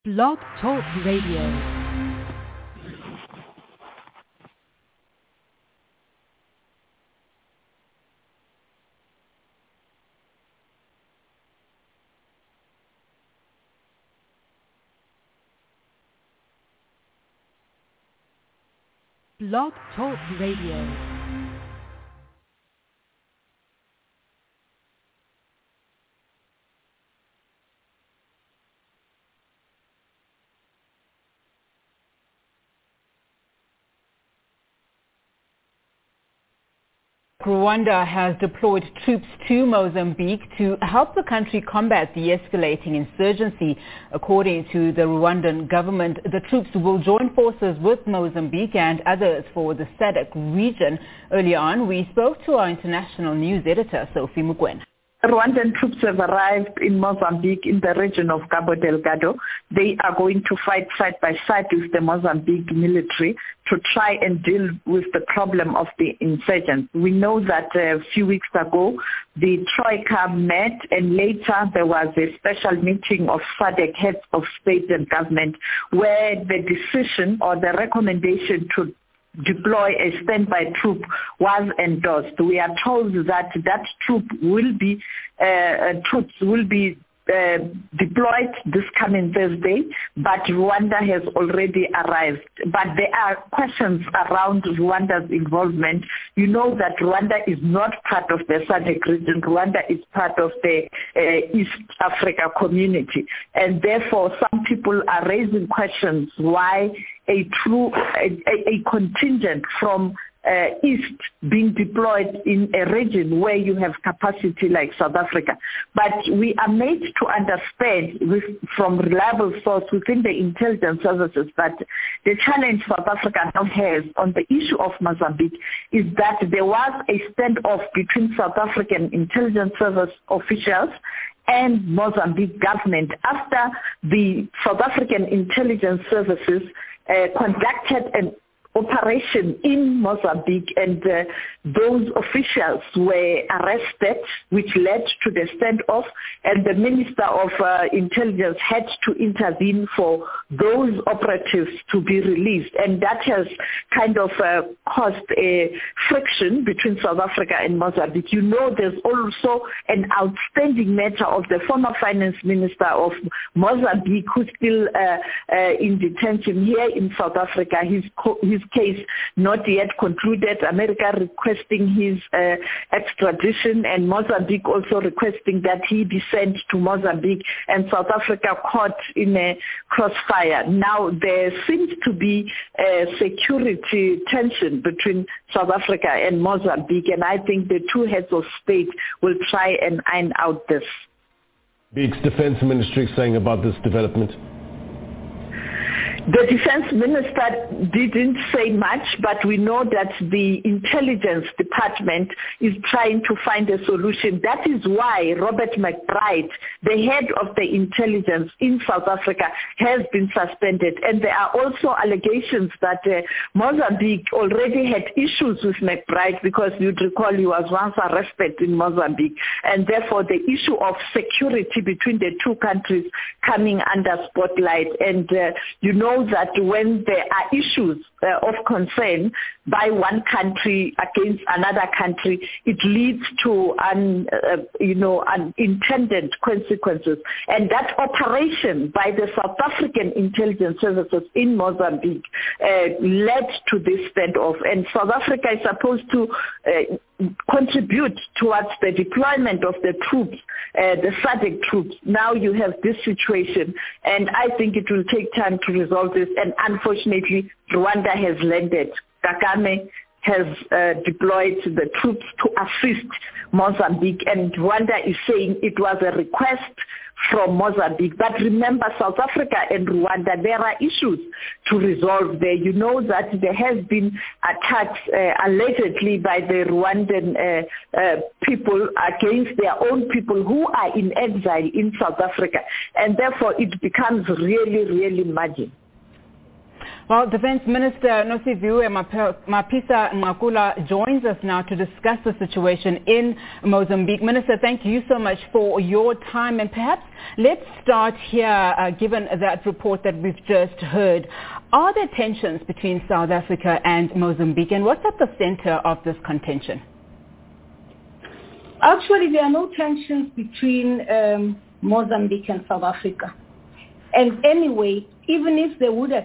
Blog Talk Radio. Blog Talk Radio. Rwanda has deployed troops to Mozambique to help the country combat the escalating insurgency. According to the Rwandan government, the troops will join forces with Mozambique and others for the SADC region. Earlier on, we spoke to our international news editor, Sophie Mugwena. Rwandan troops have arrived in Mozambique in the region of Cabo Delgado. They are going to fight side by side with the Mozambique military to try and deal with the problem of the insurgents. We know that a few weeks ago, the Troika met, and later there was a special meeting of SADC heads of state and government where the decision or the recommendation to deploy a standby troop was endorsed. We are told that troops will be deployed this coming Thursday, but Rwanda has already arrived. But there are questions around Rwanda's involvement. You know that Rwanda is not part of the SADC region. Rwanda is part of the East Africa community. And therefore, some people are raising questions why a contingent from East being deployed in a region where you have capacity like South Africa. But we are made to understand from reliable source within the intelligence services that the challenge South Africa now has on the issue of Mozambique is that there was a standoff between South African intelligence service officials and Mozambique government after the South African intelligence services conducted an operation in Mozambique, and those officials were arrested, which led to the standoff, and the Minister of Intelligence had to intervene for those operatives to be released, and that has kind of caused a friction between South Africa and Mozambique. You know, there's also an outstanding matter of the former finance minister of Mozambique who's still in detention here in South Africa. His case not yet concluded. America requesting his extradition, and Mozambique also requesting that he be sent to Mozambique, and South Africa caught in a crossfire. Now there seems to be a security tension between South Africa and Mozambique, and I think the two heads of state will try and iron out this. Mozambique's defense ministry saying about this development? The defense minister didn't say much, but we know that the intelligence department is trying to find a solution. That is why Robert McBride, the head of the intelligence in South Africa, has been suspended. And there are also allegations that Mozambique already had issues with McBride, because you'd recall he was once arrested in Mozambique. And therefore the issue of security between the two countries coming under spotlight. And you know that when there are issues of concern by one country against another country, it leads to unintended consequences. And that operation by the South African intelligence services in Mozambique led to this standoff. And South Africa is supposed to contribute towards the deployment of the troops, the SADC troops. Now you have this situation, and I think it will take time to resolve this. And unfortunately, Rwanda has landed. Kagame has deployed the troops to assist Mozambique, and Rwanda is saying it was a request from Mozambique. But remember, South Africa and Rwanda, there are issues to resolve there. You know that there has been attacks allegedly by the Rwandan people against their own people who are in exile in South Africa, and therefore it becomes really, really muddy. Well, Defense Minister Nosiviwe Mapisa Nqakula joins us now to discuss the situation in Mozambique. Minister, thank you so much for your time. And perhaps let's start here, given that report that we've just heard. Are there tensions between South Africa and Mozambique? And what's at the center of this contention? Actually, there are no tensions between Mozambique and South Africa. And anyway, even if there would have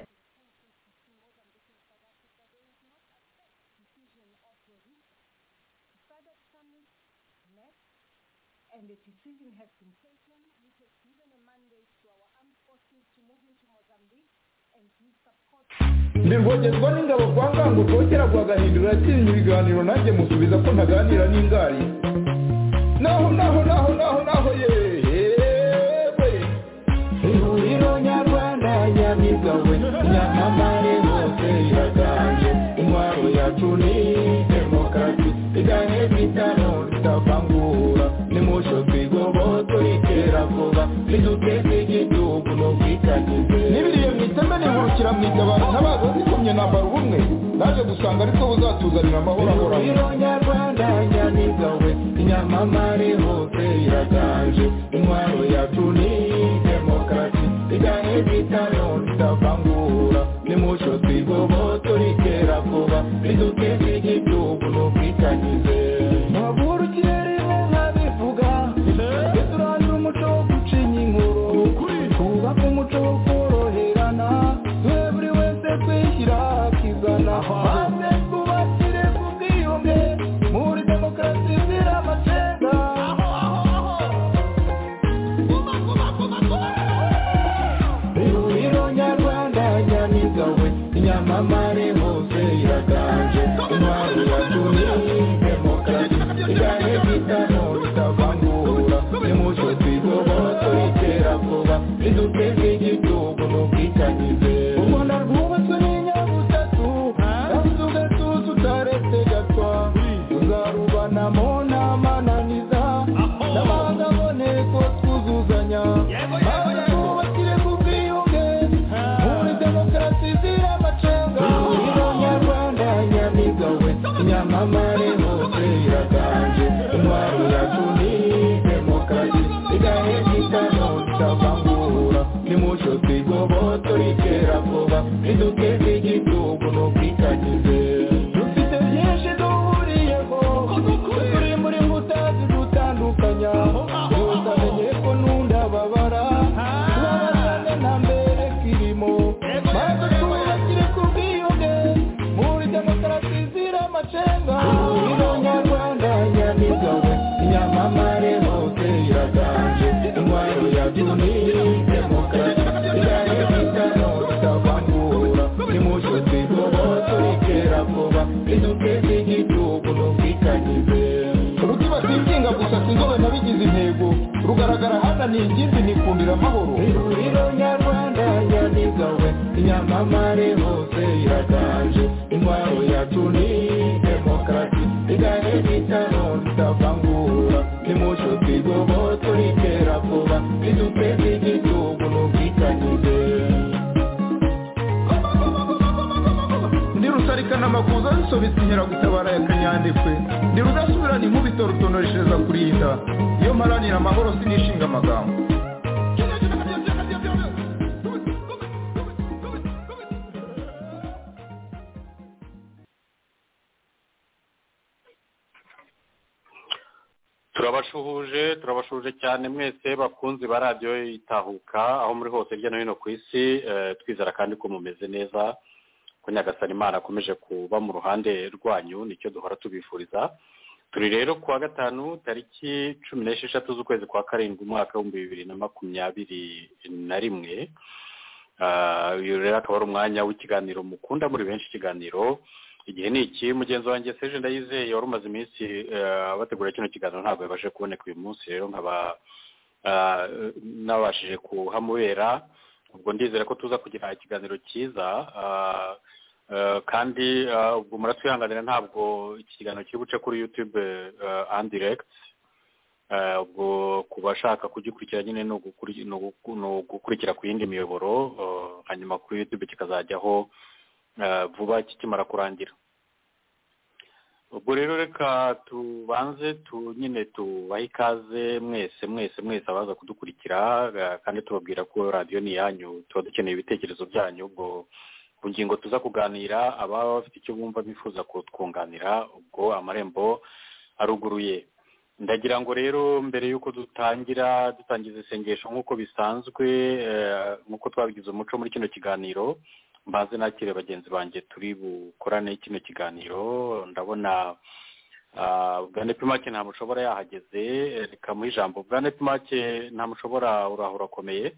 and the decision has been taken, which has given a mandate to our armed forces to move into Mozambique and to support. Ndivogezwa n'ingabo kwa ngango rwogera rwagahindura yatsinze ibiganiro nanjye musubiza ko ntaganira n'ingari naho yewe ihuriro nyarwanda nyamigawe nyamamare hose iraganje intwaro yacu ni demokarasi igane bitano bitavangura nimusho twigoboto itera vuba riduteze igihugu n'ubwitangize n'ibiriye mwiteme nihurukira mwitabara ntabazo zikomye nambara ubumwe naje gusanga ariko buzatuzanira amahoro ahoraho ihuriro nyarwanda nyamigawe nyamamare hose iraganje intwaro yacu ni demokarasi igane bitano bitavangura nimusho twigoboto itera vuba riduteze igihugu n'ubwitangize maburu kirere nkabivuga turandura umuco wo gucinya inkuru twubaka umuco wo koroherana twe buri wese twishyira akizana maze twubakire ku bwiyunge muri demokarasi zira amacenga ihuriro nyarwanda nyamigawe inyamamare hose iraganje intwaro yacu ni demokarasi igane bitano bitavangura nimucyo twigoboto itera vuba riduteze igihugu n'ubwitangize u Rwanda rwubatswe n'inyabutatu kandi ugatuza utaretse gatwa tuzarubanamo n'amananiza n'amahanga aboneko twuzuzanya maze twubakire ku bwiyunge muri demokarasi zira amacenga ihuriro nyarwanda nyamigawe nyamamare hose iraganje intwaro yacu ni demokarasi igahe gitano bitavangura nimucyo twigoboto ritera vuba riduteze igihugu n'ubwitangize dufite byinshi duhuriyeho turi muri mbuta zidutandukanya yose amenye ko nundababara tubabazane nta mbere kirimo maze twubakire ku bwiyunge muri demokarasi zira amacenga ihuriro nyarwanda nyamigawe inyamamare hose iraganje intwaro yacu ni demokarasi igane bitano bitavangura nimucyo twigoboto itera vuba riduteze igihugu n'ubwitangize rukiba singinga gusa sinzobe nabigize intego rugaragara hana ni ingimbi nikundira amahoro ihuriro nyarwanda nyamigawe inyamamare hose iraganje intwaro yacu ni demokarasi igane bitano bitavangura nimucyo twigoboto ritera vuba riduteze igihugu n'ubwitangize ndi rusarikana amakuza zisobetse inkeragutabara ya kanyandekwe ndi rudasubirana inkubito rutonoreshereza kurinda iyo mparanira amahoro sinishinga amagambo turabashuhuje cyane mwese bakunzi ba radiyo itahuka aho muri hose hirya no hino ku isi twizera kandi ko mumeze neza ko Nyagasani Imana akomeje kuba mu ruhande rwanyu nicyo duhora tubifuriza. Turi rero kuwa gatanu tariki 16 z'ukwezi kwa karindwi umwaka wa 2021 uyu rero akaba ari umwanya w'ikiganiro mukunda muri benshi ikiganiro igihe ni iki mugenzi wanjye Serge Ndayizeye wari umaze iminsi bategura kino kiganiro ntabwo yabashe kuboneka uyu munsi rero nkaba nabashije kuhamubera ubwo ndizera ko tuza kugira ikiganiro cyiza kandi ubwo muratwihanganira ntabwo iki kiganiro kiri buce kuri YouTube en direct ubwo kubashaka kugikurikira nyine no gukurikira ku yindi miyoboro hanyuma kuri YouTube kikazajyaho vuba kikimara kurangira. Ubwo rero reka tubanze nyine tubahe ikaze mwese abaza kudukurikira, kandi tubabwira ko radiyo ni yanyu, tuba dukeneye ibitekerezo byanyu. Ubwo ku ngingo tuza kuganira, ababa bafite icyo bumva bifuza kutwunganira, ubwo amarembo aruguruye. Ndagira ngo rero mbere y'uko dutangiza isengesho nk'uko bisanzwe, nk'uko twabigize umuco muri kino kiganiro, mbaze nakire bagenzi banjye turi bukorane kino kiganiro. Ndabona Bwana Pimake nta mushobora yahageze, reka mu ijambo. Bwana Pimake nta mushobora, urakomeye?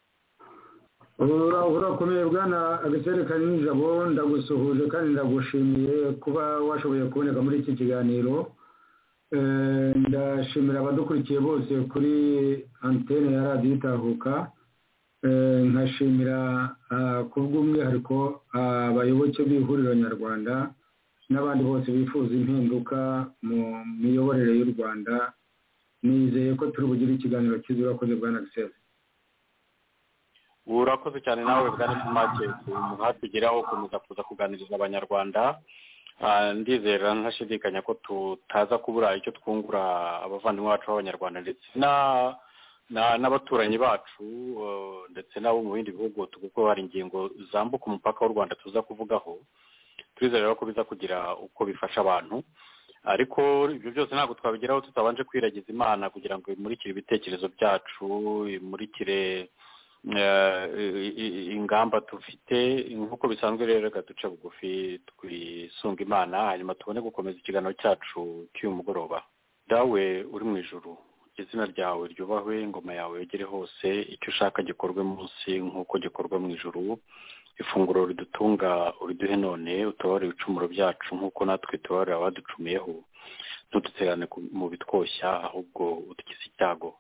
Urakomeye Bwana Agasere Kanijabo, ndagusuhuje kandi ndagushimiye kuba washoboye kuboneka muri iki kiganiro. Ndashimira abadukurikiye bose kuri antene ya radiyo Itahuka. Nkashimira kubw'umwihariko abayoboke b'ihuriro nyarwanda n'abandi bose bifuza impinduka mu miyoborere y'u Rwanda. Nizeye ko turi bugire ikiganiro cyiza. Urakoze Bwana Agasere. Urakoze cyane nawe Bwana Pimake, muhatugeraho komeza kuza kuganiriza abanyarwanda. Ndizera ntashidikanya ko tutaza kubura icyo twungura abavandimwe bacu b'abanyarwanda ndetse n'abaturanyi bacu ndetse n'abo mu bindi bihugu, kuko hari ingingo zambuka umupaka w'u Rwanda tuza kuvugaho. Twizera rero ko biza kugira uko bifasha abantu, ariko ibyo byose ntabwo twabigeraho tutabanje kwiragiza Imana kugira ngo imurikire ibitekerezo byacu, imurikire ingamba dufite. Nk'uko bisanzwe rero reka duce bugufi twisunga Imana, hanyuma tubone gukomeza ikiganiro cyacu cy'uyu mugoroba. Dawe uri mu ijuru, izina ryawe ryubahwe, ingoma yawe yegere hose, icyo ushaka gikorwe munsi nk'uko gikorwa mu ijuru. Ifunguro ridutunga uriduhe none, utabarire ibicumuro byacu nk'uko natwe tubarira abaducumuyeho, ntuduterane mu bitwoshya, ahubwo udukize icyago.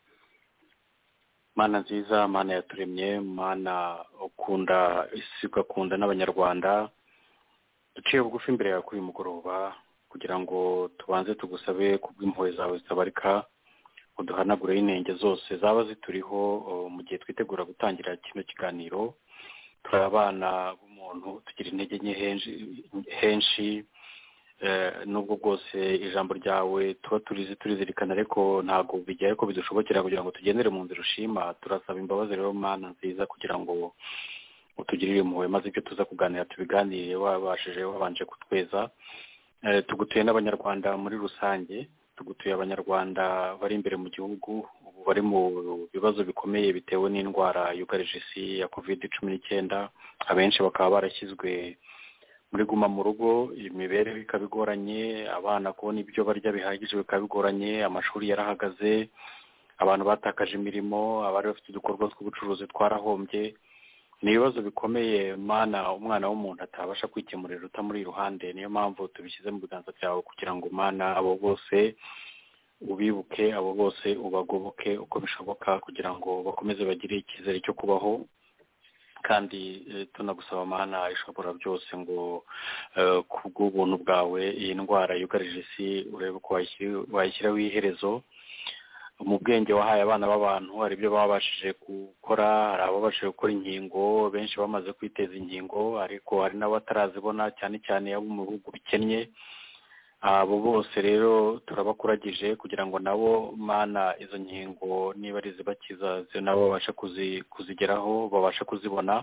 Mana nziza, Mana yaturemye, Mana ukunda isi ugakunda n'abanyarwanda, duciye bugufi imbere yawe kuri uyu mugoroba kugira ngo tubanze tugusabe kubw'impuhwe zawe zitabarika, uduhanagureho inenge zose zaba zituriho mu gihe twitegura gutangira kino kiganiro. Turi abana b'umuntu, tugira intege nke henshi, nubwo bwose ijambo ryawe tuba turizirikana, ariko ntabwo bijyaye ko bidushobokera kugira ngo tugendere mu nzira ushima. Turasaba imbabazi rero Mana nziza kugira ngo utugirire impuhwe, maze ibyo tuza kuganira tubiganire wabanje kutweza. Tugutuye n'abanyarwanda muri rusange, tugutuye abanyarwanda bari imbere mu gihugu ubu bari mu bibazo bikomeye bitewe n'indwara yugarije isi ya COVID-19. Abenshi bakaba barashyizwe muri guma mu rugo, imibereho ikaba igoranye, abana kubona ibyo barya bihagije bikaba bigoranye, amashuri yarahagaze, abantu batakaje imirimo, abari bafite udukorwa tw'ubucuruzi twarahombye. Ni ibibazo bikomeye Mana umwana w'umuntu atabasha kwikemurira utamuri iruhande. Niyo mpamvu tubishyize mu biganza byawe kugira ngo Mana abo bose ubibuke, abo bose ubagoboke uko bishoboka kugira ngo bakomeze bagire icyizere cyo kubaho. Kandi tunagusaba Mana ishobora byose ngo kubw'ubuntu bwawe iyi ndwara yugarije isi urebe ko wayishyiraho iherezo. Mu bwenge wahaye abana b'abantu hari ibyo babashije gukora, hari ababashije gukora inkingo, benshi bamaze kwiteza inkingo, ariko hari n'abatarazibona, cyane cyane abo mu bihugu bikennye. Abo bose rero turabakuragije kugira ngo nabo Mana izo nkingo niba ari zibakiza nabo babashe kuzigeraho, babashe kuzibona.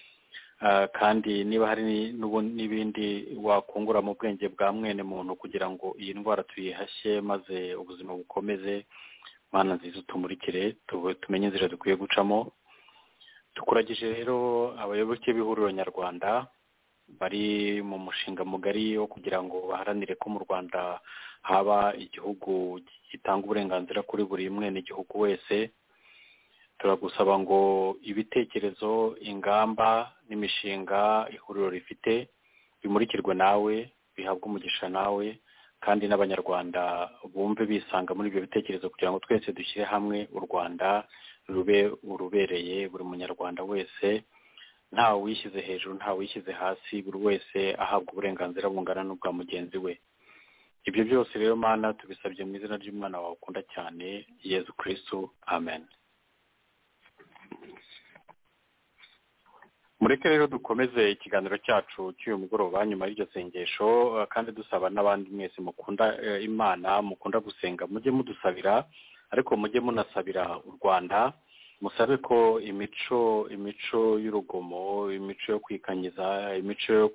Kandi niba hari n'ibindi wakungura mu bwenge bwa mwene muntu kugira ngo iyi ndwara tuyihashye maze ubuzima bukomeze, Mana nziza utumurikire tumenye inzira dukwiye gucamo. Tukuragije rero abayoboke b'ihuriro nyarwanda bari mu mushinga mugari wo kugira ngo baharanire ko mu Rwanda haba igihugu gitanga uburenganzira kuri buri mwene igihugu wese. Turagusaba ngo ibitekerezo, ingamba n'imishinga ihuriro rifite bimurikirwe nawe, bihabwe umugisha nawe, kandi n'abanyarwanda bumve bisanga muri ibyo bitekerezo kugira ngo twese dushyire hamwe u Rwanda rube urubereye buri munyarwanda wese, ntawe wishyize hejuru, ntawe wishyize hasi, buri wese ahabwa uburenganzira bungana n'ubwa mugenzi we. Ibyo byose rero Mana tubisabye mu izina ry'umwana wawe ukunda cyane Yezu Kristo, amen. mureke rero dukomeze ikiganiro cyacu cy'uyu mugoroba nyuma y'iryo sengesho kandi dusaba n'abandi mwese mukunda imana mukunda gusenga mujye mudusabira ariko mujye munasabira u Rwanda musabe ko imico y'urugomo imico yo kwikanyiza imico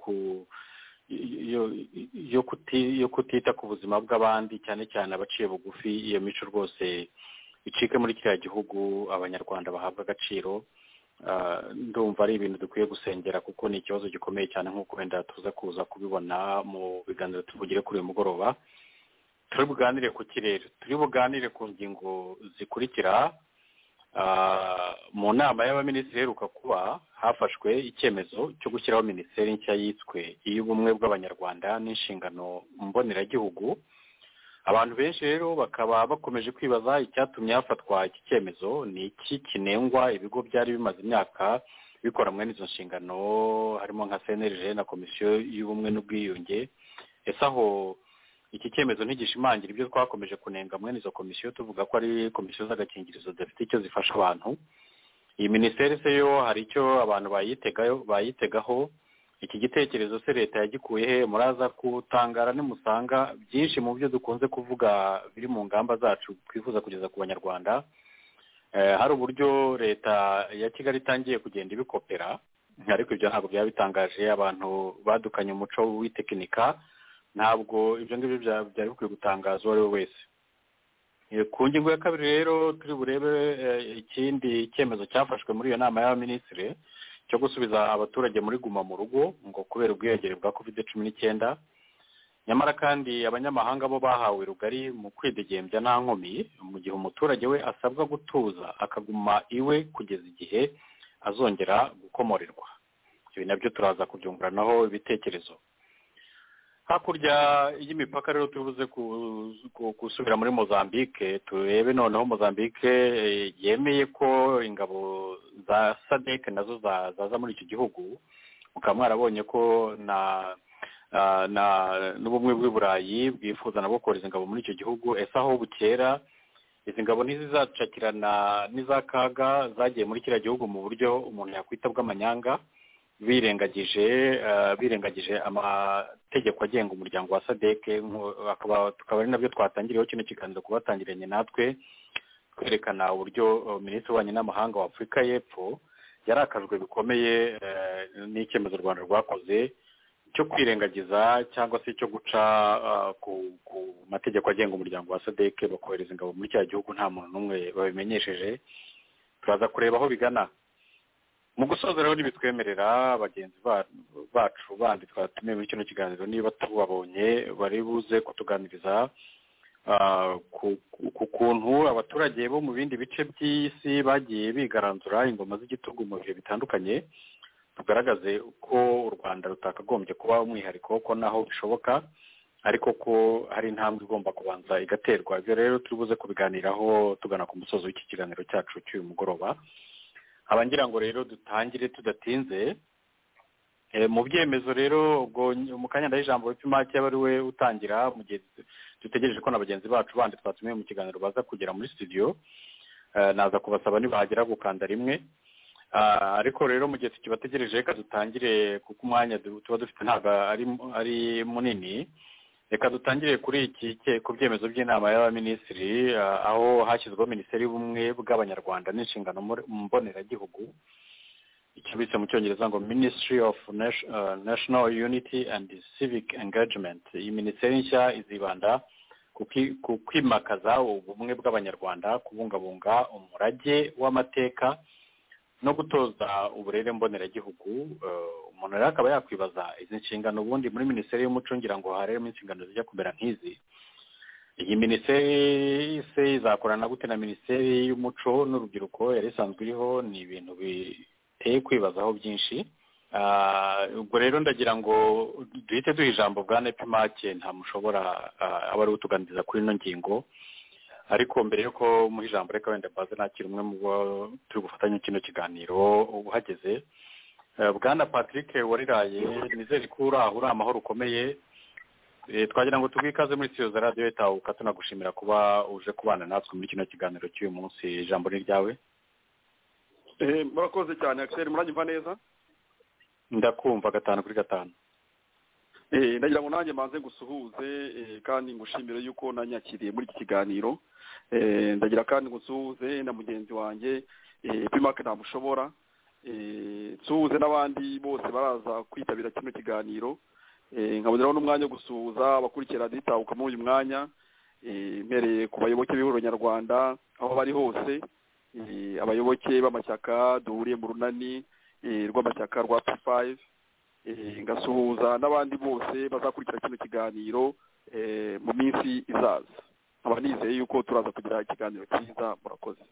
yo kutita ku buzima bw'abandi cyane cyane abaciye bugufi iyo mico rwose icike muri kiriya gihugu abanyarwanda bahabwa agaciro ndumva ari ibintu dukwiye gusengera kuko ni ikibazo gikomeye cyane nk'uko wenda tuza kuza kubibona mu biganiro tuvugire kuri uyu mugoroba turi buganire ku kirere turi buganire ku ngingo zikurikira mu nama y'abaminisitiri iheruka kuba hafashwe icyemezo cyo gushyiraho minisiteri nshya yiswe iy'ubumwe bw'abanyarwanda n'inshingano mboneragihugu abantu benshi rero bakaba bakomeje kwibaza icyatumye hafatwa iki cyemezo ni iki kinengwa ibigo byari bimaze imyaka bikora mwene izo nshingano harimo nka CNLG na komisiyo y'ubumwe n'ubwiyunge ese aho iki cyemezo ntigishimangira ibyo twakomeje kunenga mwene izo komisiyo tuvuga ko ari komisiyo z'agakingirizo zifite icyo zifasha abantu iyi minisiteri se yo hari icyo abantu bayitegaho iki gitekerezo se leta yagikuye he muraza kutangara nimusanga byinshi mu byo dukunze kuvuga biri mu ngamba zacu twifuza kugeza ku banyarwanda hari uburyo leta ya Kigali itangiye kugenda ibikopera ariko ibyo ntabwo byaba bitangaje abantu badukanye umuco w'itekinika ntabwo ibyo ngibyo byari bikwiye gutangaza uwo ari we wese ku ngingo ya kabiri rero turi burebe ikindi cyemezo cyafashwe muri iyo nama y'abaminisitiri cyo gusubiza abaturage muri guma mu rugo ngo kubera ubwiyongere bwa COVID-19 nyamara kandi abanyamahanga bo bahawe rugari mu kwidegembya nta nkomyi mu gihe umuturage we asabwa gutuza akaguma iwe kugeza igihe azongera gukomorerwa ibi nabyo turaza kubyunguranaho ibitekerezo hakurya y'imipaka rero tubuze gusubira muri Mozambique turebe noneho Mozambique yemeye ko ingabo za SADC nazo zaza muri icyo gihugu mukaba mwarabonye ko n'ubumwe bw'Iburayi bwifuza nabo kohereza ingabo muri icyo gihugu ese aho bukera izi ngabo ntizizacakirana n'izakaga zagiye muri kiriya gihugu mu buryo umuntu yakwita bw'amanyanga birengagije amategeko agenga umuryango wa SADC tukaba ari nabyo twatangiriyeho kino kiganiro kubatangiranye natwe twerekana uburyo minisitiri w'ububanyi n'amahanga wa Afurika y'Epfo yarakajwe bikomeye n'icyemezo u Rwanda rwakoze cyo kwirengagiza cyangwa se cyo guca ku mategeko agenga umuryango wa SADC bakohereza ingabo muri cya gihugu nta muntu n'umwe babimenyesheje turaza kureba aho bigana mu gusoza rero nibitwemerera bagenzi bacu bandi twatumiye muri kino kiganiro niba tubabonye bari buze kutuganiriza ku kuntu abaturage bo mu bindi bice by'isi bagiye bigaranzura ingoma z'igitugu mu bihe bitandukanye tugaragaze ko u Rwanda rutakagombye kuba umwihariko ko naho bishoboka ariko ko hari intambwe igomba kubanza igaterwa ibyo rero turi buze kubiganiraho tugana ku musozo w'iki kiganiro cyacu cy'uyu mugoroba abangira ngo rero dutangire tudatinze mu byemezo rero ubwo mu kanya ndayijambo w'ipimake aba ari we utangira mu gihe dutegereje ko na bagenzi bacu bandi twatumiye mu kiganiro baza kugera muri studio naza kubasaba nibahagera gukanda rimwe ariko rero mu gihe tukibategereje reka dutangire kuko umwanya tuba dufite ntabwo ari munini reka dutangire kuri ku byemezo by'inama y'abaminisitiri aho hashyizweho minisiteri y'ubumwe bw'abanyarwanda n'inshingano mboneragihugu icyo bise mu cyongereza ngo Ministry of National Unity and Civic Engagement iyi minisiteri nshya izibanda ku kwimakaza ubumwe bw'abanyarwanda kubungabunga umurage w'amateka no gutoza uburere mboneragihugu umuntu rero akaba yakwibaza izi nshingano ubundi muri minisiteri y'umuco ngira ngo harimo inshingano zijya kumera nk'izi iyi minisiteri se izakorana gute na minisiteri y'umuco n'urubyiruko yari isanzwe iriho ni ibintu biteye kwibazaho byinshi ubwo rero ndagira ngo duhite duha ijambo bwa Nepimake nta mushobora aba ari utuganiriza kuri ino ngingo ariko mbere yuko muha ijambo reka wenda mbaze nakira umwe mu bo turi gufatanya kino kiganiro uhageze bwana Patrick Wariraye nizere ko uri amahoro ukomeye twagira ngo tubwe ikaze muri studio za radio Itahuka tunagushimira kuba uje kubana natwe muri kino kiganiro cy'uyu munsi ijambo ni ryawe murakoze cyane Axel muranyumva neza ndakumva 5-5. Ndagira ngo nanjye manze gusuhuze kandi ngushimire yuko nanyakiriye muri iki kiganiro. Ndagira kandi ngusuhuze na mugenzi wanjye Pimak Ntamushobora. Nsuhuze n'abandi bose baraza kwitabira kino kiganiro. Nkaboneraho n'umwanya wo gusuhuza abakurikira ditahuka muri uyu mwanya. Mpereye ku bayoboke b'ihuriro nyarwanda aho bari hose, abayoboke b'amashyaka duhuriye mu runani rw'amashyaka rwa P5, ngasuhuza n'abandi bose bazakurikira kino kiganiro mu minsi izaza. Nkaba nizeye yuko turaza kugira ikiganiro cyiza. Murakoze.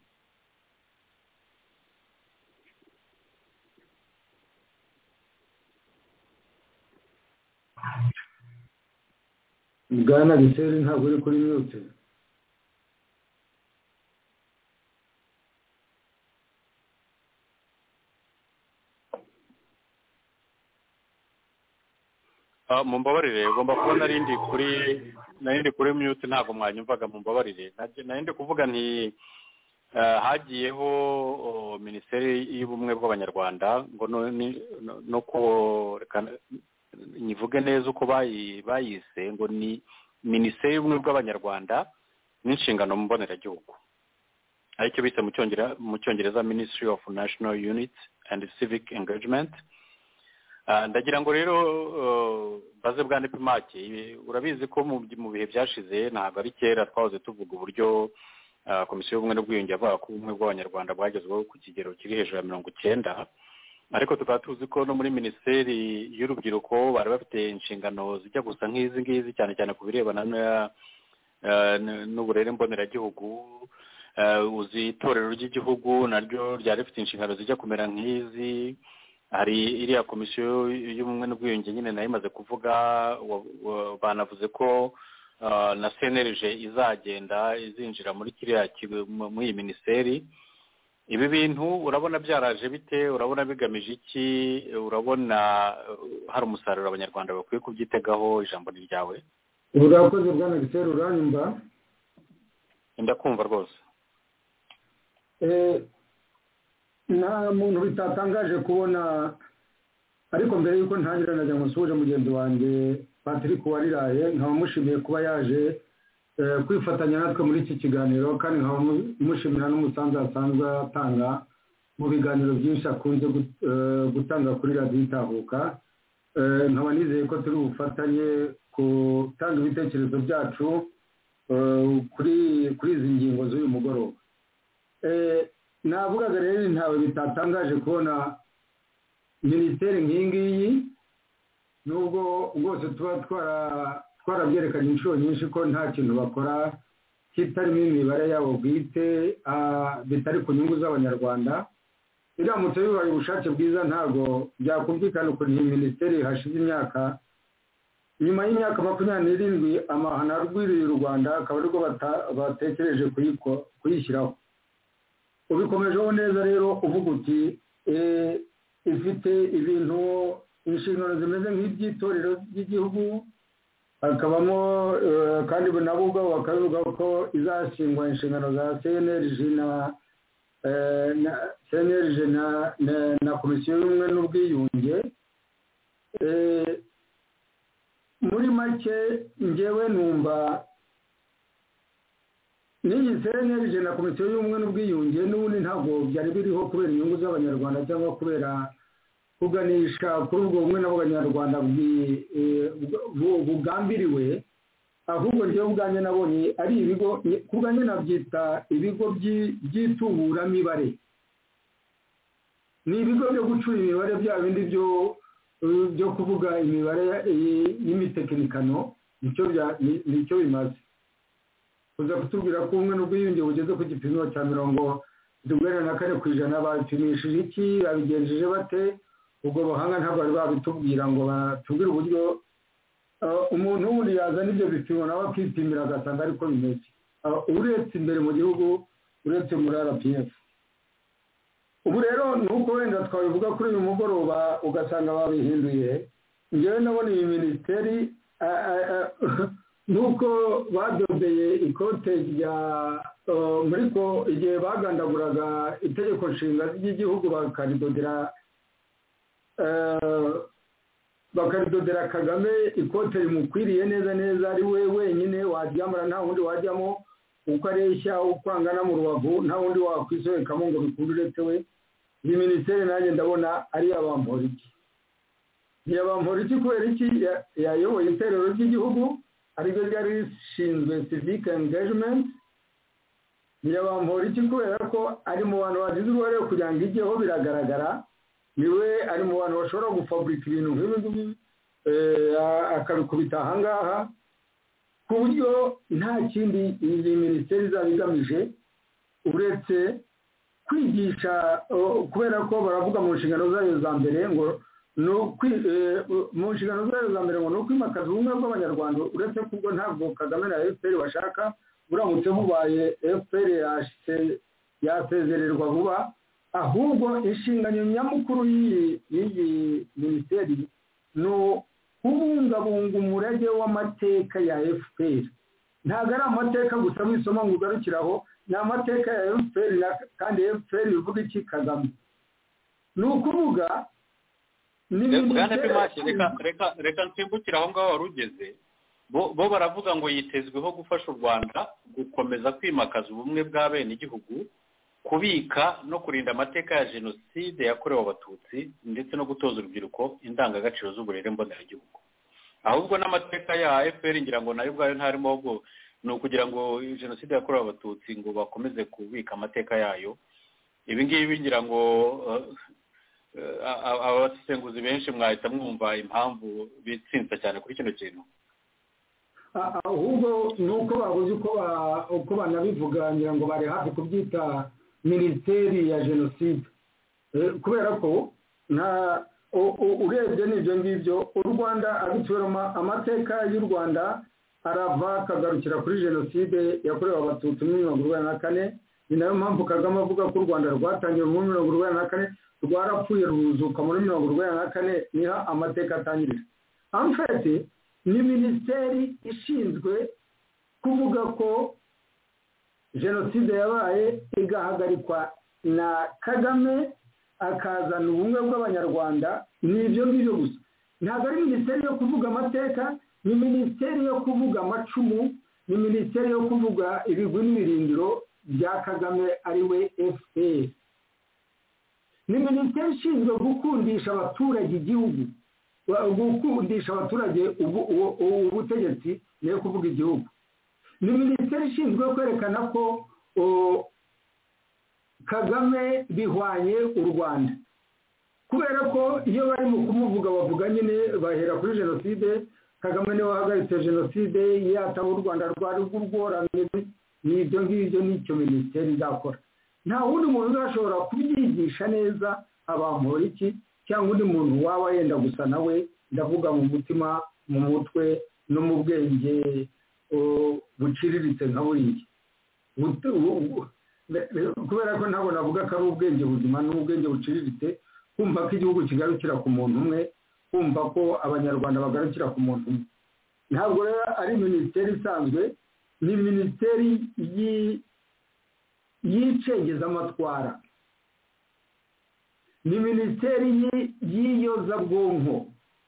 Bwana Gisele ntabwo uri kuri mute. Mumbabarire, ugomba kuba narindi kuri mute ntabwo mwanyumvaga. Mumbabarire, narindi kuvuga nti hagiyeho minisiteri y'ubumwe bw'abanyarwanda ngo no ko nyivuge neza uko bayise ngo ni minisiteri y'ubumwe bw'abanyarwanda n'inshingano mboneragihugu, aricyo bise mu cyongereza Ministry of National Unity and Civic Engagement. Ndagira ngo rero baze bwa Nepimake, urabizi ko mu bihe byashize ntabwo ari kera twahoze tuvuga uburyo komisiyo y'ubumwe n'ubwiyunge yavuga ko ubumwe bw'abanyarwanda bwagezweho ku kigero kiri hejuru ya 90, ariko tukaba tuzi ko no muri minisiteri y'urubyiruko bari bafite inshingano zijya gusa nk'izi ngizi, cyane cyane ku birebana n'uburere mboneragihugu. Uzi itorero ry'igihugu naryo ryari rifite inshingano zijya kumera nk'izi. Hari iriya komisiyo y'ubumwe n'ubwiyunge nyine nayo imaze kuvuga, banavuze ko na CNLG izagenda izinjira muri muri iyi minisiteri. Ibi bintu urabona byaraje bite? Urabona bigamije iki? Urabona hari umusaruro abanyarwanda bakwiye kubyitegaho? Ijambo ni ryawe. Urakoze Bwana Gisele, uranyumva? Ndakumva rwose. Nta muntu bitatangaje kubona, ariko mbere yuko ntangira najya musuje mugenzi wanjye Patrick Wariraye, nkaba mushimiye kuba yaje kwifatanya natwe muri iki kiganiro, kandi nkaba mushimira n'umusanzu asanzwe atanga mu biganiro byinshi akunze gutanga kuri radiyo itahuka. Nkaba nizeye ko turi bufatanye gutanga ibitekerezo byacu kuri izi ngingo z'uyu mugoroba. Navugaga rero ntawe bitatangaje kubona minisiteri nk'iyi ngiyi, nubwo rwose tuba twarabyerekanye inshuro nyinshi ko nta kintu bakora kitarimo imibare yabo bwite, bitari ku nyungu z'abanyarwanda. Biramutse bibaye ubushake bwiza ntabwo byakumvikana ukuntu iyi minisiteri hashize imyaka, nyuma y'imyaka 27 amahano arwiriye u Rwanda akaba ariko batekereje kuyishyiraho. Ubikomejeho neza rero uvuga uti ifite ibintu inshingano zimeze nk'iby'itorero ry'igihugu, hakabamo kandi nabo ubwabo bakavuga ko izashingwa inshingano za CNLG na komisiyo y'ubumwe n'ubwiyunge. Muri make njyewe numva n'iyi CNLG na komisiyo y'ubumwe n'ubwiyunge n'ubundi ntabwo byari biriho kubera inyungu z'abanyarwanda cyangwa kubera kuganisha kuri ubwo bumwe n'abanyarwanda bugambiriwe, ahubwo njyewe ubwanjye nabonye ari ibigo, kubwanjye nabyita ibigo by'ituburamibare. Ni ibigo byo gucura imibare, bya bindi byo kuvuga imibare y'imitekinikano, nicyo bimaze. Uza kutubwira ko ubumwe n'ubwiyunge bugeze ku gipimo cya 74% babipimishije iki, babigenjeje bate? Ubwo buhanga ntabwo bari babitubwira ngo batubwire uburyo umuntu wundi yazana ibyo bipimo nawe akipimira agasanga ariko bimeze, uretse imbere mu gihugu, uretse muri RPF. Ubu rero nuko wenda twabivuga kuri uyu mugoroba ugasanga babihinduye. Njyewe nabona iyi minisiteri nuko badodeye ikote rya muri ko igihe bagandaguraga itegeko nshinga ry'igihugu bakaridodera bakaridodera Kagame ikote rimukwiriye neza neza ari we wenyine waryamara nta wundi wajyamo uko areshya uko angana mu rubavu nta wundi wakwisohokamo ngo bikunde uretse we. Iyi minisiteri nanjye ndabona ari Bamporiki. Ni Bamporiki kubera iki yayoboye itorero ry'igihugu aribyo ryari rishinzwe civic engagement. Ni Bamporiki kubera ko ari mu bantu bagize uruhare kugira ngo ijyeho biragaragara. Niwe ari mu bantu bashobora gufabrika ibintu nk'ibi akabikubita ahangaha ku buryo nta kindi iyi minisiteri izaba igamije uretse kwigisha, kubera ko baravuga mu nshingano zayo za mbere ngo mu nshingano zayo za mbere ngo ni ukwimakaza ubumwe bw'abanyarwanda, uretse kubwo ntabwo Kagame na FPR bashaka buramutse bubaye FPR yasezererwa vuba, ahubwo inshingano nyamukuru y'iyi minisiteri ni kubungabunga umurage w'amateka ya FPR. Ntabwo ari amateka gusa wisoma ngo ugarukiraho, ni amateka ya FPR kandi FPR bivuga iki Kagame. Ni ukuvuga reka nsimbukire aho ngaho wari ugeze. Bo baravuga ngo yitezweho gufasha u Rwanda gukomeza kwimakaza ubumwe bwa bene igihugu, kubika no kurinda amateka ya jenoside yakorewe abatutsi ndetse no gutoza urubyiruko indangagaciro z'uburere mboneragihugu. Ahubwo n'amateka ya FPR ngira ngo nayo ubwayo ntarimo, ahubwo ni ukugira ngo jenoside yakorewe abatutsi ngo bakomeze kubika amateka yayo. Ibi ngibi ngira ngo abasesenguzi benshi mwahita mwumva impamvu bitsinze cyane kuri kino kintu. Ahubwo ni uko babuze uko banabivuga, ngira ngo bari hafi kubyita minisiteri ya jenoside, kubera ko urebye n'ibyo ngibyo u Rwanda abitweramo amateka y'u Rwanda arava akagarukira kuri jenoside yakorewe abatutsi muri 1994. Ni nayo mpamvu Kagame avuga ko u Rwanda rwatangiye muri 1994 rwarapfuye ruzuka muri 1994 niho amateka atangirira. Amfete ni minisiteri ishinzwe kuvuga ko jenoside yabaye igahagarikwa na Kagame akazana ubumwe bw'abanyarwanda. Ni ibyo ngibyo gusa, ntabwo ari minisiteri yo kuvuga amateka, ni minisiteri yo kuvuga amacumu, ni minisiteri yo kuvuga ibigwi n'ibirindiro bya Kagame ari we FPR. Ni minisiteri ishinzwe gukundisha abaturage igihugu, gukundisha abaturage ubutegetsi niyo kuvuga igihugu. Ni minisiteri ishinzwe kwerekana ko Kagame bihwanye u Rwanda, kubera ko iyo bari mu kumuvuga bavuga nyine bahera kuri jenoside. Kagame niwe wahagaritse jenoside, yataho u Rwanda rwari rw'urworamye. Ni ibyo ngibyo nicyo minisiteri izakora. Nta wundi muntu uzashobora kubyigisha neza Bamporiki cyangwa undi muntu waba yenda gusa nawe, ndavuga mu mutima, mu mutwe no mu bwenge buciriritse nka buriya, kubera ko ntabwo navuga ko ari ubwenge buzima n'ubwenge buciriritse, kumva ko igihugu kigarukira ku muntu umwe, kumva ko abanyarwanda bagarukira ku muntu umwe. Ntabwo rero ari minisiteri isanzwe, ni minisiteri y'icengezamatwara, ni minisiteri y'iyozabwonko,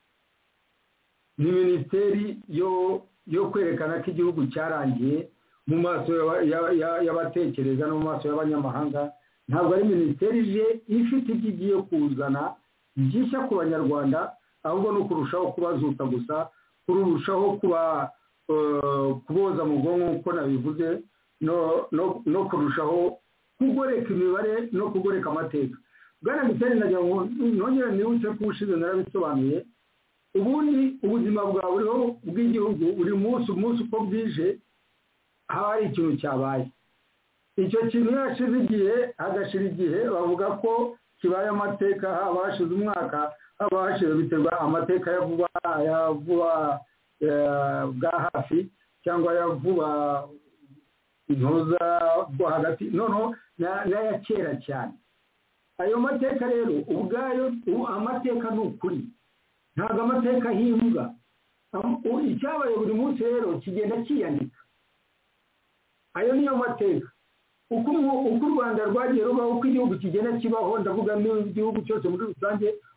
ni minisiteri yo kwerekana ko igihugu cyarangiye mu maso y'abatekereza no mu maso y'abanyamahanga. Ntabwo ari minisiteri ije ifite ibyo igiye kuzana gishya ku banyarwanda, ahubwo no kurushaho kubazuta gusa, kurushaho kuboza mu bwonko nk'uko nabivuze, no kurushaho kugoreka imibare no kugoreka amateka. Bwana Miteri nagira ngo nongere nibutse ko ubushize narabisobanuye, ubundi ubuzima bwa buriho bw'igihugu buri munsi uko bwije haba hari ikintu cyabaye. Icyo kintu yashize igihe hagashira igihe bavuga ko kibaye amateka, haba hashize umwaka, haba hashize biterwa amateka ya vuba bwa hafi cyangwa ya vuba intuza bwo hagati, noneho n'aya kera cyane. Ayo mateka rero ubwayo amateka ni ukuri, ntabwo amateka ahimbwa. Icyabaye buri munsi rero kigenda kiyandika. Ayo niyo mateka. Uko u Rwanda rwagiye rubaho, uko igihugu kigenda kibaho, ndavuga n'igihugu cyose muri rusange,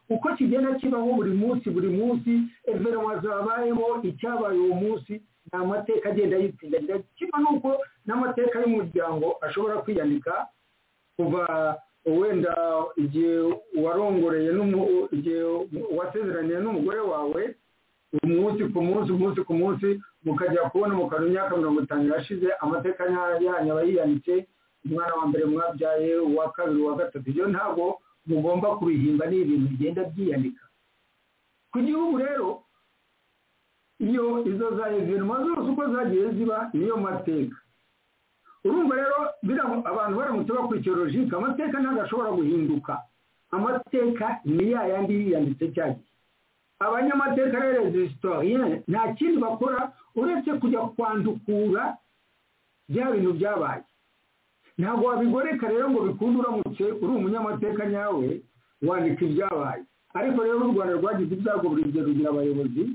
uko kigenda kibaho buri munsi evenema zabayeho icyabaye uwo munsi ni amateka agenda yitsinda kimwe n'uko n'amateka y'umuryango ashobora kwiyandika kuva wenda igihe warongoreye igihe wasezeraniye n'umugore wawe umunsi ku munsi mukajya kubona mukara imyaka 50 irashize amateka yanyu aba yiyanditse umwana wa mbere mwabyaye uwa kabiri uwa gatatu ibyo ntabwo mugomba kubihimba n'ibintu bigenda byiyandika ku gihugu rero iyo izo za evenema zose uko zagiye ziba niyo mateka urumva rero abantu baramutse bakurikira logike amateka ntabwo ashobora guhinduka amateka ni yandi yiyanditse cyagiye abanyamateka rero les historiens nta kindi bakora uretse kujya kwandukura bya bintu byabaye ntabwo wabigoreka rero ngo bikunde uramutse uri umunyamateka nyawe wandika ibyabaye ariko rero u Rwanda rwagize ibyago buri gihe rugira abayobozi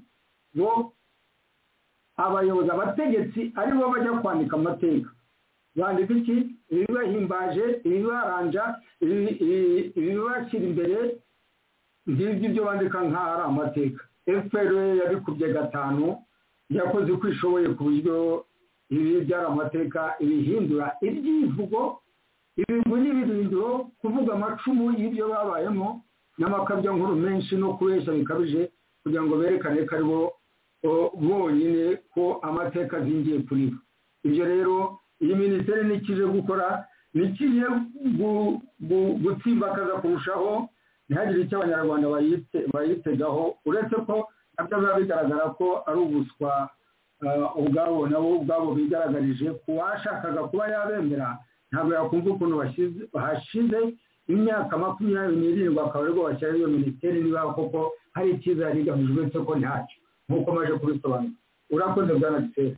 abategetsi aribo bajya kwandika amateka bandika iki ibibahimbaje ibibaranja ibibashyira imbere ngibyo bandika nk'aho ari amateka FPR yabikubye 5 yakoze uko ishoboye ku buryo ibi byari amateka ibihindura ibyivugo n'ibirindiro kuvuga amacumu y'ibyo babayemo n'amakabya nkuru menshi no kubeshya bikabije kugira ngo berekane ko aribo bonyine ko amateka azingiye kuri bo ibyo rero iyi minisiteri nikije gukora nikije gutsimbakaza kurushaho ntihagire icyo abanyarwanda bayitegaho uretse ko nabyo biba bigaragara ko ari ubuswa ubwabo bigaragarije ku washakaga kuba yabemera ntabwo yakumva ukuntu hashize imyaka 27 akaba ariko bashyiraho iyo minisiteri niba koko hari icyiza yari igamijwe uretse ko ntacyo nk'uko maje kubisobanura urakoze bwana Gisele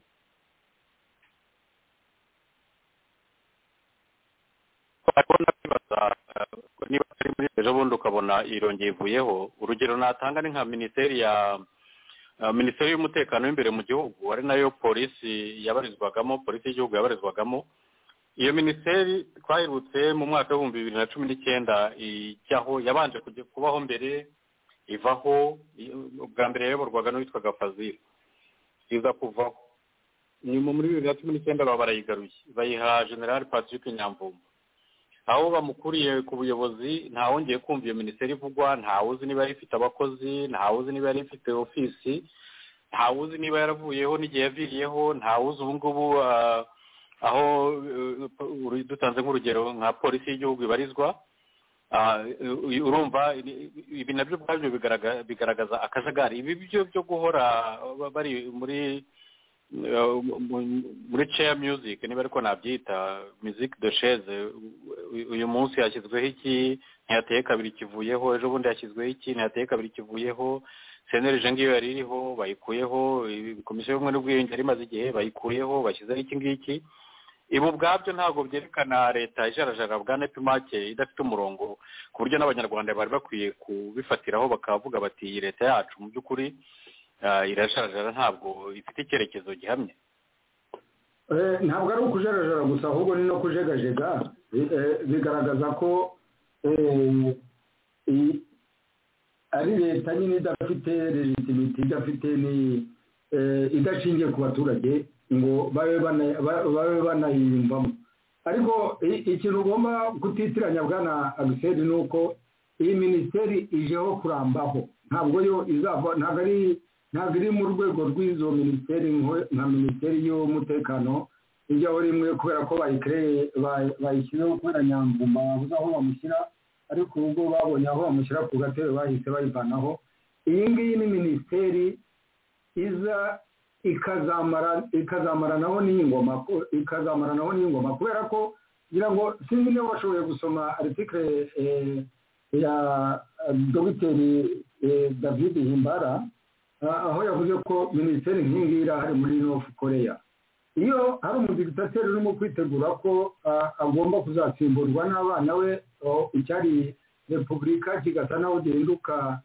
niba ari muri ejo bundi ukabona irongeye ivuyeho urugero natanga ni nka minisiteri y'umutekano w'imbere mu gihugu ari nayo polisi y'igihugu yabarizwagamo iyo minisiteri twahirutse mu mwaka wa 2019 ijyaho yabanje kujya kubaho mbere ivaho bwa mbere yayoborwaga n'uwitwaga Fazil iza kuvaho nyuma muri 2019 barayigaruye bayiha General Patrick Nyamvumba aho bamukuriye ku buyobozi ntawongeye kumva iyo minisiteri ivugwa ntawuzi niba yari ifite abakozi ntawuzi niba yari ifite ofisi ntawuzi niba yaravuyeho n'igihe yaviriyeho ntawuzi ubu ngubu aho dutanze nk'urugero nka polisi y'igihugu ibarizwa urumva ibi nabyo ubwabyo bigaragaza akajagari ibi byo guhora bari muri chair music niba ariko nabyita music de chaise uyu munsi yashyizweho iki ntiyateye kabiri kivuyeho ejo bundi yashyizweho iki ntiyateye kabiri kivuyeho senerije ngiyo yari iriho bayikuyeho komisiyo y'ubumwe n'ubwiyunge yari imaze igihe bayikuyeho bashyizeho iki ngiki ibi ubwabyo ntabwo byerekana leta ijarajara bwa nepimake idafite umurongo ku buryo n'abanyarwanda bari bakwiye kubifatiraho bakavuga bati iyi leta yacu mu by'ukuri irajarajara ntabwo ifite icyerekezo gihamye ntabwo ari ukujarajara gusa ahubwo ni no kujegajega bigaragaza ko ari leta nyine idafite legitimity idashingiye ku baturage ngo babe banayiyumvamo ariko ikintu ugomba kutitiranya bwana Agiseri ni uko iyi minisiteri ijeho kurambaho ntabwo yo izava ntabwo iri mu rwego rw'izo minisiteri nka minisiteri y'umutekano ijyaho rimwe kubera ko bayishyizeho kubera Nyamvumba babuze aho bamushyira ariko ubwo babonye aho bamushyira ku gatebe bahise bayivanaho iyi ngiyi ni minisiteri iza ikazamara naho n'ingoma kubera ko ngira ngo sinzi niba bashoboye gusoma article ya dogiteri David Himbara aho yavuze ko minisiteri nk'ingi irahari muri North Korea iyo hari umudigitateri urimo kwitegura ko agomba kuzasimburwa n'abana we icyari repubulika kigasa naho gihinduka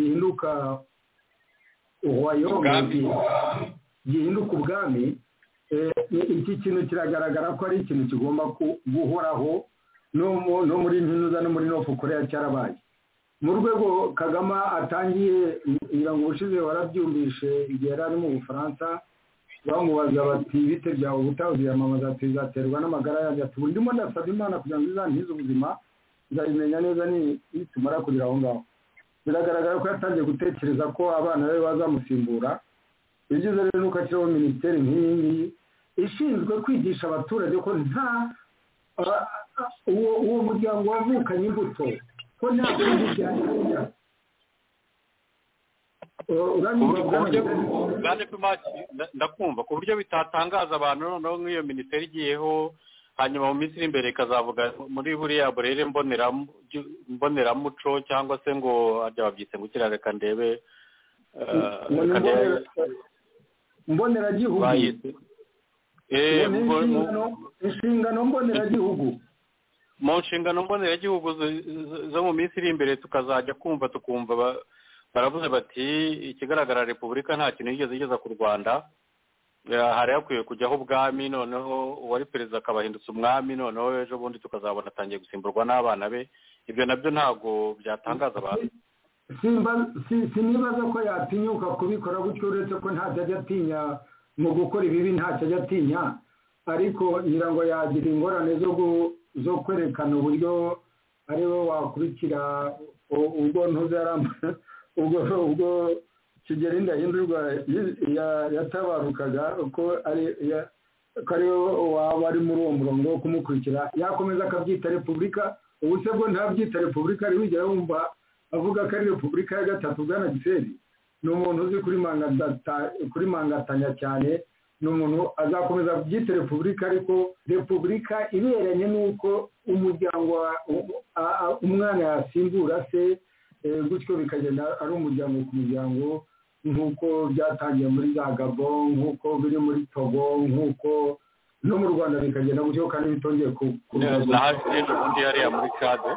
gihinduka ubwami iki kintu kiragaragara ko ari ikintu kigomba guhoraho no muri ntinuza no muri North Korea cyarabaye mu rwego Kagame atangiye ngira ngo ubushize warabyumvishe igihe yari ari mu Bufaransa bamubaza bati bite byawe ubutaziyamamaza tuzaterwa n'amagara yanjye ati ndimo ndasaba Imana kugira ngo izankize ubuzima nzabimenya neza nitumara kugira aho ngaho biragaragara ko yatangiye gutekereza ko abana be bazamusimbura ibyiza rero nuko akiriho minisiteri nk'iyi ngiyi ishinzwe kwigisha abaturage ko nta uwo muryango wavukanye imbuto ko nta kundi byagenda ndakumva ku buryo bitatangaza abantu noneho nk'iyo minisiteri igiyeho hanyuma mu minsi iri imbere ikazavuga muri buriya burere mboneramuco cyangwa se ngo ajya babyise ngo reka ndebe mboneragihugu inshingano mboneragihugu mu nshingano mboneragihugu zo mu minsi iri imbere tukazajya tukumva baravuze bati ikigaragara repubulika nta kintu yigeze igeza ku Rwanda hari hakwiye kujyaho ubwami noneho uwari perezida akabahindutse umwami noneho ejo bundi tukazabona atangiye gusimburwa n'abana be ibyo nabyo ntabwo byatangaza abantu sinibaza ko yatinyuka kubikora gutyo uretse ko ntacyo ajya atinya mu gukora ibibi ntacyo ajya atinya ariko ngira ngo yagira ingorane zo kwerekana uburyo ari we wakurikira ubwo ntuzaramba ubwo Kigeli Ndahindurwa yatabarukaga ko ari waba ari muri uwo murongo wo kumukurikira yakomeza akabyita repubulika ubu se bwo ntabyita repubulika ari wigera wumva avuga ko ari repubulika ya gatatu Bwana Giseli ni umuntu uzi kurimangatanya cyane ni umuntu azakomeza kubyita repubulika ariko repubulika iberanye n'uko umuryango umwana yasimbura se gutyo bikagenda ari umuryango ku muryango nk'uko byatangiye muri za Gabon nk'uko biri muri Togo nk'uko no mu Rwanda bikagenda gutyo kandi bitongeye ubundi hariya muri Cade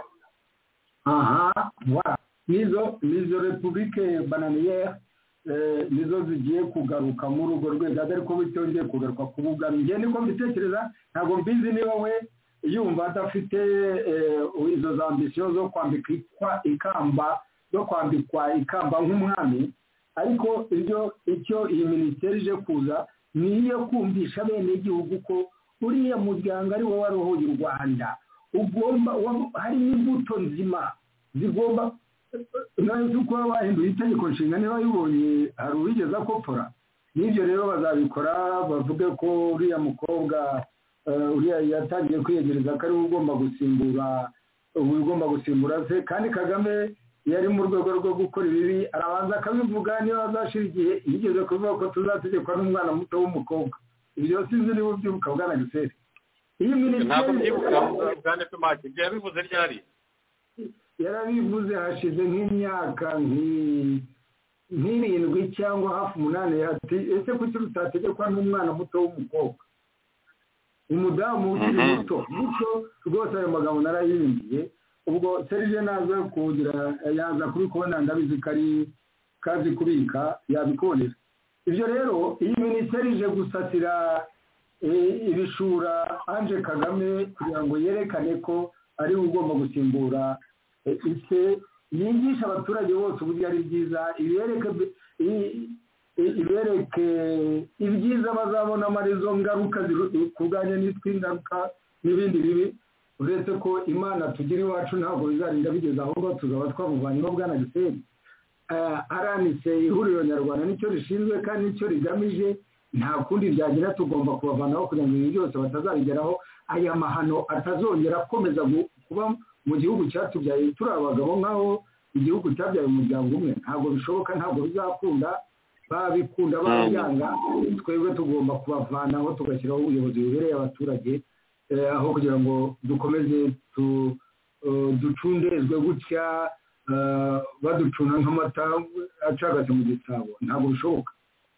nizo repubulike bananiyeri nizo zigiye kugaruka muri urwo rwego ariko bitongeye kugaruka ku bugari njye niko mbitekereza ntabwo mbizi niba we yumva adafite izo za ambisiyo zo kwambikwa ikamba nk'umwami ariko icyo iyi minisiteri ije kuza ni iyo kumvisha bene igihugu ko uriya muryango ari wo warohoye u Rwanda ugomba harimo imbuto nzima zigomba nazo kuba bahinduye itegeko nshinga niba yibonye hari uwigeze akopfora n'ibyo rero bazabikora bavuge ko uriya mukobwa uriya yatangiye kwiyegereza ko ari we ugomba gusimbura se kandi Kagame yari mu rwego rwo gukora ibibi arabanza akabivuga niba azashira igihe yigeze kuvuga ko tuzategekwa n'umwana muto w'umukobwa ibyo sinzi niba ubyibuka Bwana Giseli iyi minisiteri Bwana Pimaki yabivuze ryari yarabivuze hashize nk'imyaka nk'irindwi cyangwa hafi 8 ati ese kuki rutategekwa n'umwana muto w'umukobwa umudamu ukiri muto bityo rwose ayo magambo narayibimbiye ubwo Serge naza kugira yaza kubikubona ndabizi kari kazi kubika yabikubonera ibyo rero iyi minisiteri ije gusatira ibishura Ange Kagame kugira ngo yerekane ko ari ugomba gusimbura ise yigisha abaturage bose uburyo ari byiza ibereke ibyiza bazabonamo arizo ngaruka kurwanya n'itwi ingaruka n'ibindi bibi uretse ko Imana tugira iwacu ntabwo bizarinda bigeze aho ngo tuzaba twamuvanyeho Bwana Giseli aranitse ihuriro nyarwanda nicyo rishinzwe kandi nicyo rigamije nta kundi byagira tugomba kubavanaho kugira ngo ibi byose batazabigeraho aya mahano atazongera akomeza kuba mu gihugu cyatubyaye turi abagabo nk'aho igihugu cyabyaye umuryango umwe ntabwo bishoboka ntabwo bizakunda babikunda babyanga twebwe tugomba kubavanaho tugashyiraho ubuyobozi bubereye abaturage aho kugira ngo dukomeze ducundezwe gutya baducuna nk'amata acagase mu gisabo ntabwo bishoboka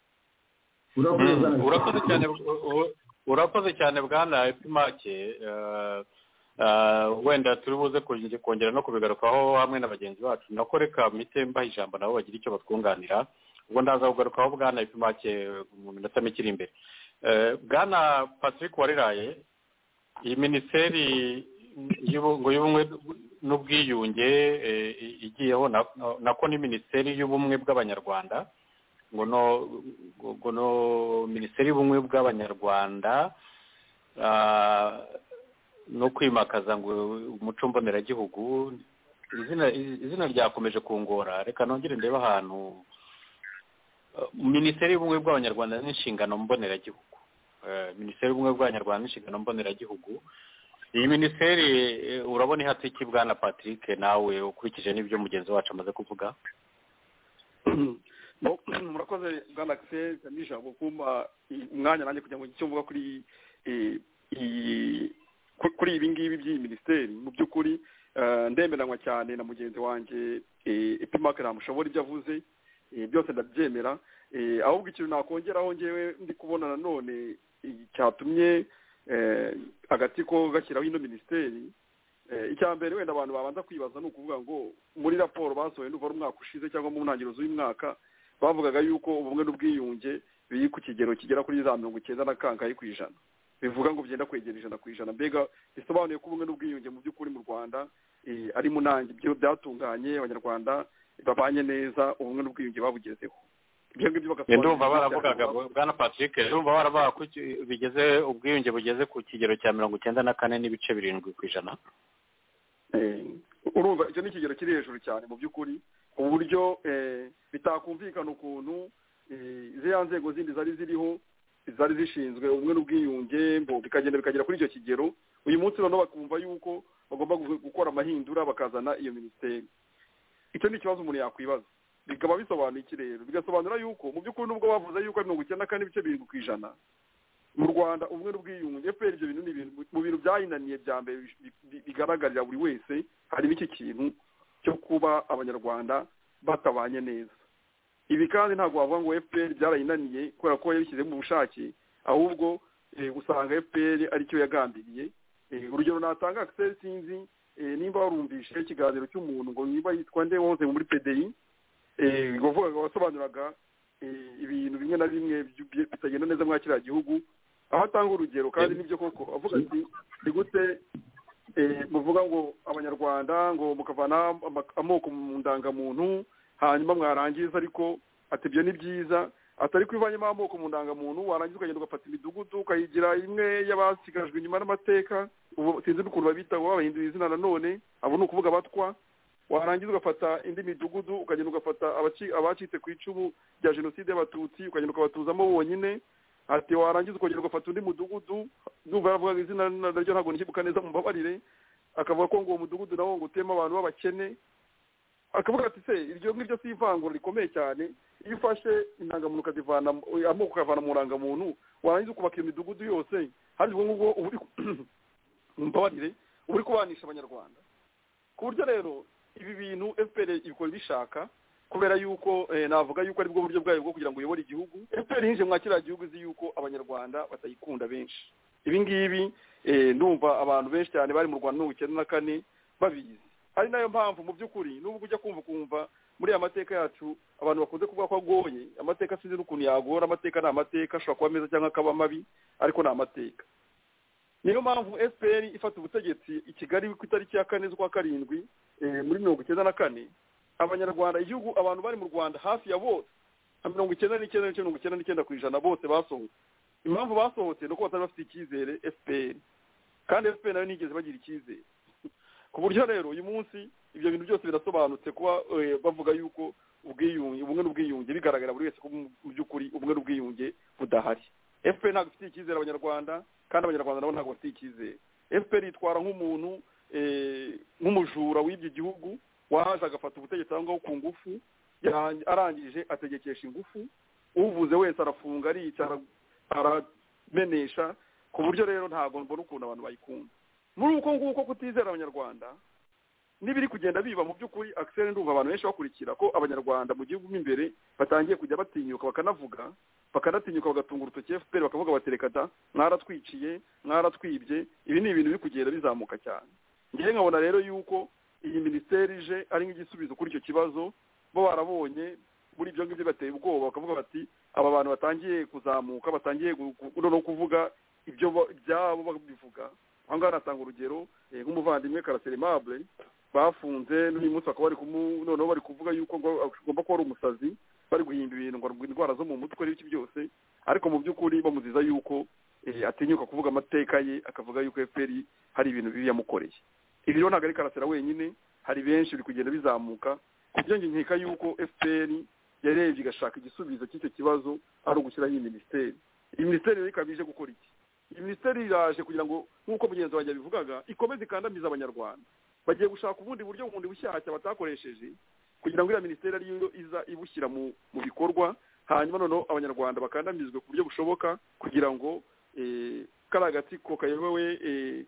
urakoze cyane Bwana Pimaki wenda turi buze kongera no kubigarukaho hamwe na bagenzi bacu nako reka mite mbaha ijambo nabo bagira icyo batwunganira ubwo ndaza kugarukaho Bwana Pimaki mu minota mike iri imbere Bwana Patrick Wariraye iyi minisiteri y'ubumwe n'ubwiyunge igiyeho nako ni minisiteri y'ubumwe bw'abanyarwanda ngo no minisiteri y'ubumwe bw'abanyarwanda no kwimakaza ngo umuco mboneragihugu izina ryakomeje kungora reka nongere ndebe ahantu minisiteri y'ubumwe bw'abanyarwanda n'inshingano mboneragihugu minisiteri y'ubumwe bw'abanyarwanda n'inshingano mboneragihugu iyi minisiteri urabona ihatse iki bwana Patrick nawe ukurikije n'ibyo mugenzi wacu amaze kuvuga murakoze bwana Axel kamisha kumpa umwanya nanjye kugira ngo icyo mvuga kuri ibi ngibi by'iyi minisiteri mu by'ukuri ndemeranywa cyane na mugenzi wanjye Epimac Ntamushobora ibyo avuze byose ndabyemera ahubwo ikintu nakongeraho ngewe ndi kubona nanone cyatumye agatsiko gashyiraho ino minisiteri icya mbere wenda abantu babanza kwibaza ni ukuvuga ngo muri raporo basohoye n'uva umwaka ushize cyangwa mu ntangiriro z'uyu mwaka bavugaga yuko ubumwe n'ubwiyunge biri ku kigero kigera kuri za 90% bivuga ngo byenda kwegera 100%. Mbega bisobanuye ko ubumwe n'ubwiyunge mu by'ukuri mu Rwanda ari munangi byo byatunganye abanyarwanda babanye neza ubumwe n'ubwiyunge babugezeho. Ndumva baravugaga bwana Patrick ndumva baravuga ko bigeze ubwiyunge bugeze ku kigero cya 94.7%. Urumva icyo ni ikigero kiri hejuru cyane mu by'ukuri uburyo bitakumvikana ukuntu ziriya nzego zindi zari zishinzwe ubumwe n'ubwiyunge bikagera kuri icyo kigero uyu munsi noneho bakumva yuko bagomba gukora amahindura bakazana iyo minisiteri. Icyo ni ikibazo umuntu yakwibaza bikaba bisobanuye iki rero bigasobanura yuko mu by'ukuri nubwo bavuze yuko 94.7% mu Rwanda ubumwe n'ubwiyunge FPR ibyo bintu ni ibintu mu bintu byayinaniye bya mbere bigaragarira buri wese harimo iki kintu cyo kuba abanyarwanda batabanye neza. Ibi kandi ntabwo bavuga ngo FPR byarayinaniye kubera ko yabishyize mu bushake ahubwo usanga FPR aricyo yagambiriye. Urugero natanga Axel sinzi nimba warumvishe ikiganiro cy'umuntu ngo niba yitwa nde woze muri PDI bavuga basobanuraga ibintu bimwe na bimwe bitagenda neza muri kiriya gihugu aho atanga urugero kandi nibyo koko avuga ati ni gute muvuga ngo abanyarwanda ngo mukavana amoko mu ndangamuntu hanyuma mwarangiza ariko ati ibyo ni byiza atari kwivanyemo amoko mu ndangamuntu warangiza ukagenda ugafata imidugudu ukayigira imwe y'abasigajwe inyuma n'amateka ubu sinzi n'ukuntu babita ngo babahindura izina nanone abo ni ukuvuga abatwa warangiza ugafata indi midugudu ukagenda ugafata abacitse ku icumu rya jenoside y'abatutsi ukagenda ukabatuzamo bonyine ati warangiza ukongera ugafata undi mudugudu ndumva yavuga izina naryo ntabwo nikibuka neza mumbabarire akavuga ko ngo uwo mudugudu nawo ngo utema abantu b'abakene akavuga ati se iryo ngiryo si ivangura rikomeye cyane iyo ufashe indangamuntu ukazivana amoko ukavana mu ndangamuntu warangiza ukubaka iyo midugudu yose hari ubwo uri mumbabarire uri kubanisha abanyarwanda ku buryo rero ibi bintu FPR ibikora bishaka kubera yuko navuga yuko ari bwo buryo bwayo bwo kugira ngo uyobore igihugu. FPR yinje mwakira igihugu zi yuko abanyarwanda batayikunda benshi. Ibi ngibi ndumva abantu benshi cyane bari mu Rwanda 1994 babizi. Ari nayo mpamvu mu by'ukuri nubwo ujya kumva muri amateka yacu abantu bakunze kuvuga ko agoye amateka sinzi n'ukuntu yagora amateka ni amateka ashobora kuba meza cyangwa akaba mabi ariko ni amateka. Niyo mpamvu FPR ifata ubutegetsi i Kigali ku itariki ya 4 z'ukwa 7 muri 1994 abanyarwanda igihugu abantu bari mu Rwanda hafi ya bose 99.99% bose basohotse. Impamvu basohotse nuko batari bafite icyizere FPR kandi FPR nayo nigeze bagira icyizere ku buryo rero uyu munsi ibyo bintu byose birasobanutse kuba bavuga yuko ubumwe n'ubwiyunge bigaragara buri wese ko mu by'ukuri ubumwe n'ubwiyunge budahari. FPR ntabwo ifite icyizere abanyarwanda kandi abanyarwanda nabo ntabwo bafite icyizere. FPR yitwara nk'umuntu nk'umujura w'ibyo gihugu waje agafata ubutegetsi aho ngaho ku ngufu arangije ategekesha ingufu uvuze wese arafunga aricara aramenesha ku buryo rero ntabwo mbona ukuntu abantu bayikunda muri uko nguko kutizera abanyarwanda nibiri kugenda biba mu by'ukuri Axel ndumva abantu benshi bakurikira ko abanyarwanda mu gihugu imbere batangiye kujya batinyuka bakanavuga bakanatinyuka bagatunga urutoki FPR bakavuga baterekata mwaratwiciye mwaratwibye ibi ni ibintu biri kugenda bizamuka cyane. Ngiye nkabona rero yuko iyi minisiteri ije ari nk'igisubizo kuri icyo kibazo bo barabonye muri ibyo ngibyo bateye ubwoba bakavuga bati aba bantu batangiye kuzamuka batangiye no kuvuga ibyo byabo babivuga. Aho ngaho natanga urugero nk'umuvandimwe Karaseri Mable bafunze n'uyu munsi bakaba noneho bari kuvuga yuko agomba kuba ari umusazi bari guhimba ibintu ngo arwara indwara zo mu mutwe n'ibiki byose ariko mu by'ukuri bamuziza yuko atinyuka kuvuga amateka ye akavuga yuko FPR hari ibintu bibi yamukoreye. Ibi rero ntabwo ari Karasira wenyine, hari benshi biri kugenda bizamuka kubyo nge nkeka yuko FPR yarebye igashaka igisubizo cy'icyo kibazo ari ugushyiraho iyi minisiteri. Iyi minisiteri rero ikabije gukora iki? Iyi minisiteri iraje kugira ngo nk'uko mugenzi wanjye bivugaga ikomeze ikandamiza abanyarwanda. Bagiye gushaka ubundi buryo bundi bushyashya batakoresheje kugira ngo iyo minisiteri ariyo iza ibushyira mu bikorwa, hanyuma noneho abanyarwanda bakandamizwe ku buryo bushoboka kugira ngo kari agatsiko kayobowe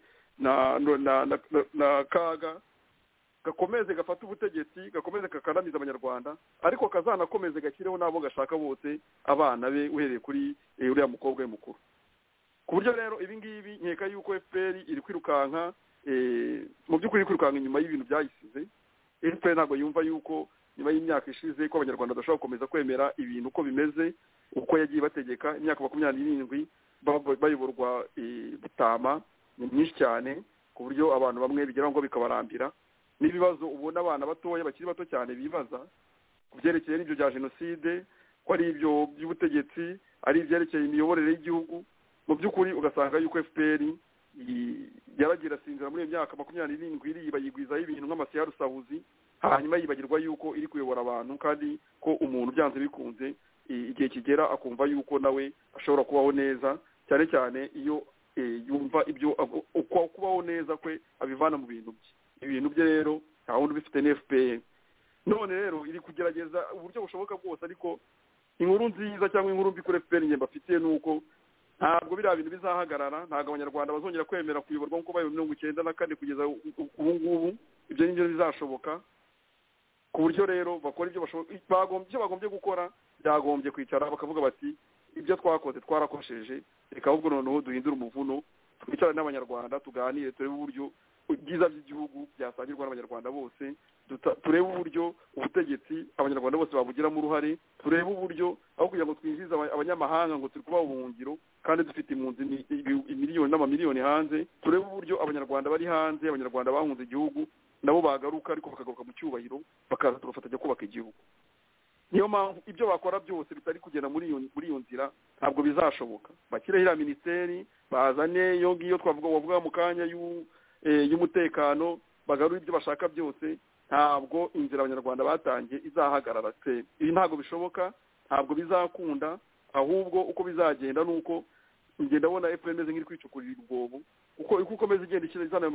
na kaga gakomeze gafata ubutegetsi, gakomeze kakandamiza abanyarwanda, ariko kazanakomeze gashyireho n'abo gashaka bose abana be uhereye kuri uriya mukobwa we mukuru. Ku buryo rero ibi ngibi nkeka yuko FPR iri kwirukanka mu by'ukuri kwirukanka inyuma y'ibintu byayisize. FPR ntabwo yumva yuko nyuma y'imyaka ishize ko abanyarwanda badashobora gukomeza kwemera ibintu uko bimeze uko yagiye bategeka imyaka 27 bayoborwa butama ni myinshi cyane ku buryo abantu bamwe bigera ngo bikabarambira n'ibibazo ubona abana batoya bakiri bato cyane bibaza kubyerekeye n'ibyo bya jenoside ko ari ibyo by'ubutegetsi ari ibyerekeye imiyoborere y'igihugu. Mu by'ukuri ugasanga yuko FPR yaragira sinzira muri imyaka 27 bayigwizaho ibintu nk'amasiya rusahuzi, hanyuma yibagirwa yuko iri kuyobora abantu kandi ko umuntu byanze bikunze igihe kigera akumva yuko nawe ashobora kubaho neza, cyane cyane iyo yumva ibyo uko kubaho neza kwe abivana mu bintu bye. Ibintu bye rero nta wundi bifite n'FPR. None rero iri kugerageza uburyo bushoboka bwose, ariko inkuru nziza cyangwa inkuru mbi kuri FPR nge mbafitiye nuko ntabwo biriya bintu bizahagarara, ntabwo abanyarwanda bazongera kwemera kuyoborwa nk'uko bayo 1994 kugeza ubu ngubu. Ibyo nibyo bizashoboka ku buryo rero bakora ibyo bagombye gukora, byagombye kwicara bakavuga bati ibyo twakoze twarakosheje, reka ahubwo noneho duhindura umuvuno, twicarane n'abanyarwanda tuganire, turebe uburyo ubwiza by'igihugu byasangirwa n'abanyarwanda bose, turebe uburyo ubutegetsi abanyarwanda bose babugiramo uruhare, turebe uburyo aho kugira ngo twinjize abanyamahanga ngo turi kubaha ubuhungiro kandi dufite impunzi miliyoni n'amamiliyoni hanze, turebe uburyo abanyarwanda bari hanze, abanyarwanda bahunze igihugu nabo bagaruka ariko bakagaruka mu cyubahiro bakaza tugafatanya kubaka igihugu. Niyo mpamvu ibyo bakora byose bitari kugenda muri iyo nzira ntabwo bizashoboka. Bakireho iriya minisiteri, bazane iyo ngiyo twavuga mu kanya y'umutekano, bagarura ibyo bashaka byose, ntabwo inzira abanyarwanda batangiye izahagarara. Ibi ntabwo bishoboka, ntabwo bizakunda, ahubwo uko bizagenda nuko ngenda abona FPR imeze nk'iri kwicukurira ubwobo, uko ikomeza igenda ishyira izana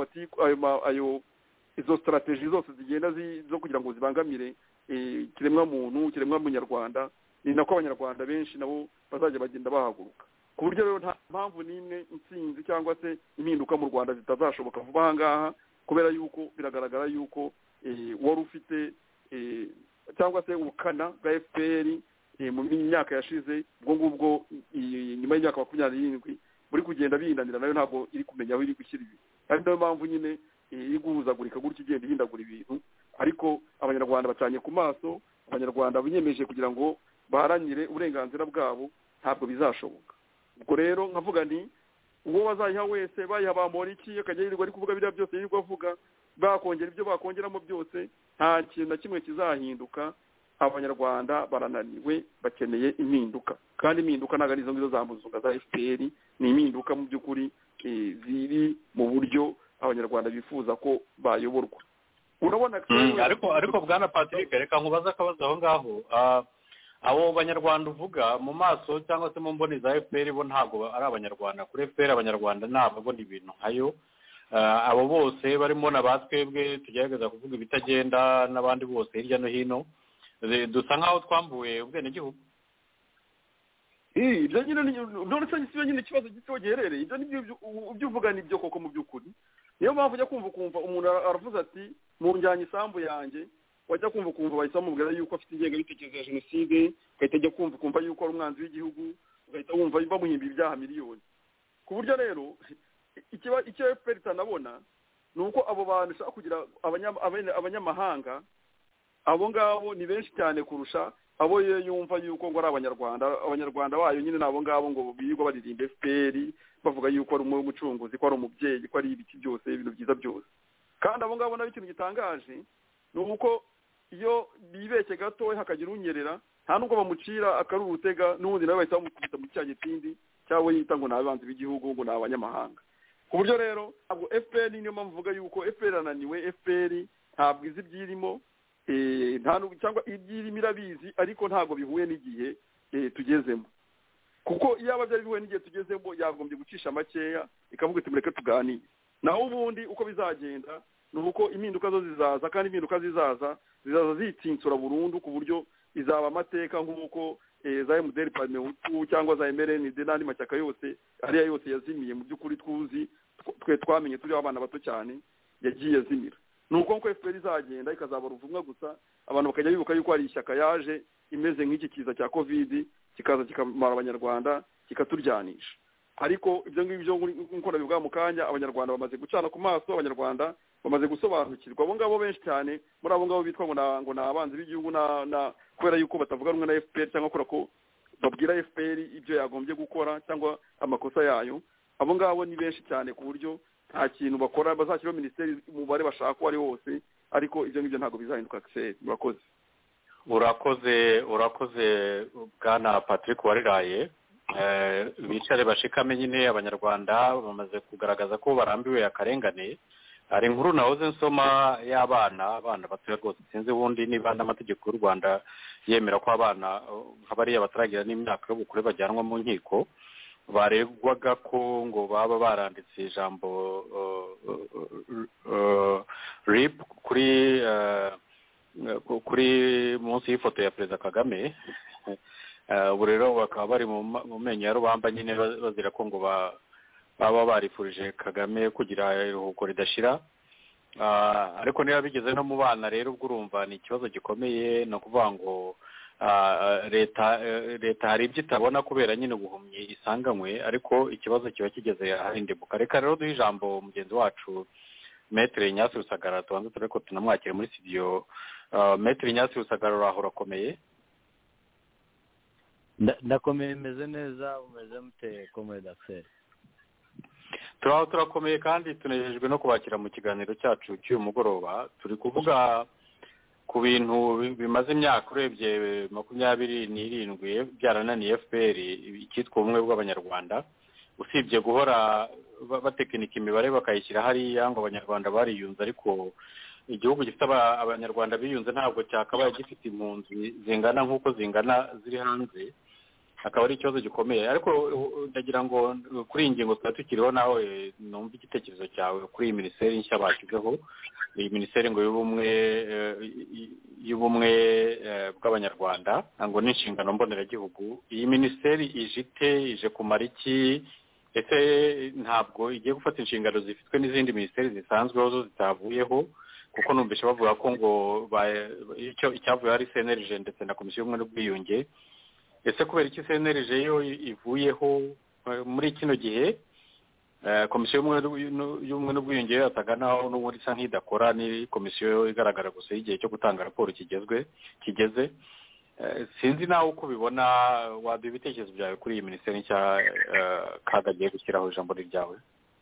ayo izo strategy zose zigenda zo kugira ngo zibangamire kiremwa muntu, kiremwa munyarwanda, ni nako abanyarwanda benshi nabo bazajya bagenda bahaguruka. Ku buryo rero nta mpamvu n'imwe intsinzi cyangwa se impinduka mu Rwanda zitazashoboka vuba aha ngaha, kubera yuko biragaragara yuko wari ufite cyangwa se ubukana bwa FPR mu myaka yashize ubwo ngubwo nyuma y'imyaka 27 buri kugenda bihindanira, nayo ntabwo iri kumenya aho iri gushyira ibi. Ari nayo mpamvu nyine iri guhuzagurika gutya igenda ihindagura ibintu, ariko abanyarwanda bacanye ku maso, abanyarwanda binyemeje kugira ngo baharanire uburenganzira bwabo, ntabwo bizashoboka. Ubwo rero nkavuga nti uwo bazayiha wese bayiha bamora iki akajya yirirwa ari kuvuga biriya byose yirirwa avuga, bakongera ibyo bakongeramo byose, nta kintu na kimwe kizahinduka. Abanyarwanda barananiwe, bakeneye impinduka, kandi impinduka ntabwo ari izo ngizo za muzunga za FPR, ni impinduka mu by'ukuri ziri mu buryo abanyarwanda bifuza ko bayoborwa. Urabona ariko bwana Patrick, reka nkubaza akabazo aho ngaho. Abo banyarwanda uvuga mu maso cyangwa se mu mboni za FPR bo ntabwo ari abanyarwanda. Kuri FPR abanyarwanda ntabwo babona ibintu nkayo. Abo bose barimo na batwebwe tugerageza kuvuga ibitagenda n'abandi bose hirya no hino, dusa nkaho twambuwe ubwenegihugu. Ibyo nyine none se nyine ikibazo gito giherereye, ibyo nibyo ubyuvuga nibyo koko mu by'ukuri. Niyo mpamvu ujya kumva umuntu aravuze ati mu njyanye isambu yanjye, wajya kumva bahita bamubwira yuko afite ingengabitekerezo ya jenoside, ugahita ajya kumva yuko ari umwanzi w'igihugu, ugahita wumva bamuhimba ibyaha miliyoni. Ku buryo rero icyo FPR itanabona ni uko abo bantu ushaka kugira abanyamahanga, abo ngabo ni benshi cyane kurusha abo yumva yuko ngo ari abanyarwanda bayo nyine nabo ngabo ngo birirwa baririmba FPR bavuga yuko ari umucunguzi, ko ari umubyeyi, ko ari ibiki byose, ibintu byiza byose. kandi abo ngabo nabo ikintu gitangaje ni uko iyo bibeshye gato hakagira unyerera nta nubwo bamucira akaruru urutega n'ubundi nawe bahita bamukubita mu cya gitindi cyangwa yita ngo ni abanzi b'igihugu ngo ni abanyamahanga ku buryo rero ntabwo FPR niyo mpamvu mvuga yuko FPR ananiwe FPR ntabwo izi ibyirimo cyangwa ibyirimo irabizi ariko ntabwo bihuye n'igihe tugezemo kuko iyo aba byari bihuye n'igihe tugezemo yagombye gucisha makeya ikavuga iti mureke tuganire naho ubundi uko bizagenda ni uko impinduka zo zizaza kandi impinduka zizaza zitinsura burundu ku buryo izaba amateka nk'uko za MDR Parmehutu cyangwa za MRND n'andi mashyaka yose ariya yose yazimiye mu by'ukuri twe twamenye turi abana bato cyane yagiye azimira ni uko FPR izagenda ikazaba ruvumwa gusa abantu bakajya bibuka yuko hari ishyaka yaje imeze nk'iki kiza cya covid kikaza kikamara abanyarwanda kikaturyanisha ariko ibyo ngibyo nk'uko nabivuga mu kanya abanyarwanda bamaze gucana ku maso abanyarwanda bamaze gusobanukirwa abo ngabo benshi cyane muri abo ngabo bitwa ngo ni abanzi b'igihugu kubera yuko batavuga rumwe na FPR cyangwa kubera ko babwira FPR ibyo yagombye gukora cyangwa amakosa yayo abo ngabo ni benshi cyane ku buryo nta kintu bakora bazashyiraho minisiteri umubare bashaka uwo ari wose ariko ibyo ngibyo ntabwo bizahinduka Axel urakoze bwana Patrick Wariraye bicare bashikame nyine abanyarwanda bamaze kugaragaza ko barambiwe akarengane hari inkuru nahoze nsoma y'abana batoya rwose sinzi ubundi niba n'amategeko y'u Rwanda yemera ko abana nk'abariya bataragira n'imyaka y'ubukure bajyanwa mu nkiko baregwaga ko ngo baba baranditse ijambo RIP kuri munsi y'ifoto ya Perezida Kagame ubu rero bakaba bari mu menyo ya rubamba nyine bazira ko ngo baba barifurije Kagame kugira iruhuko ridashira ariko niba bigeze no mu bana rero ubwo urumva ni ikibazo gikomeye no kuvuga ngo leta hari ibyo itabona kubera nyine ubuhumyi isanganywe ariko ikibazo kiba kigeze aharindimuka reka rero duhe ijambo mugenzi wacu Maître Ignace Rusagara tubanze tureko tunamwakire muri studio Maître Ignace Rusagara urakomeye ndakomeye meze neza umeze mute Comrade Axel turakomeye kandi tunejejwe no kubakira mu kiganiro cyacu cy'uyu mugoroba turi kuvuga ku bintu bimaze imyaka urebye 27 byarananiye FPR icyitwa ubumwe bw'abanyarwanda usibye guhora batekinika imibare bakayishyira hariya ngo abanyarwanda bariyunze ariko igihugu gifite abanyarwanda biyunze ntabwo cyakabaye gifite impunzi zingana nk'uko zingana ziri hanze akaba ari ikibazo gikomeye ariko ndagira ngo kuri iyi ngingo tuba tukiriho nawe numva igitekerezo cyawe kuri iyi minisiteri nshya bashyizeho iyi minisiteri ngo y'ubumwe bw'abanyarwanda ngo n'inshingano mboneragihugu iyi minisiteri ije kumara iki ese ntabwo igiye gufata inshingano zifitwe n'izindi minisiteri zisanzweho zo zitavuyeho kuko numvise bavuga ko ngo icyavuye ari CNLG ndetse na komisiyo y'ubumwe n'ubwiyunge ese kubera iki CNLG yo ivuyeho muri kino gihe komisiyo y'ubumwe n'ubwiyunge yataga naho n'ubundi isa nk'idakora ni komisiyo igaragara gusa igihe cyo gutanga raporo kigeze sinzi nawe uko ubibona waduha ibitekerezo byawe kuri iyi minisiteri nshya kagagiye gushyiraho ijambo ryawe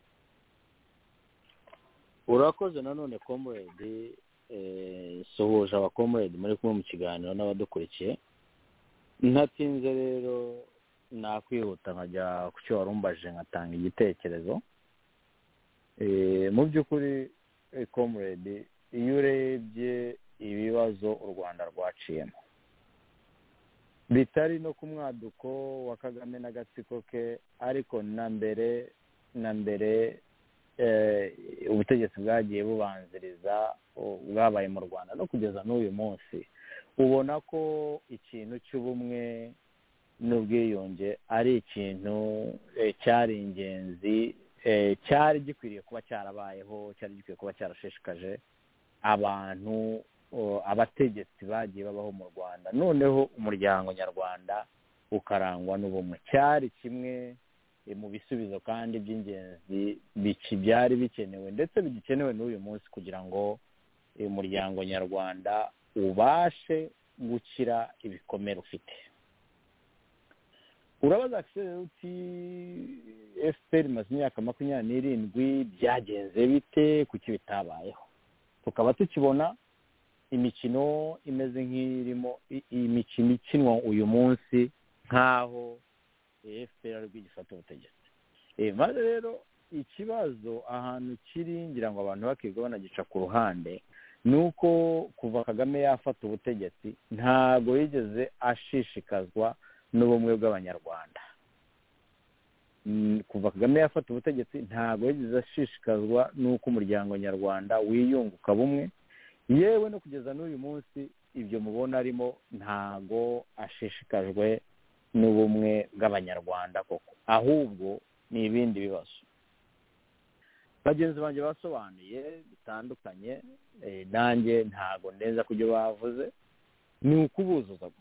urakoze nanone Comrade suhuje abakomrade muri kumwe mu kiganiro n'abadukurikiye ntatinze rero nakwihuta nkajya ku cyo warumbaje nkatanga igitekerezo mu by'ukuri Comrade iyo urebye ibibazo u Rwanda rwaciyemo bitari no ku mwaduko wa Kagame n'agatsiko ke ariko na mbere ubutegetsi bwagiye bubanziriza bwabaye mu Rwanda no kugeza n'uyu munsi ubona ko ikintu cy'ubumwe n'ubwiyunge ari ikintu cyari ingenzi cyari gikwiriye kuba cyarabayeho cyari gikwiye kuba cyarashishikaje abantu abategetsi bagiye babaho mu Rwanda noneho umuryango nyarwanda ukarangwa n'ubumwe cyari kimwe mu bisubizo kandi by'ingenzi byari bikenewe ndetse bigikenewe n'uyu munsi kugira ngo umuryango nyarwanda ubashe gukira ibikomere ufite urabaza uti FPR imaze imyaka 27 byagenze bite kuki bitabayeho tukaba tukibona imikino imeze nk'irimo imikino ikinwa uyu munsi nk'aho FPR ari bw'igifata ubutegetsi. Maze rero ikibazo ahantu kiri ngira ngo abantu bakiga banagica ku ruhande ni uko kuva Kagame yafata ubutegetsi ntabwo yigeze ashishikazwa n'ubumwe bw'abanyarwanda. Kuva Kagame yafata ubutegetsi ntabwo yigeze ashishikazwa n'uko umuryango nyarwanda wiyunguka bumwe, yewe no kugeza n'uyu munsi ibyo mubona arimo ntabwo ashishikajwe n'ubumwe bw'abanyarwanda koko, ahubwo ni ibindi bibazo. Bagenzi banjye basobanuye bitandukanye, nanjye ntabwo neza ku byo bavuze, ni ukubuzuza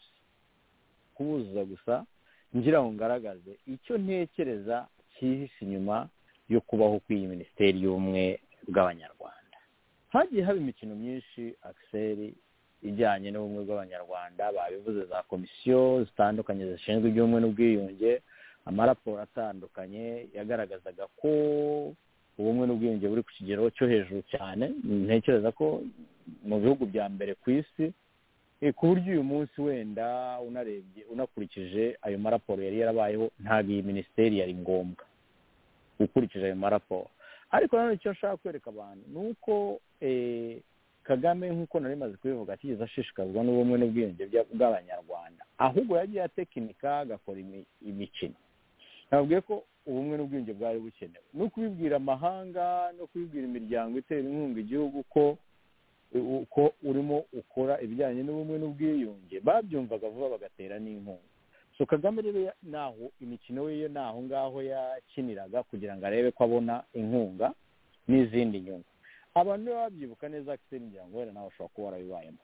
gusa ngira ngo ngaragaze icyo ntekereza cyihishe inyuma yo kubaho kw'iyi minisiteri y'ubumwe bw'abanyarwanda. Hagiye haba imikino myinshi Axel ijyanye n'ubumwe bw'abanyarwanda, babivuze za komisiyo zitandukanye zishinzwe iby'ubumwe n'ubwiyunge, amaraporo atandukanye yagaragazaga ko ubumwe n'ubwiyunge buri ku kigero cyo hejuru cyane. Ntekereza ko mu bihugu bya mbere ku isi, ku buryo uyu munsi wenda unarebye unakurikije ayo maraporo yari yarabayeho ntabwo iyi minisiteri yari ngombwa ukurikije ayo maraporo. Ariko nanone icyo nshaka kwereka abantu ni uko Kagame nk'uko nari maze kubivuga atigeze ashishikazwa n'ubumwe n'ubwiyunge bw'abanyarwanda, ahubwo yagiye atekinika agakora imikino. Nabwiye ko ubumwe n'ubwiyunge bwari bukenewe no kubibwira amahanga no kubibwira imiryango itera inkunga igihugu ko urimo ukora ibijyanye n'ubumwe n'ubwiyunge, babyumvaga vuba bagatera n'inkunga. So Kagame rero naho imikino ye naho ngaho yakiniraga kugira ngo arebe ko abona inkunga n'izindi nyungu. Abantu babyibuka neza Axel ngira ngo wenda nawe ushobora kuba warabibayemo.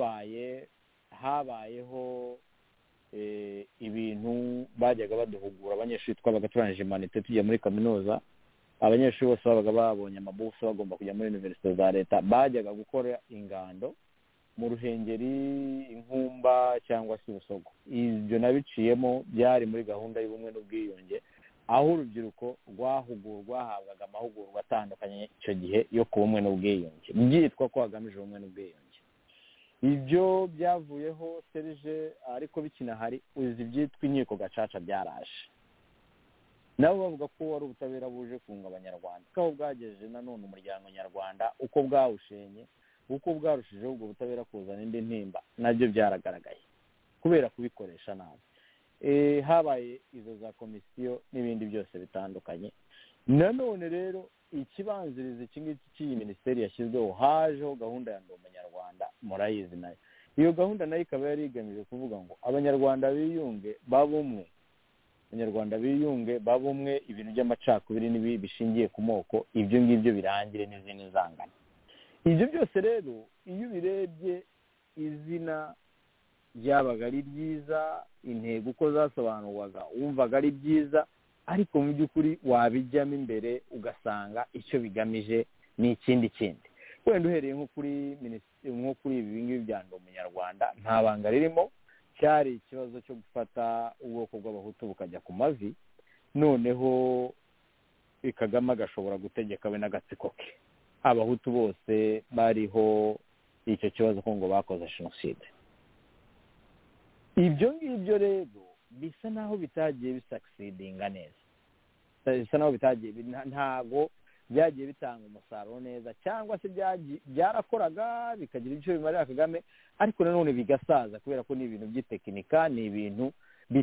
Habayeho ibintu bajyaga baduhugura abanyeshuri twabaga turangije humanité tujya muri kaminuza, abanyeshuri bose babaga babonye amabufu bagomba kujya muri universite za leta, bajyaga gukora ingando mu Ruhengeri, Inkumba cyangwa se Busogo. Ibyo nabiciyemo byari muri gahunda y'ubumwe n'ubwiyunge, aho urubyiruko rwahabwaga amahugurwa atandukanye icyo gihe yo ku bumwe n'ubwiyunge, byitwa ko hagamije ubumwe n'ubwiyunge. Ibyo byavuyeho Serge, ariko bikinahari uzi byitwa inkiko gacaca byaraje, nabo bavuga ko wari ubutabera buje kunga abanyarwanda, ko bwagejeje nanone umuryango nyarwanda uko bwawushenye, uko bwarushijeho ubwo butabera kuzana indi ntimba, nabyo byaragaragaye kubera kubikoresha nabi. Habaye izo za komisiyo n'ibindi byose bitandukanye. Nanone rero ikibanziriza iki ngiki cy'iyi minisiteri yashyizweho, hajeho gahunda ya Ndi Umunyarwanda, murayizi nayo. Iyo gahunda nayo ikaba yari igamije kuvuga ngo abanyarwanda biyunge babumwe, ibintu by'amacakubiri n'ibi bishingiye ku moko ibyo ngibyo birangire n'izindi zangana. Ibyo byose rero iyo ubirebye izina ryabaga ari ryiza, intego uko zasobanurwaga wumvaga ari byiza, ariko mu by'ukuri wabijyamo imbere ugasanga icyo bigamije ni ikindi kindi. Wenda uhereye nko kuri ibi ngibi bya Ndi Umunyarwanda, nta banga ririmo, cyari ikibazo cyo gufata ubwoko bw'abahutu bukajya ku mavi, noneho Kagame agashobora gutegeka we n'agatsiko ke. Abahutu bose bariho icyo kibazo ko ngo bakoze jenoside. Ibyo ngibyo rero bisa naho bitagiye bisakisidinga neza, bisa naho ntabwo byagiye bitanga umusaruro neza, cyangwa se byarakoraga bikagira icyo bimarira Kagame, ariko nanone bigasaza kubera ko ni ibintu by'itekinika, ni ibintu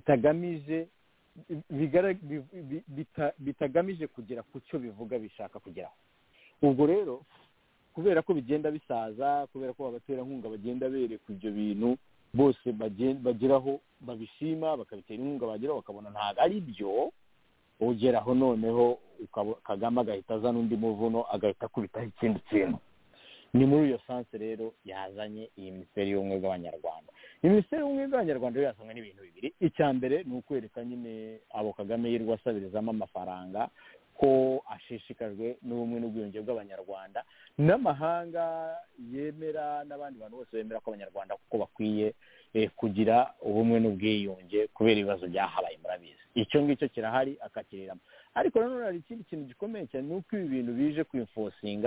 bitagamije kugera ku cyo bivuga bishaka kugeraho. Ubwo rero kubera ko bigenda bisaza, kubera ko abaterankunga bagenda bereka ibyo bintu bose bageraho babishima, bakabitera inkunga bageraho bakabona ntabwo ari byo, ugeraho noneho Kagame agahita azana undi muvuno, agahita akubitaho ikindi kintu. Ni muri iyo sanse rero yazanye iyi minisiteri y'ubumwe bw'abanyarwanda. Iyi minisiteri y'ubumwe bw'abanyarwanda rero yazanywe n'ibintu bibiri. Icya mbere ni ukwereka nyine abo Kagame yirwa asabirizamo amafaranga ko ashishikajwe n'ubumwe n'ubwiyunge bw'abanyarwanda, n'amahanga yemera n'abandi bantu bose bemera ko abanyarwanda kuko bakwiye kugira ubumwe n'ubwiyunge kubera ibibazo byahabaye murabizi. Icyo ngicyo kirahari akakiriramo. Ariko nanone hari ikindi kintu gikomeye cyane, ni uko ibi bintu bije kwinfosinga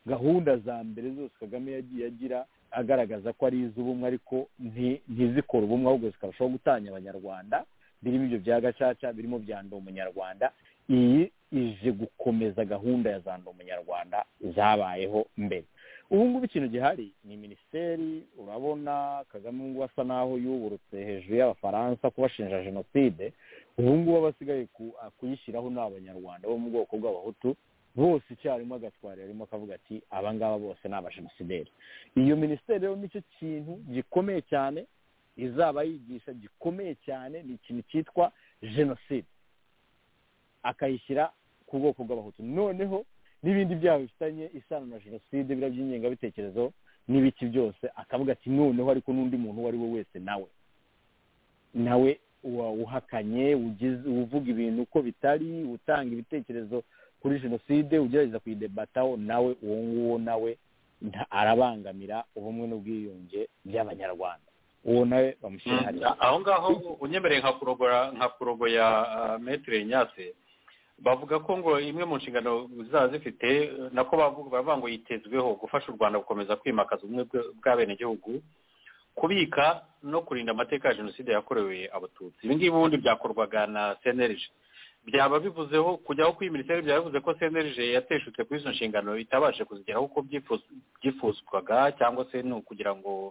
gahunda za mbere zose Kagame yagiye agira agaragaza ko ari iz'ubumwe ariko ntizikora ubumwe ahubwo zikarushaho gutanya abanyarwanda, birimo ibyo bya gacaca, birimo bya ndi umunyarwanda. Iyi ije gukomeza gahunda ya za ndi umunyarwanda zabayeho mbere. Ubu ngubu ikintu gihari ni minisiteri, urabona Kagame ngo asa naho yuburutse hejuru y'Abafaransa kubashinja jenoside. Ubu ngubu abasigaye kuyishyiraho ni abanyarwanda bo mu bwoko bw'abahutu bose icyarimwe agatwara arimo akavuga ati aba ngaba bose ni abajenosideri. Iyo minisiteri rero nicyo kintu gikomeye cyane izaba yigisha, gikomeye cyane, ni ikintu cyitwa jenoside, akayishyira ku bwoko bw'abahutu. Noneho n'ibindi byaha bifitanye isano na jenoside, biriya by'ingengabitekerezo n'ibiki byose, akavuga ati noneho ariko n'undi muntu uwo ari we wese nawe uhakanye, uvuga ibintu uko bitari, utanga ibitekerezo kuri jenoside, ugerageza kuyidebataho, nawe uwo nguwo nawe arabangamira ubumwe n'ubwiyunge by'abanyarwanda. Uwo nawe bamushyira hariya. Aho ngaho unyemereye nka kurogoya Maître Ignace, bavuga ko ngo imwe mu nshingano zaba zifite nako bavuga ngo yitezweho gufasha u Rwanda gukomeza kwimakaza ubumwe bw'abenegihugu, kubika no kurinda amateka ya jenoside yakorewe abatutsi. Ibi ngibi ubundi byakorwaga na CNLG. Byaba bivuzeho kujyaho kuri minisiteri, byaba bivuze ko CNLG yateshutse kuri izo nshingano itabashe kuzigeraho uko byifuzwaga, cyangwa se ni ukugira ngo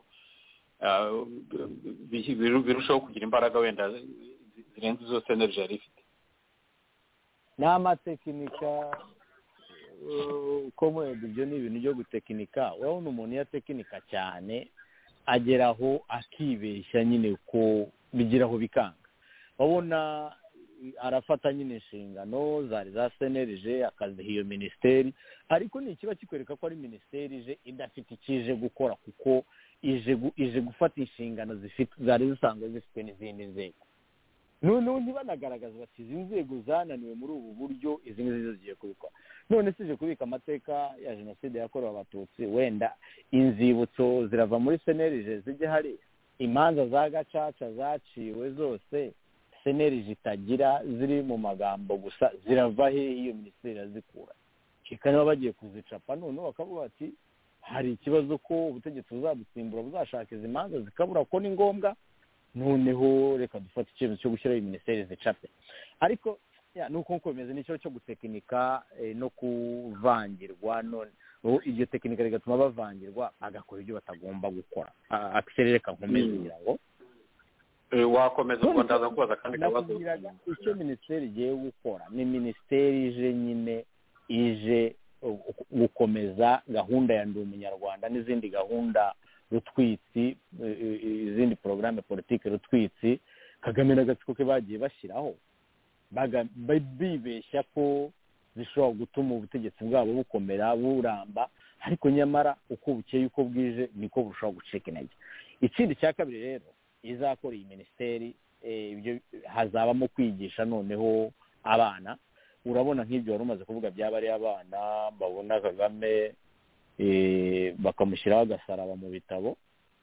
birushaho kugira imbaraga wenda zirenze izo CNLG yari ifite. Ni amatekinika komwede, ibyo ni ibintu byo gutekinika. urabona umuntu yatekinika cyane ageraho akibeshya nyine ko bigiraho bikanga. Babona arafata nyine inshingano zari za CNLG akaziha iyo minisiteri, ariko ni ikiba kikwereka ko ari minisiteri ije idafite ikije gukora, kuko ije gufata inshingano zari zisanzwe zifite n'izindi nzego. noneho ntibanagaragaza bati izi nzego zananiwe muri ubu buryo, izi ngizi zigiye kubikora. None sije kubika amateka ya jenoside yakorewe abatutsi, wenda inzibutso zirava muri CNLG zijya hari imanza za gacaca zaciwe zose CNLG itagira, ziri mu magambo gusa, zirava he iyo minisiteri azikura? Kikaba bagiye kuzicapa, noneho bakavuga bati hari ikibazo ko ubutegetsi buzadusimbura buzashaka izi manza zikabura ko ni ngombwa, noneho reka dufate icyemezo cyo gushyiraho minisiteri zicape. Ariko nuko bimeze n'ikibazo cyo gutekinika no kuvangirwa. None iryo tekinika rigatuma bavangirwa bagakora ibyo batagomba gukora. Reka nkomeze kugira ngo wakomeza ubwo ndaza kubaza kandi kabazo. Icyo minisiteri igiye gukora ni minisiteri ije nyine ije gukomeza gahunda ya ndi umunyarwanda n'izindi gahunda rutwitsi, izindi porogaramu politiki rutwitsi Kagame n'agatsiko ke bagiye bashyiraho, bibeshya ko zishobora gutuma ubutegetsi bwabo bukomera buramba, ariko nyamara uko bukeye uko bwije niko burushaho gucika intege. Ikindi cya kabiri rero izakora iyi minisiteri, ibyo hazabamo kwigisha noneho abana. Urabona nk'ibyo wari umaze kuvuga byaba ari abana babona Kagame bakamushyiraho agasaraba mu bitabo,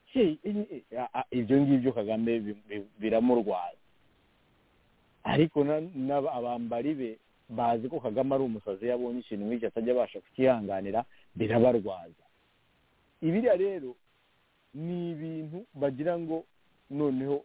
ibyo ngibyo Kagame biramurwaza. Ariko abambari be bazi ko Kagame ari umusazi, yabonye ikintu nk'icyo atajya abasha kukihanganira, birabarwaza. Ibiriya rero ni ibintu bagira ngo noneho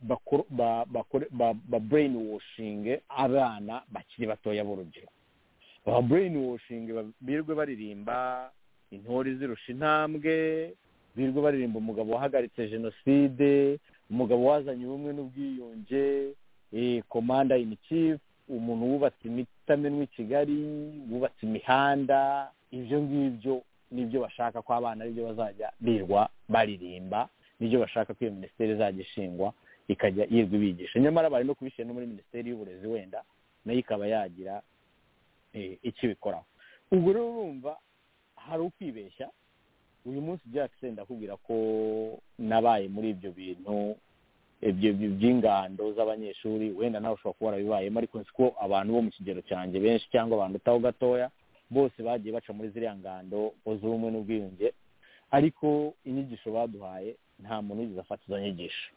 ba brain washing abana bakiri batoya b'urubyiruko. Ba brain washing birwe baririmba intore zirusha intambwe, birwe baririmba umugabo wahagaritse jenoside, umugabo wazanye ubumwe n'ubwiyunge, commander in chief, umuntu wubatse imitamenwa i Kigali, wubatse imihanda. Ibyo ngibyo nibyo bashaka ko abana aribyo bazajya birwa baririmba, nibyo bashaka ko iyo minisiteri izajya ishingwa ikajya yirwa ibigisha. Nyamara bari no kubishyira no muri minisiteri y'uburezi, wenda nayo ikaba yagira icyo bikoraho. Ubwo rero urumva hari ukwibeshya. Uyu munsi Jackson ndakubwira ko nabaye muri ibyo bintu by'ingando z'abanyeshuri, wenda nawe ushobora kuba warabibayemo, ariko nzi ko abantu bo mu kigero cyanjye benshi cyangwa abantu utaho gatoya bose bagiye baca muri ziriya ngando z'ubumwe n'ubwiyunge, ariko inyigisho baduhaye nta muntu wigeze afata izo nyigisho.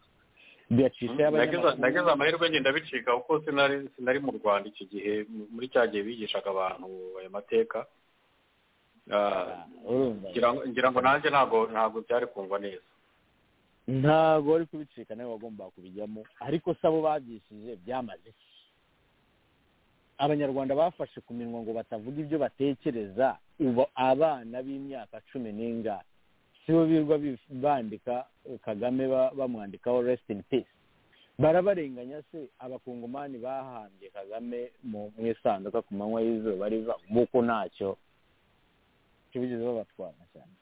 Nageze amahirwe ngenda bicika kuko sinari mu Rwanda icyo gihe, muri cya gihe bigishaga abantu ayo mateka. ngira ngo nanjye ntabwo byari kungwa neza, ntabwo wari kubicika nawe wagomba kubijyamo, ariko se abo babyishije byamaze. Abanyarwanda bafashe ku minwa ngo batavuga ibyo batekereza, ubu abana b'imyaka 10 n'ingahe sibo birwa bandika Kagame bamwandikaho rest in peace. Barabarenganya se abakongomani bahambye Kagame mu isanduka ku manywa y'izuba riva, buko ntacyo kibigeze babatwara cyane,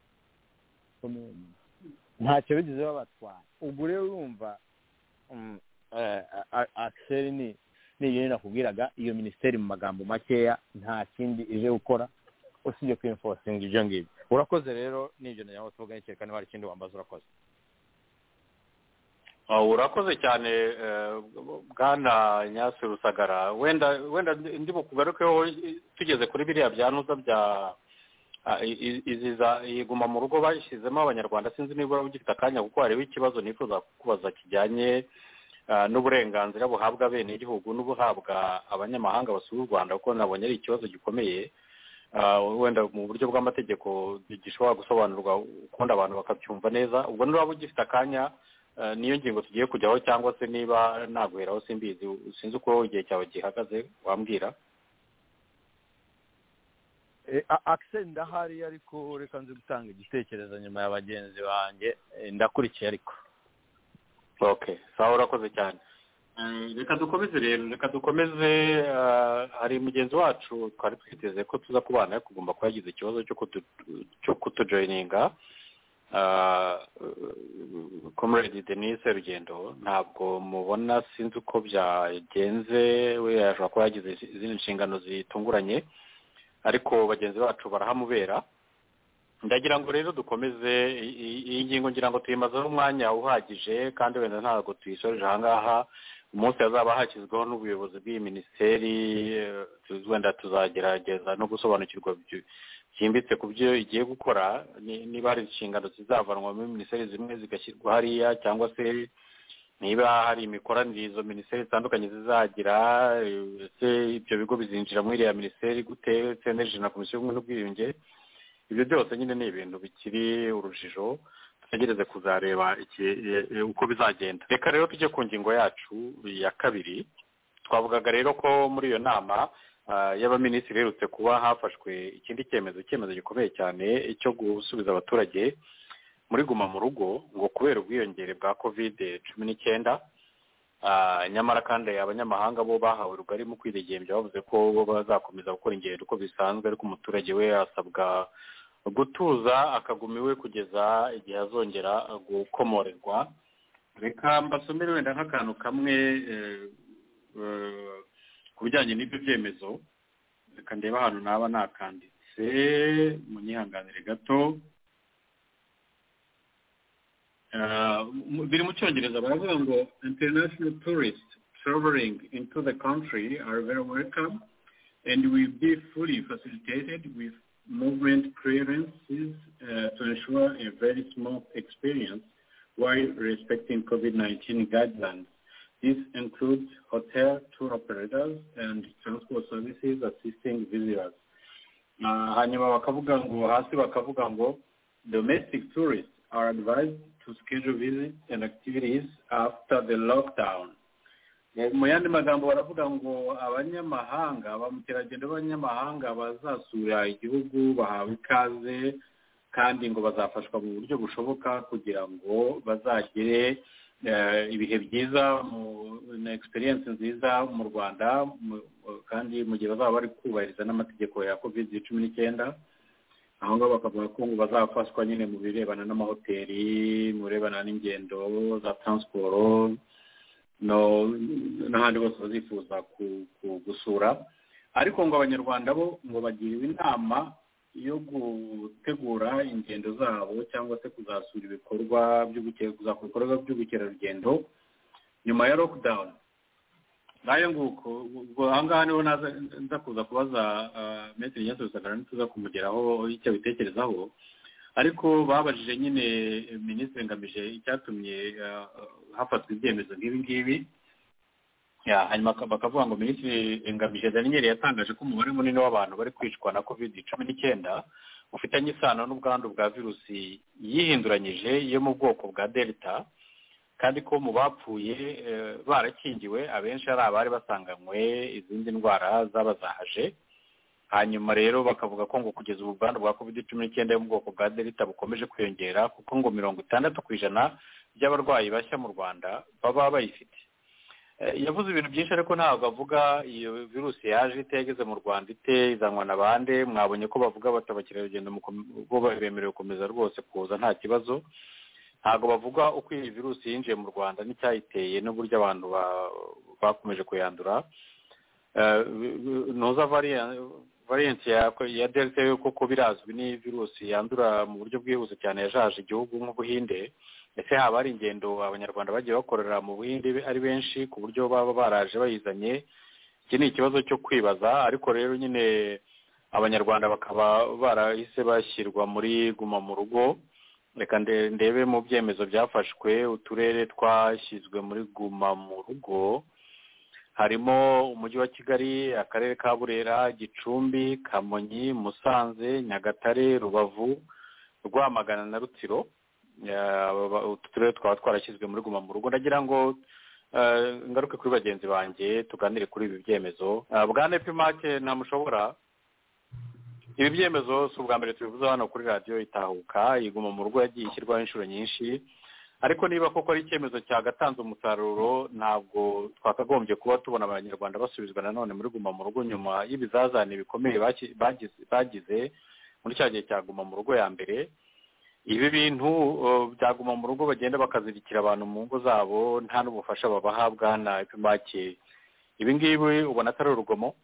ntacyo bigeze babatwara. Ubwo rero urumva Axel ni ibintu nakubwiraga, iyo minisiteri mu magambo makeya nta kindi ije gukora usibye kwinforcing ibyo ngibyo. Urakoze rero, n'ibyo nayo tuvuga cyane, hari ikindi wambaza. Urakoze cyane bwana Nyasi Rusagara. Wenda ndi bukugarukeho tugeze kuri biriya byanuza bya iziza iguma mu rugo bashyizemo abanyarwanda. Sinzi niba ugifite akanya kuko hariho ikibazo nifuza kubaza kijyanye n'uburenganzira buhabwa bene igihugu n'ubuhabwa abanyamahanga basura u Rwanda, kuko nabonye ari ikibazo gikomeye. Wenda mu buryo bw'amategeko gishobora gusobanurwa ukundi abantu bakabyumva neza. Ubwo niba ugifite akanya niyo ngingo tugiye kujyaho, cyangwa se niba naguheraho simbizi, sinzi uko igihe cyawe gihagaze wambwira. Axel ndahari, ariko reka nzi gutanga igitekerezo nyuma ya bagenzi banjye, ndakurikiye ariko. Okay, sawa, urakoze cyane. Reka dukomeze hari mugenzi wacu twari twiteze ko tuza kubana kugomba kuba yagize ikibazo cyo kutujoininga, Comrade Denise Rugendo. Ntabwo mubona, sinzi uko byagenze, we yashobora kuba yagize izindi nshingano zitunguranye, ariko bagenzi bacu barahamubera. Ndagira ngo rero dukomeze iyi ngingo, ngira ngo tuyimazeho umwanya uhagije, kandi wenda ntabwo tuyisoreje ahangaha. Umunsi hazaba hashyizweho n'ubuyobozi bw'iyi minisiteri, wenda tuzagerageza no gusobanukirwa byimbitse ku byo igiye gukora, niba hari inshingano zizavanwa muri minisiteri zimwe zigashyirwa hariya, cyangwa se niba hari imikoranire izo minisiteri zitandukanye zizagira, ese ibyo bigo bizinjira muri iriya minisiteri gute, CNLG na komisiyo y'ubumwe n'ubwiyunge. Ibyo byose nyine ni ibintu bikiri urujijo, tutegereze kuzareba uko bizagenda. Reka rero tujye ku ngingo yacu ya kabiri. Twavugaga rero ko muri iyo nama y'abaminisitiri herutse kuba hafashwe ikindi cyemezo gikomeye cyane cyo gusubiza abaturage muri guma mu rugo, ngo kubera ubwiyongere bwa COVID-19. Nyamara kandi abanyamahanga bo bahawe rugari mu kwidegembya, bavuze ko bo bazakomeza gukora ingendo uko bisanzwe, ariko umuturage we asabwa gutuza akaguma iwe kugeza igihe azongera gukomorerwa. Reka mbasomere wenda nk'akantu kamwe ku bijyanye n'ibyo byemezo. Reka ndeba ahantu naba nakanditse, munyihanganire gato. Biri mu Cyongereza, baravuga ngo international tourists traveling into the country are very welcome and will be fully facilitated with movement clearances to ensure a very smooth experience while respecting COVID-19 guidelines. This includes hotel tour operators and transport services assisting visitors. Hanyuma bakavuga ngo domestic tourists are advised to schedule visits and activities after the lockdown. Mu yandi magambo baravuga ngo abanyamahanga, ba mukerarugendo b'abanyamahanga bazasura igihugu bahawe ikaze, kandi ngo bazafashwa mu buryo bushoboka kugira ngo bazagire ibihe byiza na experience nziza mu Rwanda, kandi mu gihe bazaba bari kubahiriza n'amategeko ya COVID-19. Aho ngaho bakavuga ko ngo bazafashwa nyine mu birebana n'amahoteli, mu birebana n'ingendo za transport n'ahandi bose bazifuza gusura. Ariko ngo abanyarwanda bo ngo bagiriwe inama yo gutegura ingendo zabo, cyangwa se kuzasura ibikorwa by'ubukerarugendo nyuma ya lockdown. Nayo nguko ubwo ahangaha niho nza kuza kubaza Maitre Nyasi Rusagara nituza kumugeraho icyo bitekerezaho. Ariko babajije nyine Minisitiri Ngamije icyatumye hafatwa ibyemezo nk'ibi ngibi. hanyuma bakavuga ngo Minisitiri Ngamije Daniel yatangaje ko umubare munini w'abantu bari kwicwa na COVID-19 ufitanye isano n'ubwandu bwa virusi yihinduranyije yo mu bwoko bwa Delta, kandi ko mu bapfuye barakingiwe abenshi ari abari basanganywe izindi ndwara zabazahaje. Hanyuma rero bakavuga ko ngo kugeza ubu bwandu bwa COVID-19 yo mu bwoko bwa Delta bukomeje kwiyongera, kuko ngo 60% by'abarwayi bashya mu Rwanda baba bayifite. Yavuze ibintu byinshi ariko ntabwo avuga iyo virusi yaje itegeze mu Rwanda ite, izanwa na bande. Mwabonye ko bavuga batabakira urugendo bo bemerewe gukomeza rwose kuza nta kibazo. Ntabwo bavuga uko iyi virusi yinjiye mu Rwanda n'icyayiteye n'uburyo abantu bakomeje kuyandura. Noza variant ya Delta yo koko birazwi ni virusi yandura mu buryo bwihuse cyane, yajaje igihugu nk'Ubuhinde. Ese haba ari ingendo abanyarwanda bagiye bakorera mu Buhinde ari benshi ku buryo baba baraje bayizanye? Iki ni ikibazo cyo kwibaza, ariko rero nyine abanyarwanda bakaba barahise bashyirwa muri guma mu rugo. Reka ndebe mu byemezo byafashwe uturere twashyizwe muri guma mu rugo harimo umujyi wa Kigali, akarere ka Burera, Gicumbi, Kamonyi, Musanze, Nyagatare, Rubavu, Rwamagana na Rutsiro. Uturere twaba twarashyizwe muri guma mu rugo. Ndagira ngo ngaruke kuri bagenzi banjye tuganire kuri ibi byemezo. Bwana Epimake ntamushobora, ibi byemezo si ubwa mbere tubivuze hano kuri radiyo Itahuka. Iguma mu rugo yagiye ishyirwaho inshuro nyinshi, ariko niba koko ari icyemezo cyagatanze umusaruro, ntabwo twakagombye kuba tubona abanyarwanda basubizwa nanone muri guma mu rugo nyuma y'ibizazane bikomeye bagize muri cya gihe cya guma mu rugo ya mbere. Ibi bintu byaguma mu rugo bagenda bakazirikira abantu mu ngo zabo nta n'ubufasha babaha. Bwana Epimake, ibi ngibi ubona atari urugomo?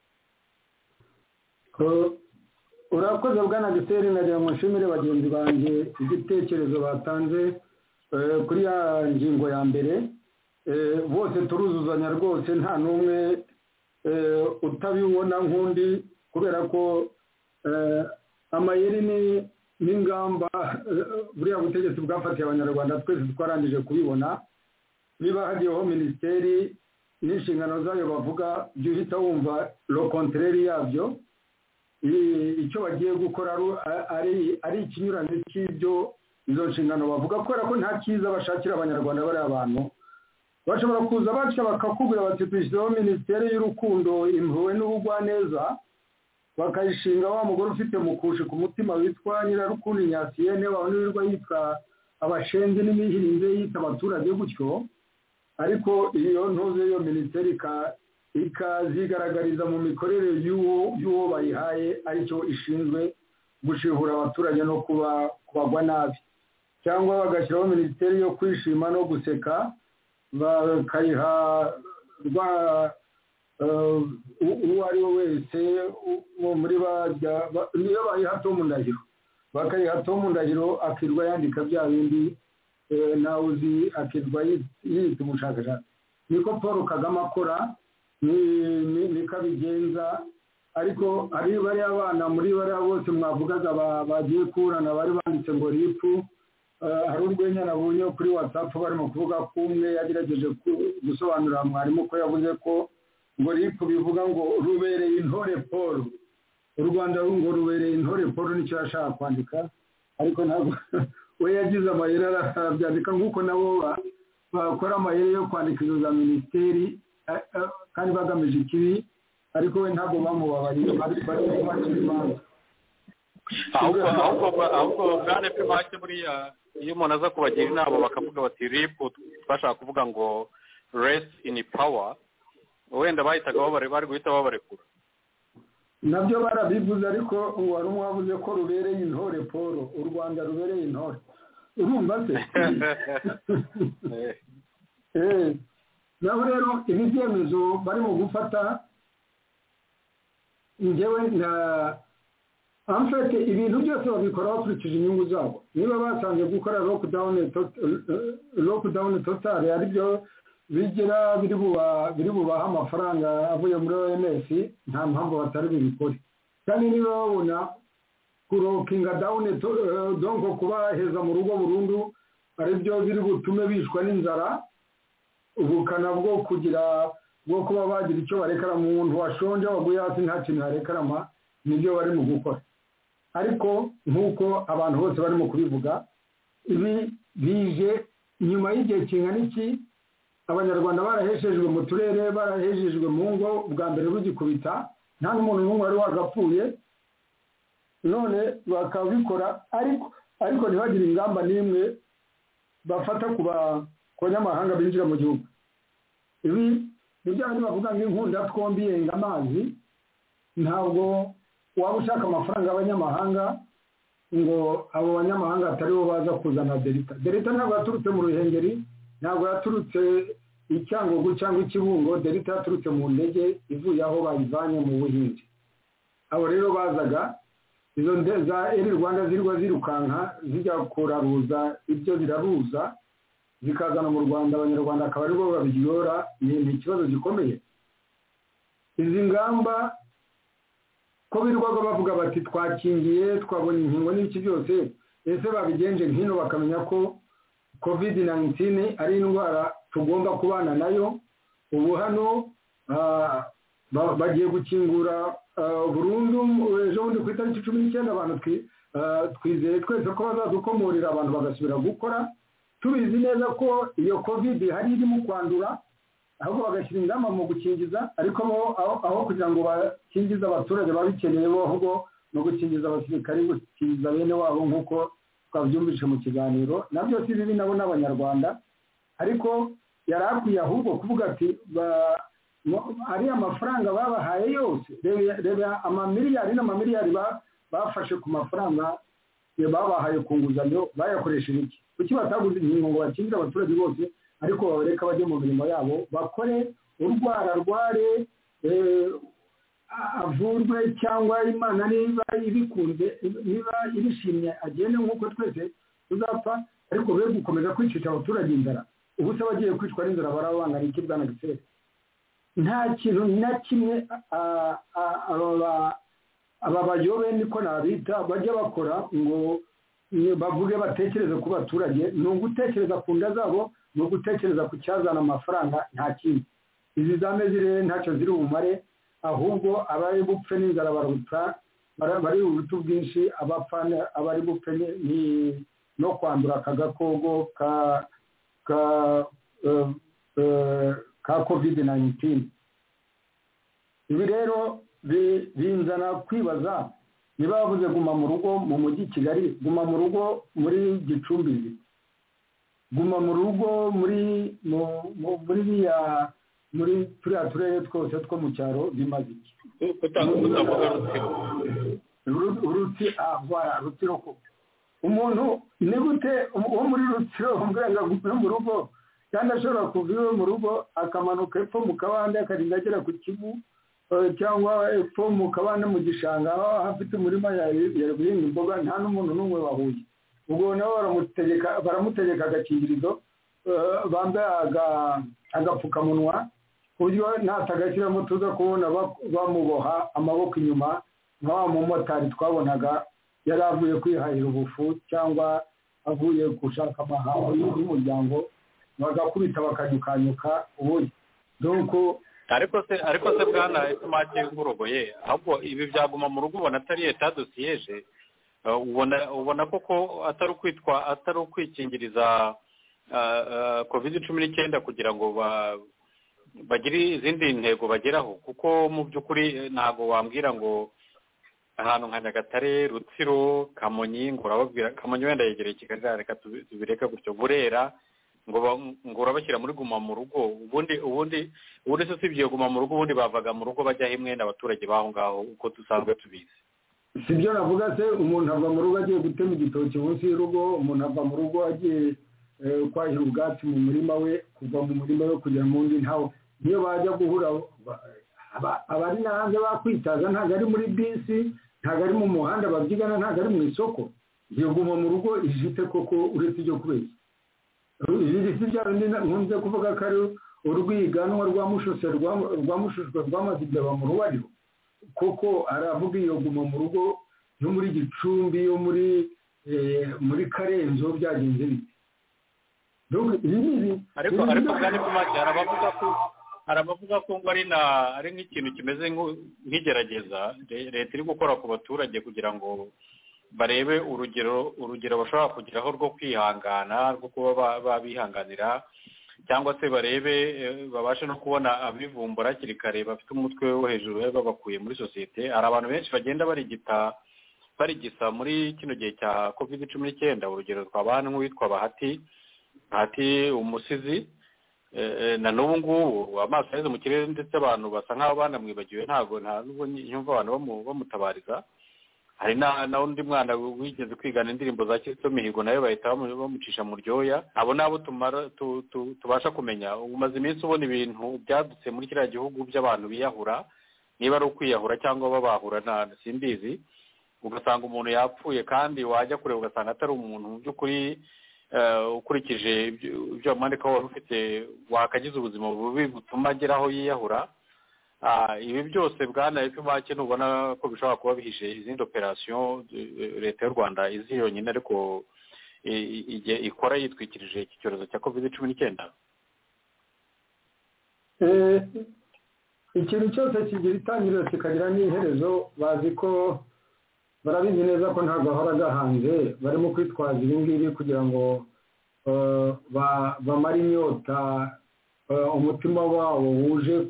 Urakoze Bwana Giseri, nagira ngo nshimire bagenzi banjye igitekerezo batanze kuri ya ngingo ya mbere. Bose turuzuzanya rwose, nta n'umwe utabibona nk'undi, kubera ko amayeri n'ingamba buriya butegetsi bwafatiye abanyarwanda twese twarangije kubibona. Niba hagiyeho minisiteri n'inshingano zayo bavuga, jya uhita wumva lo contraire yabyo. Icyo bagiye gukora ari ikinyuranye cy'ibyo izo nshingano bavuga, kubera ko nta cyiza bashakira abanyarwanda. bari abantu bashobora kuza baca bakakubwira bati twishyizeho minisiteri y'urukundo, impuhwe n'ubugwaneza, bakayishinga wa mugore ufite mukushi ku mutima witwa Nyirarukundo Inyasiyene, wa wirirwa yitwa abashenzi n'imihirinze yita abaturage gutyo. Ariko iyo ntuze iyo minisiteri ikazigaragariza mu mikorere y'uwo bayihaye, aricyo ishinzwe gushihura abaturage no kubagwa nabi. Cyangwa bagashyiraho minisiteri yo kwishima no guseka, bakayiha uwo ari we wese muri niyo bayiha Tom Ndahiro, bakayiha Tom Ndahiro akirwa yandika bya bindi nawe uzi, akirwa yita umushakashatsi. Niko Paul Kagame akora, niko abigenza. Ariko hari bariya abana muri bariya bose mwavugaga bagiye kurana bari banditse ngo ripu. Hari urwenya nabonye kuri WhatsApp barimo kuvuga ko umwe yagerageje gusobanurira mwarimu ko yavuze ko ngo ripu bivuga ngo rubereye intore Paul. U Rwanda ngo rubereye intore Paul nicyo yashaka kwandika, ariko ntabwo we yagize amayeri arabyandika nk'uko nabo bakora amayeri yo kwandika izo za minisiteri kandi bagamije ikibi, ariko we ntabwo bamubabariye, bari kubakira imanza. ahubwo Bwana Epimake, buriya iyo umuntu aza kubagira inama bakavuga bati ripu bashaka kuvuga ngo rest in power, wenda bahitaga bari guhita babarekura. Nabyo barabivuze, ariko wari umwe wavuze ko rubereye intore Paul, u Rwanda rubereye intore. Urumva se? Naho rero ibi byemezo barimo gufata, njyewe amfete ibintu byose babikora bakurikije inyungu zabo. Niba basanze gukora lockdown total aribyo bigira biri bubaha amafaranga avuye muri OMS, nta mpamvu batari bibikore. Kandi niba babona kurokinga down donc kubaheza mu rugo burundu aribyo biri butume bishwa n'inzara, ubukana bwo kugira bwo kuba bagira icyo barekera mu muntu washonje waguye hasi nta kintu yarekarama nibyo bari mu gukora ariko nk'uko abantu bose barimo kubivuga ibi bije nyuma y'igihe kingana iki abanyarwanda baraheshejwe mu turere barahejejwe mu ngo bwa mbere bugikubita nta n'umuntu n'umwe wari wagapfuye none bakabikora ariko ntibagire ingamba n'imwe bafata ku banyamahanga binjira mu gihugu ibi ni bya bindi bavuga ngo inkunda twombi yenga amazi ntabwo waba ushaka amafaranga y'abanyamahanga ngo abo banyamahanga atari bo baza kuzana delita ntabwo yaturutse mu ruhengeri ntabwo yaturutse icyangugu cyangwa ikibungo delita yaturutse mu ndege ivuye aho bayivanye mu buhinde abo rero bazaga izo za eri rwanda zirwa zirukanka zijya kuraruza ibyo biraruza zikazana mu rwanda abanyarwanda akaba aribo babiryora ni ikibazo gikomeye izi ngamba ko birwaga bavuga bati twakingiye twabona inkingo n'iki byose ese babigenje nk'ino bakamenya ko covid-19 ari indwara tugomba kubana nayo ubu hano bagiye gukingura burundu ejo bundi ku itariki 19 abantu twizeye twese ko bazadukomorera abantu bagasubira gukora tubizi neza ko iyo covid hari irimo kwandura ahubwo bagashyira ingamba mu gukingiza ariko aho kugira ngo bakingize abaturage babikeneye bo ahubwo no gukingiza abasirikari gukingiza bene wabo nk'uko twabyumvise mu kiganiro nabyo si bibi nabo n'abanyarwanda ariko yari akwiye ahubwo kuvuga ati ari amafaranga babahaye yose reba amamiliyari n'amamiliyari bafashe ku mafaranga babahaye ku nguzanyo bayakoresheje iki kuki bataguze inkingo ngo bakingire abaturage bose ariko babareka bajye mu mirimo yabo bakore urwara rware avurwe cyangwa imana niba ibikunze niba ibishimye agende nk'uko twese tuzapfa ariko be gukomeza kwicisha abaturage inzara ubu se bagiye kwicwa n'inzara barabangana iki bwana gisere nta kintu na kimwe aba bayobe niko nabita bajya bakora ngo bavuge batekereze ku baturage ni ugutekereza ku nda zabo ni ugutekereza ku cyazana amafaranga nta kindi izi zameze rero ntacyo ziri bumare ahubwo abari bupfe n'inzara baruta bari ubutu bwinshi abari bupfe ni no kwandura aka gakoko ka covid-19 ibi rero binzana kwibaza niba bavuze guma mu rugo mu mujyi Kigali guma mu rugo muri Gicumbi guma mu rugo muri turiya turere twose two mu cyaro bimaze iki rutsiro umuntu ni gute wo muri rutsiro umubwira ngo mu rugo kandi ashobora kuva iwe mu rugo akamanuka epfo mu kabande akarinda agera ku kivu cyangwa epfo mu kabande mu gishanga aho hafite umurima yaguhinga imboga nta n'umuntu n'umwe wahuye ubwo nabo baramutegeka agakingirizo bambaye agapfukamunwa ku buryo natagashyiramo tuza kubona bamuboha amaboko inyuma nka wa mumotari twabonaga yari avuye kwihahira ubufu cyangwa avuye gushaka amahaho y'umuryango bagakubita bakanyukanyuka ubuye donc ariko se bwana make ngurogoye ahubwo ibi byaguma mu rugo ubona atari leta dosiyeje ubona koko atari ukwikingiriza covid-19 kugira ngo bagire izindi ntego bageraho kuko mu by'ukuri ntabwo wambwira ngo ahantu nka Nyagatare Rutsiro Kamonyi ngo urababwira Kamonyi wenda yegereye Kigali reka tubireka gutyo Burera ngo urabashyira muri guma mu rugo ubundi se sibyo guma mu rugo ubundi bavaga mu rugo bajya himwe n'abaturage baho ngaho uko dusanzwe tubizi sibyo navuga se umuntu ava mu rugo agiye gutema igitoki munsi y'urugo umuntu ava mu rugo agiye kwahira ubwatsi mu murima we kuva mu murima we kugera mu wundi ntawe niyo bajya guhura abari hanze bakwitaza ntabwo ari muri bisi ntabwo ari mu muhanda babyigana ntabwo ari mu isoko iyo guma mu rugo ijite koko uretse ibyo kubeshya ibi si bya bindi nkunze kuvuga ko ari urwiganwa rwa mushushwe rwamaze ibyaba mu rugo ariho koko aravuga iyo guma mu rugo yo muri Gicumbi yo muri Karenzo byagenze bite ariko kandi kumake arabavuga ko ngo ari nk'ikintu kimeze nk'igerageza leta iri gukora ku baturage kugira ngo barebe urugero bashobora kugeraho rwo kwihangana rwo kuba babihanganira cyangwa se barebe babashe no kubona abivumbura hakiri kare bafite umutwe wo hejuru babakuye muri sosiyete. Hari abantu benshi bagenda barigisa muri kino gihe cya COVID-19. Urugero twabana nk'uwitwa Bahati umusizi na n'ubu ngubu amaso yaheze mu kirere ndetse abantu basa nk'aho banamwibagiwe ntabwo nyumva abantu bamutabariza. Hari na undi mwana wigeze kwigana indirimbo za Kizito Mihigo nayo bahita bamucisha mu ryoya. Abo nabo tubasha kumenya. Umaze iminsi ubona ibintu byadutse muri kiriya gihugu by'abantu biyahura, niba ari ukwiyahura cyangwa babahura simbizi, ugasanga umuntu yapfuye kandi wajya kureba ugasanga atari umuntu mu by'ukuri ukurikije ibyo amandika wari ufite wakagize ubuzima bubi butuma ageraho yiyahura. Ibi byose bwana Epimake nubona ko bishobora kuba bihishe izindi operasiyo leta y'u Rwanda izi yonyine ariko ikora yitwikirije iki cyorezo cya COVID-19. Ikintu cyose kigira itangiriro kikagira n'iherezo, bazi ko barabizi neza ko ntabwo bahora gahanze, barimo kwitwaza ibi ngibi kugira ngo bamare inyota umutima wabo wuje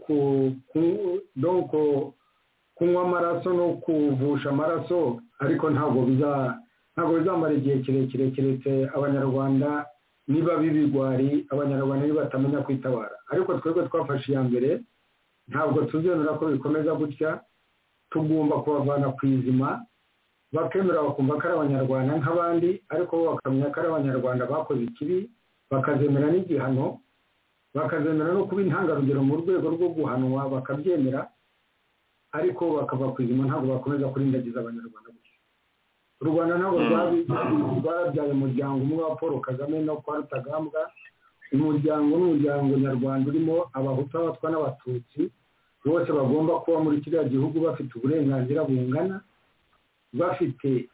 kunywa amaraso no kuvusha amaraso, ariko ntabwo bizamara igihe kirekire keretse abanyarwanda niba bibigwari, abanyarwanda nibatamenya kwitabara. Ariko twebwe twafashe iya mbere, ntabwo tuzemera ko bikomeza gutya. Tugomba kubavana ku izima, bakemera bakumva ko ari abanyarwanda nk'abandi, ariko bo bakamenya ko ari abanyarwanda bakoze ikibi, bakazemera n'igihano, bakazemera no kuba intangarugero mu rwego rwo guhanwa bakabyemera, ariko bakava ku izima. Ntabwo bakomeza kurindagiza abanyarwanda gutya. U Rwanda ntabwo rwabyaye umuryango umwe wa Paul Kagame no kwa Rutagambwa. Umuryango nyarwanda urimo abahutu, abatwa n'abatutsi, bose bagomba kuba muri kiriya gihugu bafite uburenganzira bungana, bafite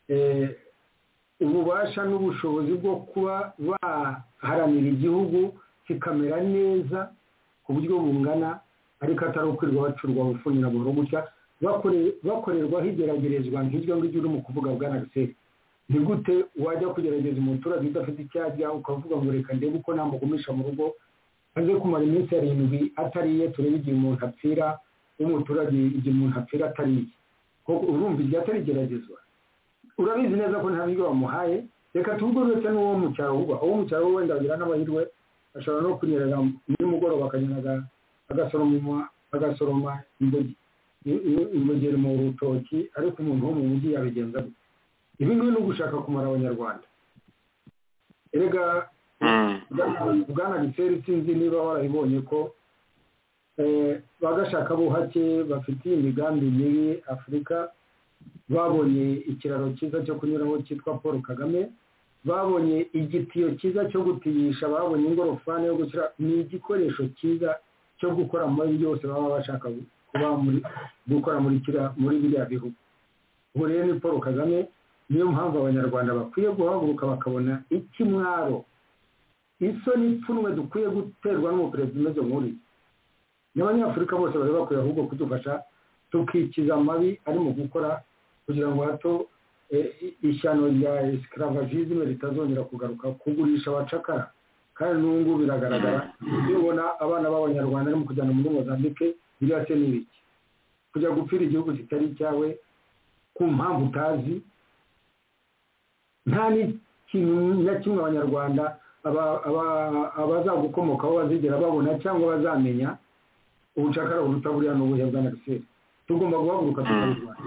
ububasha n'ubushobozi bwo kuba baharanira igihugu kikamera neza ku buryo bungana, ariko atari ukwirwa bacurwa bufunira buhoro gutya bakorerwaho igeragerezwa nk'iryo ngiryo uri mu kuvuga bwana Gisele. Ni gute wajya kugerageza umuturage udafite icyajya ukavuga ngo reka ndebe uko namugumisha mu rugo aze kumara iminsi 7 atariye, turebe igihe umuntu apfira, umuturage igihe umuntu apfira atariye? Urumva iryo atari igeragezwa? Urabizi neza ko nta biryo bamuhaye. Reka tuvuge uretse n'uwo mu cyaro uba, uwo mu cyaro wenda agira n'amahirwe ashobora no kunyerera nimugoroba akagenda agasoroma imbogeri mu rutoki, ariko umuntu wo mu mujyi yabigenza gute? Ibi ngibi ni ugushaka kumara abanyarwanda. Erega bwana Gisele, sinzi niba warabibonye ko bagashaka buhake bafitiye imigambi mibi Afurika. Babonye ikiraro cyiza cyo kunyuraho cyitwa Paul Kagame, babonye igitiyo cyiza cyo gutiyisha, babonye ingorofani yo gushyira, ni igikoresho cyiza cyo gukora muri byose baba bashaka gukora muri biriya bihugu. Ubu rero ni Paul Kagame. Niyo mpamvu abanyarwanda bakwiye guhaguruka bakabona ikimwaro, isoni, ipfunwe dukwiye guterwa n'umuperezida umeze nk'uriya. N'abanyafurika bose bari bakwiye ahubwo kudufasha tukikiza amabi ari mu gukora, kugira ngo hato ishyano rya esclavagisme ritazongera kugaruka, kugurisha abacakara. Kandi n'ubu biragaragara, iyo ubona abana b'abanyarwanda barimo kujyana muri Mozambique, biriya se ni ibiki? Kujya gupfira igihugu kitari icyawe ku mpamvu utazi. Nta n'ikintu na kimwe abanyarwanda abazagukomokaho bazigera babona cyangwa bazamenya ubucakara buruta buriya n'ubuhe bwa Gisele. Tugomba guhaguruka tukabirwanya.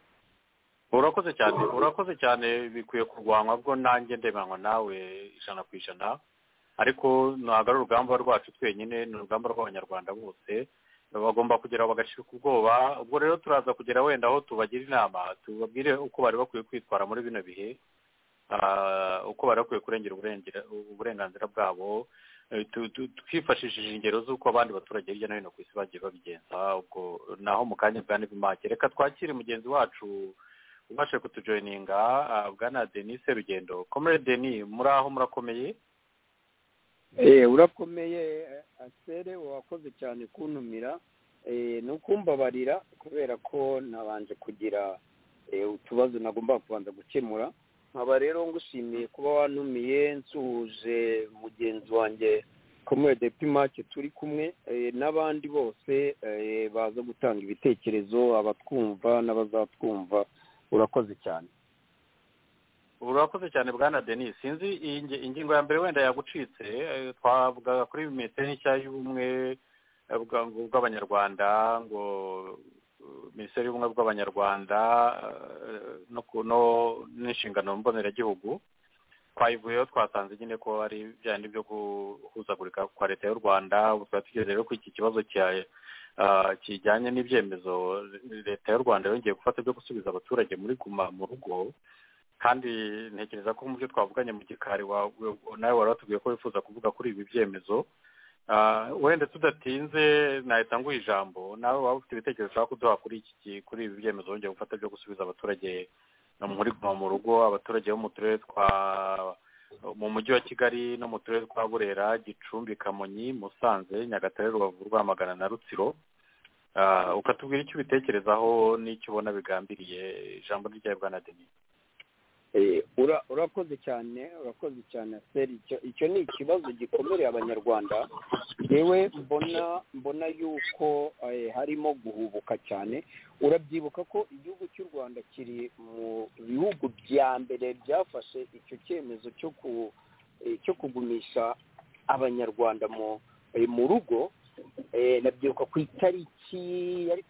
Urakoze cyane. Bikwiye kurwanywa, bwo nanjye ndebanywa nawe 100%, ariko ntabwo ari urugamba rwacu twenyine, ni urugamba rw'abanyarwanda bose. Bagomba kugera bagashika ubwoba. Ubwo rero turaza kugera wenda aho tubagira inama, tubabwire uko bari bakwiye kwitwara muri bino bihe, uko bari bakwiye kurengera uburenganzira bwabo, twifashishije ingero z'uko abandi baturage hirya no hino ku isi bagiye babigenza. Ubwo naho mu kanya bwa Epimake, reka twakire mugenzi wacu ubashe kutujoininga, bwana Denis Serugendo. Comrade Denis, muri aho murakomeye? urakomeye asere wakoze cyane kuntumira no kumbabarira kubera ko nabanje kugira utubazo nagomba kubanza gukemura nkaba rero ngushimiye kuba wantumiye nsuhuje mugenzi wanjye Comrade Epimake turi kumwe n'abandi bose baza gutanga ibitekerezo abatwumva n'abazatwumva urakoze cyane. Urakoze cyane bwana Denis. Sinzi ingingo ya mbere wenda yagucitse, twavugaga kuri metero nshya y'ubumwe bw'abanyarwanda, ngo minisiteri y'ubumwe bw'abanyarwanda n'inshingano mboneragihugu twayivuyeho, twasanze nyine ko ari byandi byo guhuzagurika kwa leta y'u Rwanda. Ubu twari tugeze rero ko iki kibazo kijyanye n'ibyemezo leta y'u Rwanda yongeye gufata byo gusubiza abaturage muri guma mu rugo, kandi ntekereza ko mu byo twavuganye mu gikari nawe wari watubwiye ko wifuza kuvuga kuri ibi byemezo. Wenda tudatinze nahita nguha ijambo, nawe waba ufite ibitekerezo ushaka kuduha kuri ibi byemezo wongeye gufata byo gusubiza abaturage muri guma mu rugo, abaturage bo mu turere mu mujyi wa Kigali no mu turere twa Burera, Gicumbi, Kamonyi, Musanze, Nyagatare, Rubavu, Rwamagana na Rutsiro. Ukatubwira icyo ubitekerezaho n'icyo ubona bigambiriye. Ijambo ryawe bwana Denis. Urakoze cyane Aseri. Icyo ni ikibazo gikomereye abanyarwanda. Yewe mbona yuko harimo guhubuka cyane. Urabyibuka ko igihugu cy'u Rwanda kiri mu bihugu bya mbere byafashe icyo cyemezo cyo kugumisha abanyarwanda mu rugo. Nabyibuka ku itariki ya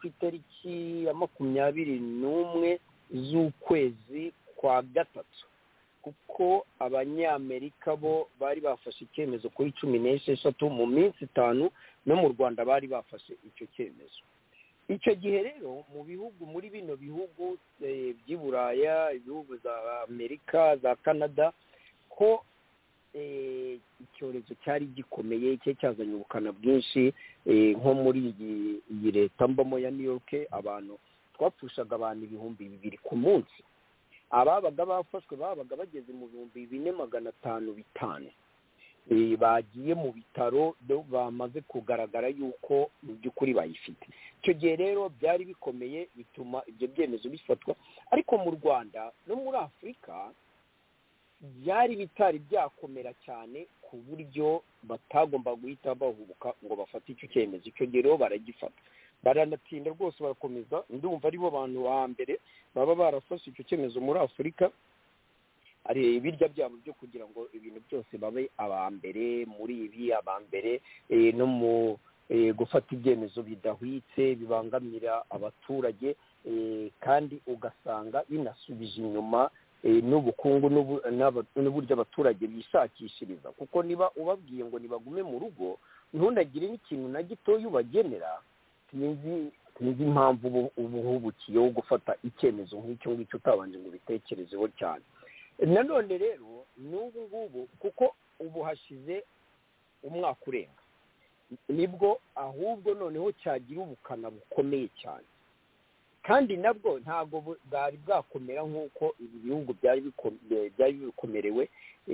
21 z'ukwezi kwa gatatu, kuko abanyamerika bo bari bafashe icyemezo kuri 16 mu minsi 5, no mu Rwanda bari bafashe icyo cyemezo. Icyo gihe rero muri bino bihugu by'i Buraya, ibihugu za Amerika, za Canada, ko icyorezo cyari gikomeye, cyazanye ubukana bwinshi. Nko muri iyi leta mbamo ya New York, abantu twapfushaga abantu 2,000 ku munsi. Ababaga bafashwe babaga bageze mu 4,500 bagiye mu bitaro, bamaze kugaragara yuko mu by'ukuri bayifite. Icyo gihe rero byari bikomeye, bituma ibyo byemezo bifatwa. Ariko mu Rwanda no muri Afurika byari bitari byakomera cyane ku buryo batagomba guhita bahubuka ngo bafate icyo cyemezo. Icyo gihe rero baragifata, baranatinda rwose, barakomeza. Ndumva aribo bantu ba mbere baba barafashe icyo cyemezo muri Afurika. Ari ibirya byabo byo kugira ngo ibintu byose babe abambere muri ibi, abambere no mu gufata ibyemezo bidahwitse bibangamira abaturage, kandi ugasanga binasubije inyuma n'ubukungu n'uburyo abaturage bishakishiriza. Kuko niba ubabwiye ngo nibagume mu rugo, ntunagire n'ikintu na gitoya ubagenera, sinzi impamvu ubuhubukiyeho gufata icyemezo nk'icyo ngicyo utabanje ngo ubitekerezeho cyane. Nanone rero n'ubu ngubu, kuko ubu hashize umwaka urenga, nibwo ahubwo noneho cyagira ubukana bukomeye cyane, kandi nabwo ntabwo bwari bwakomera nk'uko ibi bihugu byari bikomerewe.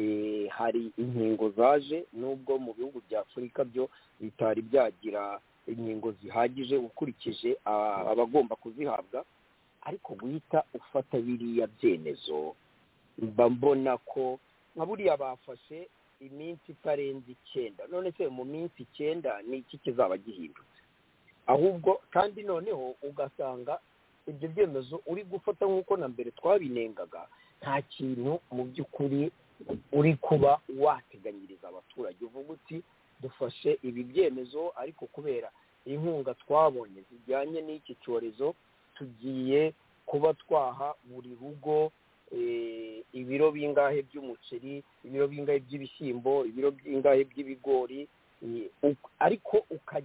Hari inkingo zaje, nubwo mu bihugu bya Afurika byo bitari byagira inkingo zihagije ukurikije abagomba kuzihabwa. Ariko guhita ufata biriya byemezo, mba mbona ko nka buriya bafashe iminsi itarenze 9. None se mu minsi 9 ni iki kizaba gihindutse? Ahubwo kandi noneho ugasanga ibyo byemezo uri gufata nk'uko na mbere twabinengaga, nta kintu mu by'ukuri uri kuba wateganyiriza abaturage. Uvuga uti dufashe ibi byemezo, ariko kubera inkunga twabonye zijyanye n'iki cyorezo, tugiye kuba twaha buri rugo ibiro bingahe by'umuceri, ibiro bingahe by'ibishyimbo, ibiro bingahe by'ibigori. Ariko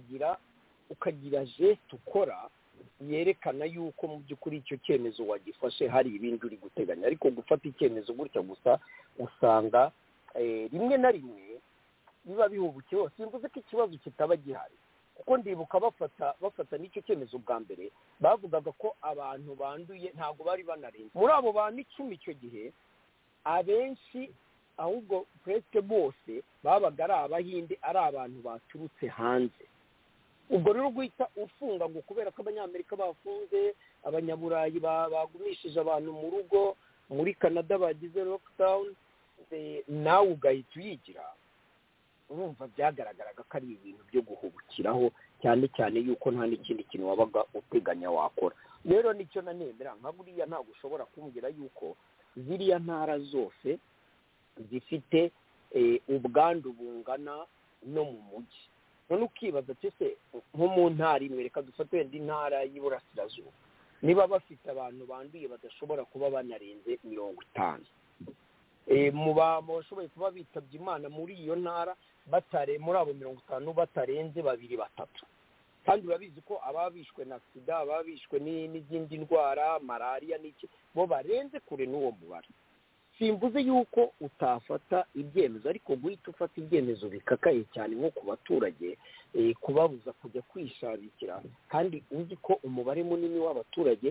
ukagira geste ukora yerekana yuko mu by'ukuri icyo cyemezo wagifashe hari ibindi uri guteganya. Ariko gufata icyemezo gutya gusa, usanga rimwe na rimwe biba bihubukiyeho. Simvuze ko ikibazo kitaba gihari, kuko ndibuka bafata n'icyo cyemezo bwa mbere bavugaga ko abantu banduye ntabwo bari banarenze. Muri abo bantu 10 icyo gihe, abenshi ahubwo presque bose babaga ari abahinde ari abantu baturutse hanze. Ubwo rero guhita ufunga ngo kubera ko abanyamerika bafunze, abanyaburayi bagumishije abantu mu rugo, muri Canada bagize lockdown, nawe ugahita uyigira, urumva byagaragaraga ko ari ibintu byo guhubukiraho, cyane cyane yuko nta n'ikindi kintu wabaga uteganya wakora. Rero nicyo nanemera nka buriya ntabwo ushobora kumbwira yuko ziriya ntara zose zifite ubwandu bungana no mu mujyi. None ukibaza ati se nko mu ntara imwe, reka dufate indi ntara y'Iburasirazuba, niba bafite abantu banduye badashobora kuba banarenze 50, mu bashoboye kuba bitabye Imana muri iyo ntara muri abo 50 batarenze 2-3, kandi urabizi ko ababishwe na sida, ababishwe n'izindi ndwara, malaria n'iki, bo barenze kure n'uwo mubare. Simvuze yuko utafata ibyemezo, ariko guhita ufata ibyemezo bikakaye cyane nko ku baturage, kubabuza kujya kwishabikira, kandi uzi ko umubare munini w'abaturage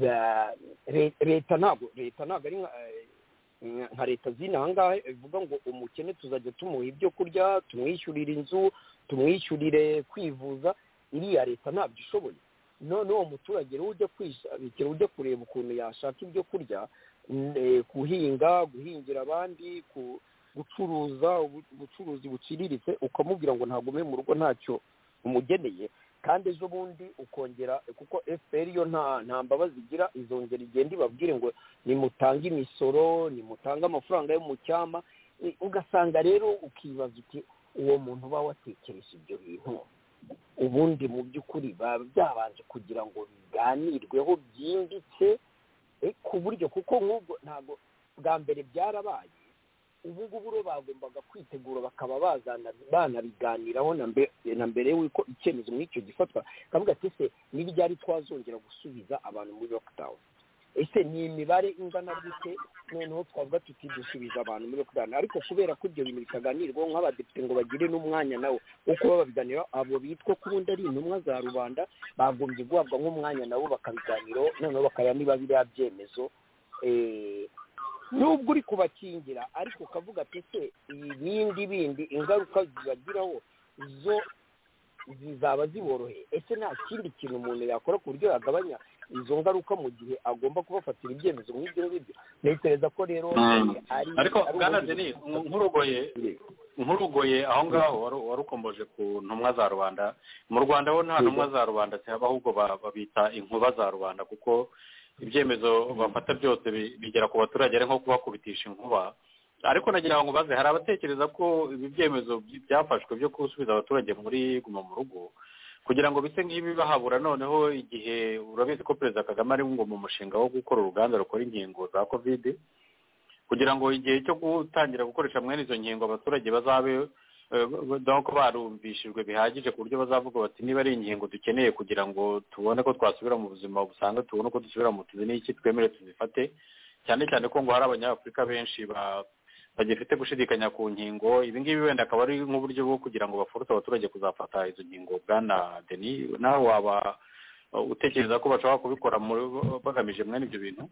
leta ntabwo ari nka leta z'inahangahe ivuga ngo umukene tuzajya tumuha ibyo kurya, tumwishyurire inzu, tumwishyurire kwivuza. Iriya leta ntabyo ishoboye. None uwo muturage rero ujya kwishabikira, ujya kureba ukuntu yashaka ibyo kurya, guhingira abandi, gucuruza ubucuruzi buciriritse, ukamubwira ngo ntabwo ume mu rugo ntacyo umugeneye, kandi ejo bundi ukongera, kuko FPR yo nta mbabazi igira, izongera igenda ibabwire ngo nimutange imisoro, nimutange amafaranga yo mu cyama. Ugasanga rero ukibaza uti uwo muntu uba watekereje ibyo bintu ubundi mu by'ukuri byabanje kugira ngo biganirweho byimbitse, ku buryo kuko nk'ubwo ntabwo bwa mbere byarabaye, ubu ngubu rero bagombaga kwitegura bakaba banabiganiraho na mbere y'uko icyemezo nk'icyo gifatwa, kavuga ati se n'iryari twazongera gusubiza abantu muri lockdown, ese ni imibare ingana gute, noneho twavuga tuti dusubiza abantu muri lockdown. Ariko kubera ko ibyo bintu bitaganirwaho nk'abadepite ngo bagire n'umwanya nawo wo kuba babiganiraho, abo bitwa ko ubundi ari intumwa za rubanda bagombye guhabwa nk'umwanya nabo bakabiganiraho, noneho bakareba niba biriya byemezo nubwo uri kubakingira, ariko ukavuga ati se bindi ingaruka zibagiraho zo zizaba ziboroheye. Ese nta kindi kintu umuntu yakora ku buryo yagabanya izo ngaruka mu gihe agomba kubafatira ibyemezo nk'ibyo ngibyo? Ntekereza ko rero ariko bwana Denis, nkurugoye aho ngaho warukomboje ku ntumwa za rubanda. Mu Rwanda ho nta ntumwa za rubanda zihaba, ahubwo babita inkuba za rubanda, kuko ibyemezo bafata byose bigera ku baturage ari nko kubakubitisha inkuba. Ariko nagira ngo baze, hari abatekereza ko ibi byemezo byafashwe byo gusubiza abaturage muri guma mu rugo kugira ngo bise nk'ibi bahabura, noneho igihe urabizi ko Perezida Kagame ari ngo mu mushinga wo gukora uruganda rukora inkingo za COVID, kugira ngo igihe cyo gutangira gukoresha mwene izo nkingo abaturage bazabe donc barumvishijwe bihagije ku buryo bazavuga bati niba ari inkingo dukeneye kugira ngo tubone ko twasubira mu buzima busanzwe, tubone ko dusubira mu tuzi n'iki twemere tuzifate, cyane cyane ko ngo hari abanyafurika benshi bagifite gushidikanya ku nkingo. Ibi ngibi wenda akaba ari nk'uburyo bwo kugira ngo baforce abaturage kuzafata izo nkingo. Bwana Denis, nawe waba utekereza ko bashobora kubikora bagamije mwene ibyo bintu?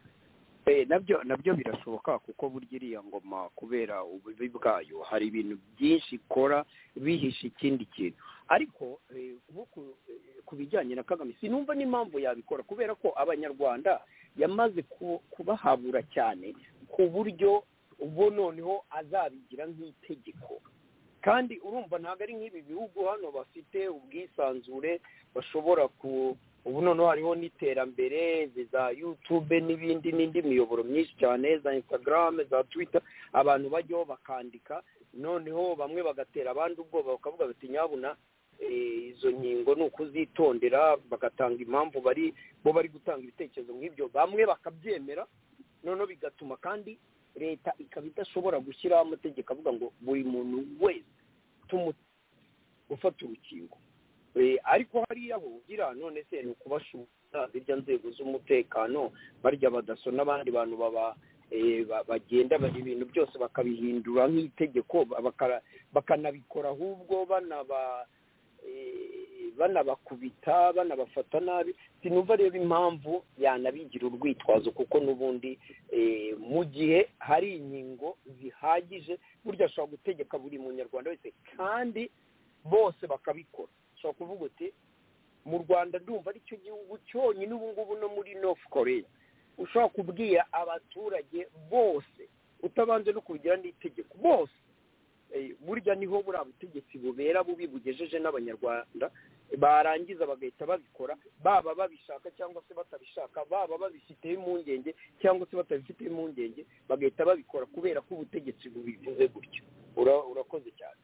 Nabyo birashoboka, kuko burya iriya ngoma kubera ububi bwayo hari ibintu byinshi ikora bihisha ikindi kintu. Ariko ku bijyanye na Kagame sinumva n'impamvu yabikora, kubera ko abanyarwanda yamaze kubahabura cyane ku buryo ubwo noneho azabigira nk'itegeko. Kandi urumva ntabwo ari nk'ibi bihugu hano bafite ubwisanzure, bashobora ubu noneho hariho n'iterambere za YouTube n'indi miyoboro myinshi cyane, za Instagram, za Twitter, abantu bajyaho bakandika, noneho bamwe bagatera abandi ubwoba bakavuga bati nyabuna izo nkingo ni ukuzitondera, bagatanga impamvu bari gutanga ibitekerezo nk'ibyo, bamwe bakabyemera, noneho bigatuma kandi leta ikaba idashobora gushyiraho amategeko avuga ngo buri muntu wese ufata urukingo. Ariko hariya ho ugira none se ni ukubashuza zirya nzego z'umutekano, barya badaso n'abandi bantu bagenda ibintu byose bakabihindura nk'itegeko, bakanabikora ahubwo banabakubita banabafata nabi sinumva rero impamvu yanabigira urwitwazo kuko n'ubundi mu gihe hari inkingo zihagije burya ashobora gutegeka buri munyarwanda wese kandi bose bakabikora ushobora kuvuga uti mu Rwanda ndumva ari cyo gihugu cyonyine ubu ngubu no muri North Korea ushobora kubwira abaturage bose utabanje no kubigira n'itegeko bose burya niho buri abutegetsi bubera bubi bugejeje n'abanyarwanda barangiza bagahita babikora baba babishaka cyangwa se batabishaka baba babifitiye impungenge cyangwa se batabifitiye impungenge bagahita babikora kubera ko ubutegetsi bubivuze gutyo. Urakoze cyane.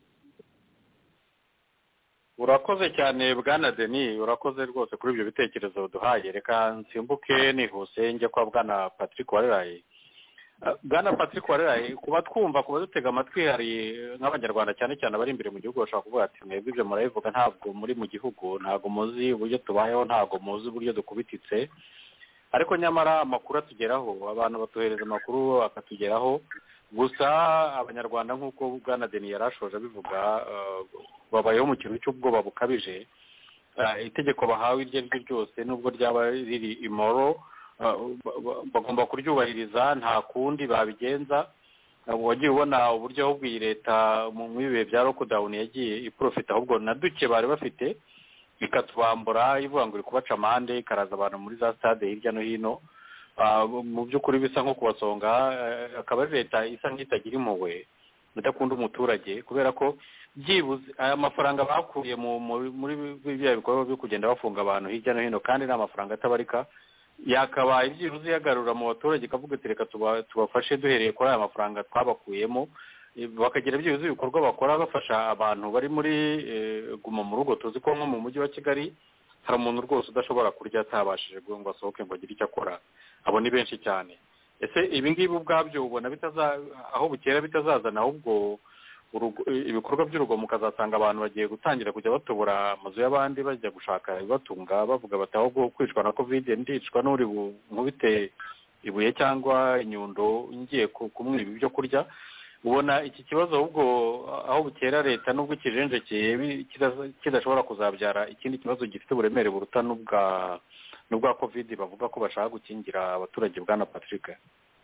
urakoze cyane bwana Denis, urakoze rwose kuri ibyo bitekerezo duhaye. Reka nsimbuke nihuse njye kwa bwana Patrick Wareraye. Bwana Patrick Wareraye, kuba twumva kuba dutega amatwi hari nk'abanyarwanda cyane cyane bari imbere mu gihugu bashobora kuvuga ati mwebwe ibyo murabivuga ntabwo muri mu gihugu, ntabwo muzi uburyo tubayeho, ntabwo muzi uburyo dukubititse, ariko nyamara amakuru atugeraho, abantu batuhereza amakuru akatugeraho. Gusa abanyarwanda nk'uko bwana Denis yarashoje abivuga babayeho mu kintu cy'ubwoba bukabije. Itegeko bahawe iryo ari ryo ryose nubwo ryaba riri imoro bagomba kuryubahiriza, nta kundi babigenza. Wagiye ubona uburyo ahubwo iyi leta mu bihe bya lockdown yagiye iprofita ahubwo na duke bari bafite ikatubambura ivuga ngo iri kubaca amande ikaraza abantu muri za stade hirya no hino. Mu by'ukuri bisa nko kubasonga, akaba ari leta isa nk'itagira impuhwe idakunda umuturage, kubera ko byibuze aya mafaranga bakuye muri bya bikorwa byo kugenda bafunga abantu hirya no hino kandi ni amafaranga atabarika, yakabaye byibuze yagarura mu baturage ikavuga ati reka tubafashe duhereye kuri aya mafaranga twabakuyemo, bakagira byibuze ibikorwa bakora bafasha abantu bari muri guma mu rugo. Tuzi ko nko mu mujyi wa Kigali hari umuntu rwose udashobora kurya atabashije ngo asohoke ngo agire icyo akora, abo ni benshi cyane. Ese ibi ngibi ubwabyo ubona aho bukera bitazazana ahubwo ibikorwa by'urugomo, mukazasanga abantu bagiye gutangira kujya batobora amazu y'abandi bajya gushaka ibibatunga bavuga bati ahubwo kwicwa na covid ndicwa n'uri nkubite ibuye cyangwa inyundo ngiye kumwiba ibyo kurya. Ubona iki kibazo ahubwo aho bukera leta nubwo kijenjekeye kidashobora kuzabyara ikindi kibazo gifite uburemere buruta n'ubwa covid bavuga ko bashaka gukingira abaturage. Bwana Patrick.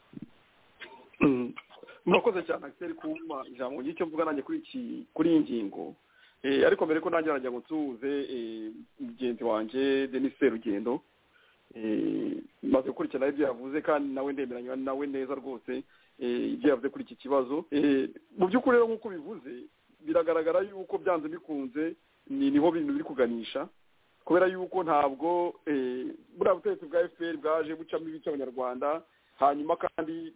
Murakoze cyane Axel kuma ijambo y'icyo mvuga nanjye kuri iyi ngingo, ariko mbere ko nanjye najya gutuze mugenzi wanjye Denis Serugendo maze gukurikirana ibyo yavuze kandi nawe ndemeranya nawe neza rwose ibyo yavuze kuri iki kibazo. Mu by'ukuri rero nk'uko bivuze biragaragara yuko byanze bikunze niho bintu biri kuganisha, kubera yuko ntabwo buriya butegetsi bwa FPR bwaje bucamo ibice abanyarwanda hanyuma kandi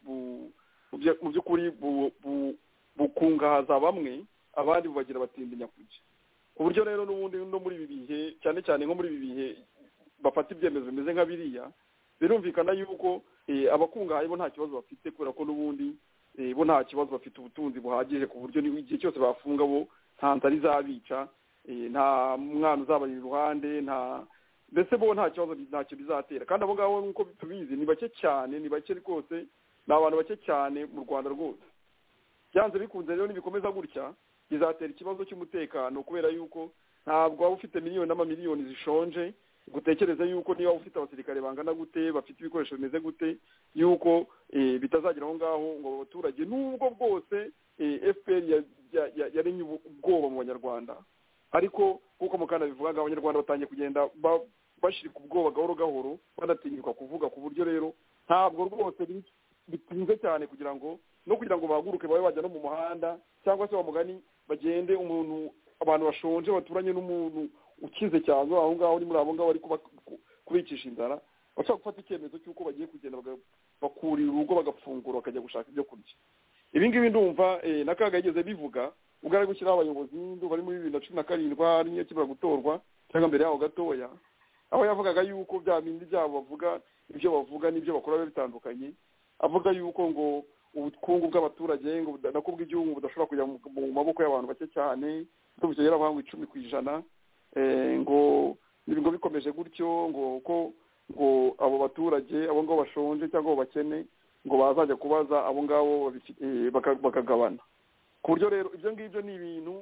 mu by'ukuri bukungahaza bamwe abandi bubagira batindi nyakujya, ku buryo rero n'ubundi no muri ibi bihe cyane cyane nko muri ibi bihe bafata ibyemezo bimeze nka biriya, birumvikana yuko abakungahaye bo nta kibazo bafite, kubera ko n'ubundi bo nta kibazo bafite ubutunzi buhagije ku buryo igihe cyose bafunga bo nta nzara izabica, nta mwana uzabarira iruhande, mbese bo nta kibazo ntacyo bizatera. Kandi abo ngabo nk'uko tubizi ni bake cyane, ni bake rwose, ni abantu bake cyane mu Rwanda rwose. Byanze bikunze rero nibikomeza gutya bizatera ikibazo cy'umutekano, kubera yuko ntabwo waba ufite miliyoni n'amamiliyoni zishonje gutekereza yuko niba ufite abasirikare bangana gute bafite ibikoresho bimeze gute yuko bitazagera aho ngaho ngo abaturage nubwo bwose FPR yarenye ubwoba mu banyarwanda, ariko kuko mukana bivuga abanyarwanda batangiye kugenda bashirika ubwoba gahoro gahoro badatinyuka kuvuga, ku buryo rero ntabwo rwose bitinze cyane kugira ngo bahaguruke babe bajya no mu muhanda cyangwa se bamugani bagende abantu bashonje baturanye n'umuntu ukize cyane aho ngaho ni muri abo ngabo bari kubicisha inzara, bashaka gufata icyemezo cy'uko bagiye kugenda bakurira urugo bagafungura bakajya gushaka ibyo kurya. Ibi ngibi ndumva n'akaga yigeze bivuga ubwo ari gushyiraho abayobozi bari muri 2017 niyo kibura gutorwa cyangwa mbere yaho gatoya, aho yavugaga yuko bya bindi byabo bavuga ibyo bavuga n'ibyo bakora bitandukanye, avuga yuko ngo ubukungu bw'abaturage ngo nako bw'igihugu budashobora kujya mu maboko y'abantu bake cyane, ndumva yari abangwa 10% ngo nibingo bikomeje gutyo ngo abo baturage abo ngabo bashonje cyangwa bakene ngo bazajya kubaza abo ngabo bakagabana. Ku buryo rero ibyo ngibyo ni ibintu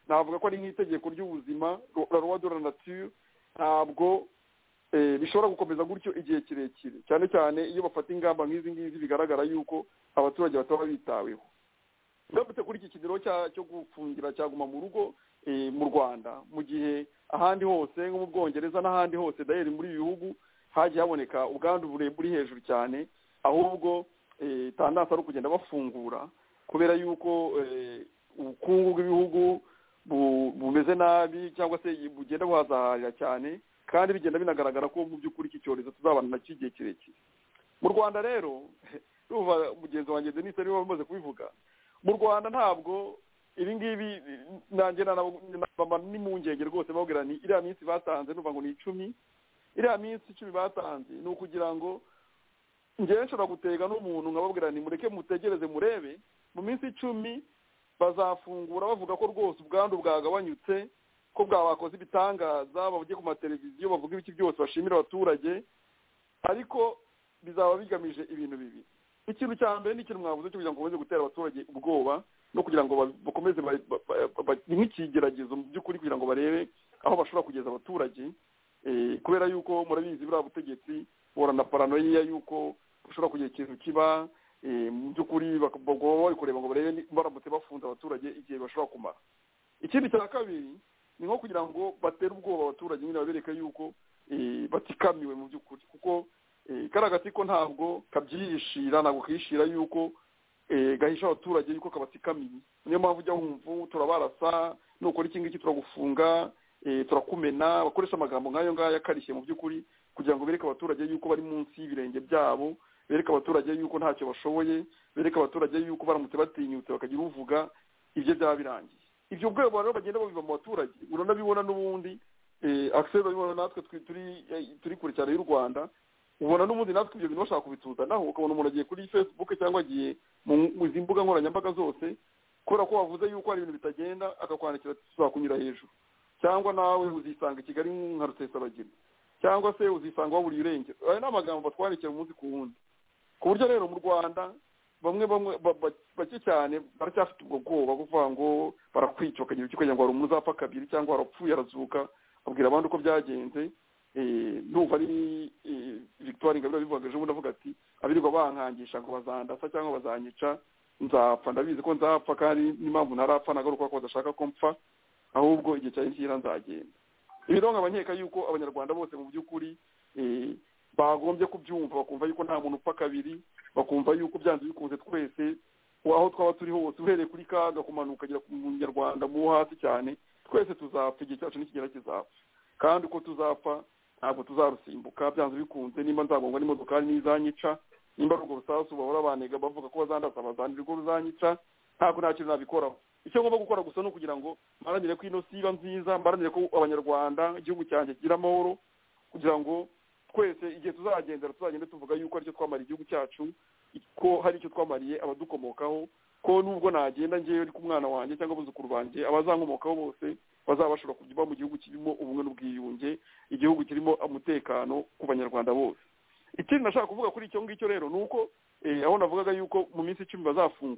navuga ko ari nk'itegeko ry'ubuzima la loi de la nature ntabwo bishobora gukomeza gutyo igihe kirekire cyane cyane iyo bafata ingamba nk'izi ngizi bigaragara yuko abaturage bataba bitaweho. Ndabutse kuri iki kigero cyo gufungira cyaguma mu rugo mu Rwanda mu gihe ahandi hose nko mu Bwongereza n'ahandi hose daheri muri ibi bihugu hagiye haboneka ubwandu buri hejuru cyane, ahubwo tandasa ari kugenda bafungura kubera yuko ubukungu bw'ibihugu bumeze nabi cyangwa se bugenda buhazaharira cyane, kandi bigenda binagaragara ko mu by'ukuri iki cyorezo tuzabana na igihe kirekire. Mu Rwanda rero ruva mugenzi wanjye Denis ariwe wamaze kubivuga, mu Rwanda ntabwo ibi ngibi nanjye ni mu ngenge rwose babwira ni iriya minsi batanze nuva ngo ni 10, iriya minsi 10 batanze ni ukugira ngo njyewe nshobora gutega n'umuntu nkababwira ni mureke mutegereze murebe mu minsi 10 bazafungura bavuga ko rwose ubwandu bwagabanyutse, ko bwabakoze ibitangaza, bavuge ku mateleviziyo bavuga ibiki byose bashimira abaturage, ariko bizaba bigamije ibintu bibi. Ikintu cya mbere ni ikintu mwavuze cyo kugira ngo baze gutera abaturage ubwoba no kugira ngo bakomeze nk'ikigeragezo mu by'ukuri kugira ngo barebe aho bashobora kugeza abaturage, kubera yuko murabizi buriya butegetsi borana paranoia yuko bushobora kugira ikintu kiba mu by'ukuri bari kureba ngo barebe baramutse bafunze abaturage igihe bashobora kumara. Ikindi cya kabiri ni nko kugira ngo batere ubwoba abaturage nyine babereke yuko batikamiwe mu by'ukuri, kuko karagatsiko ntabwo kabyishira ntabwo kishira yuko gahisha abaturage yuko kabatikamiye. Niyo mpamvu ujya wumva turabarasa nukora iki ngiki turagufunga turakumena, bakoresha amagambo nk'ayo ngayo akarishye mu by'ukuri kugira ngo bereke abaturage yuko bari munsi y'ibirenge byabo, bereke abaturage yuko ntacyo bashoboye, bereke abaturage yuko baramutse batinyutse bakagira uvuga ibyo byaba birangiye. Ibyo bwebo rero bagenda babiva mu baturage uranabibona n'ubundi access babibona natwe turi kure cyane y'u Rwanda, ubona n'ubundi natwe ibyo bintu bashaka kubituzanaho, ukabona umuntu agiye kuri Facebook cyangwa agiye mu zimbuga nkoranyambaga zose kubera ko wavuze yuko hari ibintu bitagenda akakwandikira tuzakunyura hejuru, cyangwa nawe uzisanga i Kigali nka Rusesabagina, cyangwa se uzisanga waburiye irengero. Aya ni amagambo batwandikira umunsi ku wundi, ku buryo rero mu Rwanda bamwe bake cyane baracyafite ubwo bwoba kuvuga ngo barakwica ukagira icyo kugira ngo hari umuzapfa kabiri cyangwa warapfuye arazuka abwira abandi uko byagenze. Ndumva ari Victoire Ingabire bivuga ejo bundi avuga ati abirirwa bankangisha ngo bazandasa cyangwa bazanyica nzapfa, ndabizi ko nzapfa kandi n'impamvu ntarapfa nagaruka ko badashaka ko mpfa, ahubwo igihe cyari kira nzagenda. Ibi rero nkabanyeka yuko abanyarwanda bose mu by'ukuri bagombye kubyumva, bakumva yuko nta muntu upfa kabiri, bakumva yuko byanze bikunze twese aho twaba turi hose uhereye kuri kaga kumanuka agera ku munyarwanda mu hasi cyane, twese tuzapfa, igihe cyacu nikigera kizapfa, kandi uko tuzapfa ntabwo tuzarusimbuka byanze bikunze. Nimba nzagongwa n'imodokari n'izanyica, nimba urwo rusasu bahora banega bavuga ko bazandasa bazanira urwo ruzanyica, ntabwo nta kintu nabikoraho. Icyo ngomba gukora gusa ni ukugira ngo maranire ko ino siba nziza, maranire ko abanyarwanda igihugu cyanjye kigira amahoro, kugira ngo twese igihe tuzagenda tuvuga yuko aricyo twamariye igihugu cyacu, ko hari icyo twamariye abadukomokaho, ko nubwo nagenda ngewe ari ku mwana wanjye cyangwa abuzukuru banjye abazankomokaho bose bazaba bashobora kuba mu gihugu kirimo ubumwe n'ubwiyunge, igihugu kirimo umutekano ku banyarwanda bose. Ikindi nashaka kuvuga kuri icyo ngicyo rero ni uko aho navugaga yuko mu minsi 10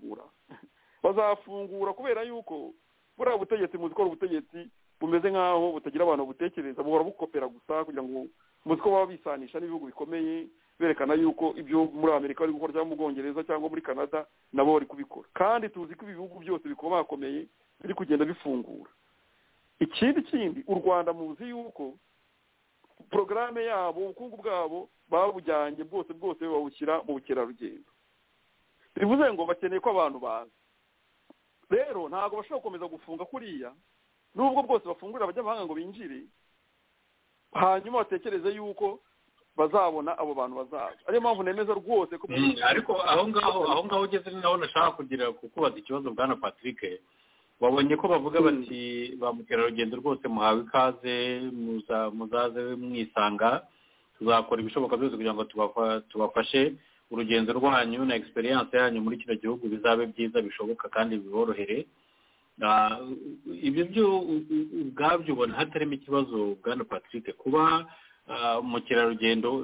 bazafungura kubera yuko buriya butegetsi muzi ko ubutegetsi bumeze nk'aho butagira abantu butekereza, buhora bukopera gusa kugira ngo muzi ko baba bisanisha n'ibihugu bikomeye, berekana yuko ibyo muri Amerika bari gukora cyangwa mu Bwongereza cyangwa muri Canada nabo bari kubikora, kandi tuzi ko ibihugu byose bikomakomeye biri kugenda bifungura. Ikindi u Rwanda muzi yuko porogaramu yabo ubukungu bwabo babujyanye bwose babushyira mu bukerarugendo, bivuze ngo bakeneye ko abantu baza. Rero ntabwo bashobora gukomeza gufunga kuriya nubwo bwose bafungurira abanyamahanga ngo binjire hanyuma batekereze yuko bazabona abo bantu bazaza. Ariyo mpamvu nemeza rwose ko ariko aho ngaho ugeze ni naho nashaka kugira kukubaza ikibazo bwana Patrick. Wabonye ko bavuga bati ba mukerarugendo rwose muhawe ikaze, muzaze mwisanga, tuzakora ibishoboka byose kugira ngo tubafashe urugendo rwanyu na experience yanyu muri kino gihugu bizabe byiza bishoboka kandi biborohere. Ibyo byo ubwabyo ubona hatarimo ikibazo bwana Patrick, kuba mukerarugendo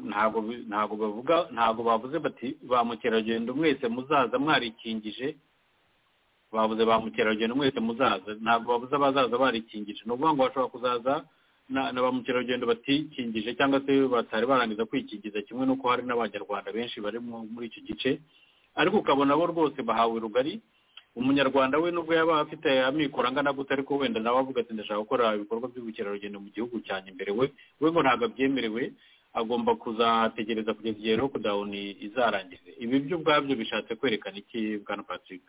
ntabwo bavuze bati ba mukerarugendo mwese muzaza mwarikingije, bavuze ba mukerarugendo mwese muzaza ntabwo babuze abazaza barikingije ni ukuvuga ngo bashobora kuzaza na ba mukerarugendo batikingije cyangwa se batari barangiza kwikingiza kimwe n'uko hari n'abanyarwanda benshi bari muri icyo gice ariko ukabona bo rwose bahawe rugari umunyarwanda we nubwo yaba afite amikoro angana gute ariko wenda nawe avuga ati ndashaka gukora ibikorwa by'ubukerarugendo mu gihugu cyanjye imbere we ngo ntabwo abyemerewe agomba kuzategereza kugeza igihe lockdown izarangize ibi byo ubwabyo bishatse kwerekana iki bwana Patrick?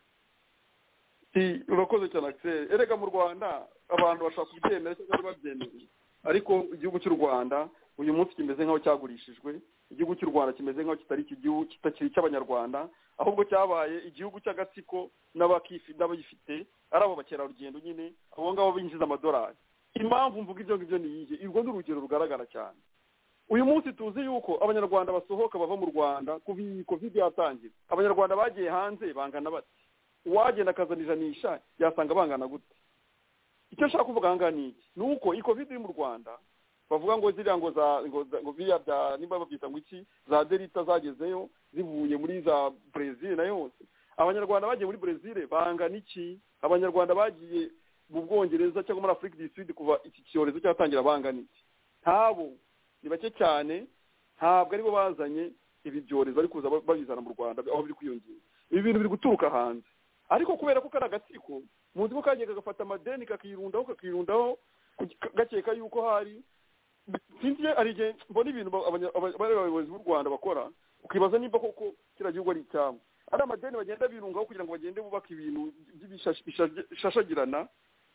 Urakoze cyane Axel. Erega mu Rwanda abantu bashaka kubyemera cyangwa babyemeye ariko igihugu cy'u Rwanda uyu munsi kimeze nk'aho cyagurishijwe igihugu cy'u Rwanda kimeze nk'aho kitari igihugu kitakiri cy'abanyarwanda ahubwo cyabaye igihugu cy'agatsiko n'abagifite ari abo bakerarugendo nyine abo ngabo binjiza amadolari. Impamvu mvuga ibyo ngibyo ni iyihe? Urwo ni urugero rugaragara cyane. Uyu munsi tuzi yuko abanyarwanda basohoka bava mu Rwanda kuva covid yatangira abanyarwanda bagiye hanze bangana bati uwagenda akazana ijanisha yasanga bangana gute? Icyo nshaka kuvuga aha ngaha ni iki ni uko covid iri mu Rwanda bavuga ngo ziriya ngo biriya bya nimba babyita ngo iki za delita zagezeyo zivuye muri za Brazil na yose abanyarwanda bagiye muri Brazil bangana iki? Abanyarwanda bagiye mu Bwongereza cyangwa muri Afrique du Sud kuva iki cyorezo cyatangira bangana iki? Ntabo ni bake cyane ntabwo aribo bazanye ibi byorezo ari kuza babizana mu Rwanda aho biri kwiyongera ibi bintu biri guturuka hanze ariko kubera ko kari agatsiko muzi ko kagiye kagafata amadeni kakirundaho gakeka yuko hari sinzi ari igihe mbona ibintu abayobozi b'u Rwanda bakora ukibaza niba koko kiriya gihugu ari icyabo ari amadeni bagenda birungaho kugira ngo bagende bubaka ibintu by'ibishashagirana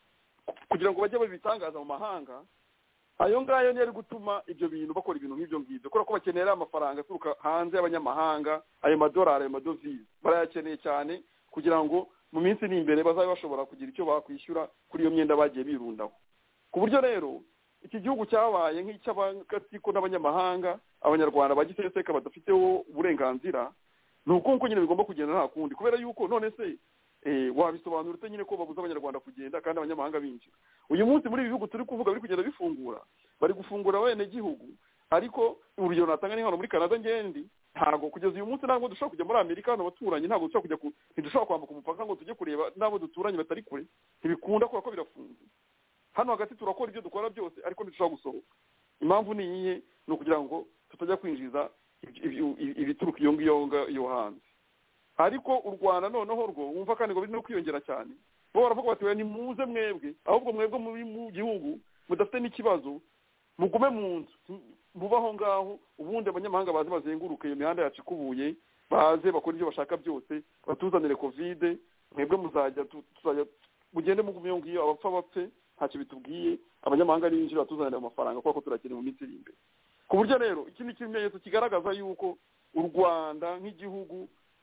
kugira ngo bajye babitangaza mu mahanga ayo ngayo niyo ari gutuma ibyo bintu bakora ibintu nk'ibyo ngibyo kubera ko bakenera amafaranga aturuka hanze y'abanyamahanga ayo madolari ayo madovize barayakeneye cyane kugira ngo mu minsi iri imbere bazabe bashobora kugira icyo bakwishyura kuri iyo myenda bagiye birundaho ku buryo rero iki gihugu cyabaye nk'icy'abagatsiko n'abanyamahanga abanyarwanda bagiseseka badafiteho uburenganzira ni uko nyine bigomba kugenda nta kundi kubera yuko none se wabisobanura ute nyine ko babuza abanyarwanda kugenda kandi abanyamahanga binjira uyu munsi muri ibi bihugu turi kuvuga biri kugenda bifungura bari gufungura abenegihugu ariko urugero natanga ni hano muri Canada ngendi ntabwo kugeza uyu munsi ntabwo dushobora kujya muri Amerika hano baturanyi ntabwo dushobora kujya ntidushobora kwambuka umupaka ngo tujye kureba n'abo duturanye batari kure ntibikunda kubera ko birafunze hano hagati turakora ibyo dukora byose ariko ntidushobora gusohoka impamvu ni iyihe ni ukugira ngo tutajya kwinjiza ibituruka iyo ngiyo hanze ariko u Rwanda noneho rwo wumva kandi ngo biri no kwiyongera cyane bo baravuga bati ni muze mwebwe ahubwo mwebwe muri mu gihugu mudafite n'ikibazo mugume mu nzu mubaho ngaho ubundi abanyamahanga baze bazenguruke iyo mihanda yacu ikubuye baze bakora ibyo bashaka byose batuzanire covid mwebwe muzajya mugende mugume ngiyo abapfa bapfe ntacyo bitubwiye abanyamahanga ninjira batuzanire amafaranga kuko turakeneye mu minsi iri imbere ku buryo rero iki ni ikimenyetso kigaragaza yuko u Rwanda nk'igihugu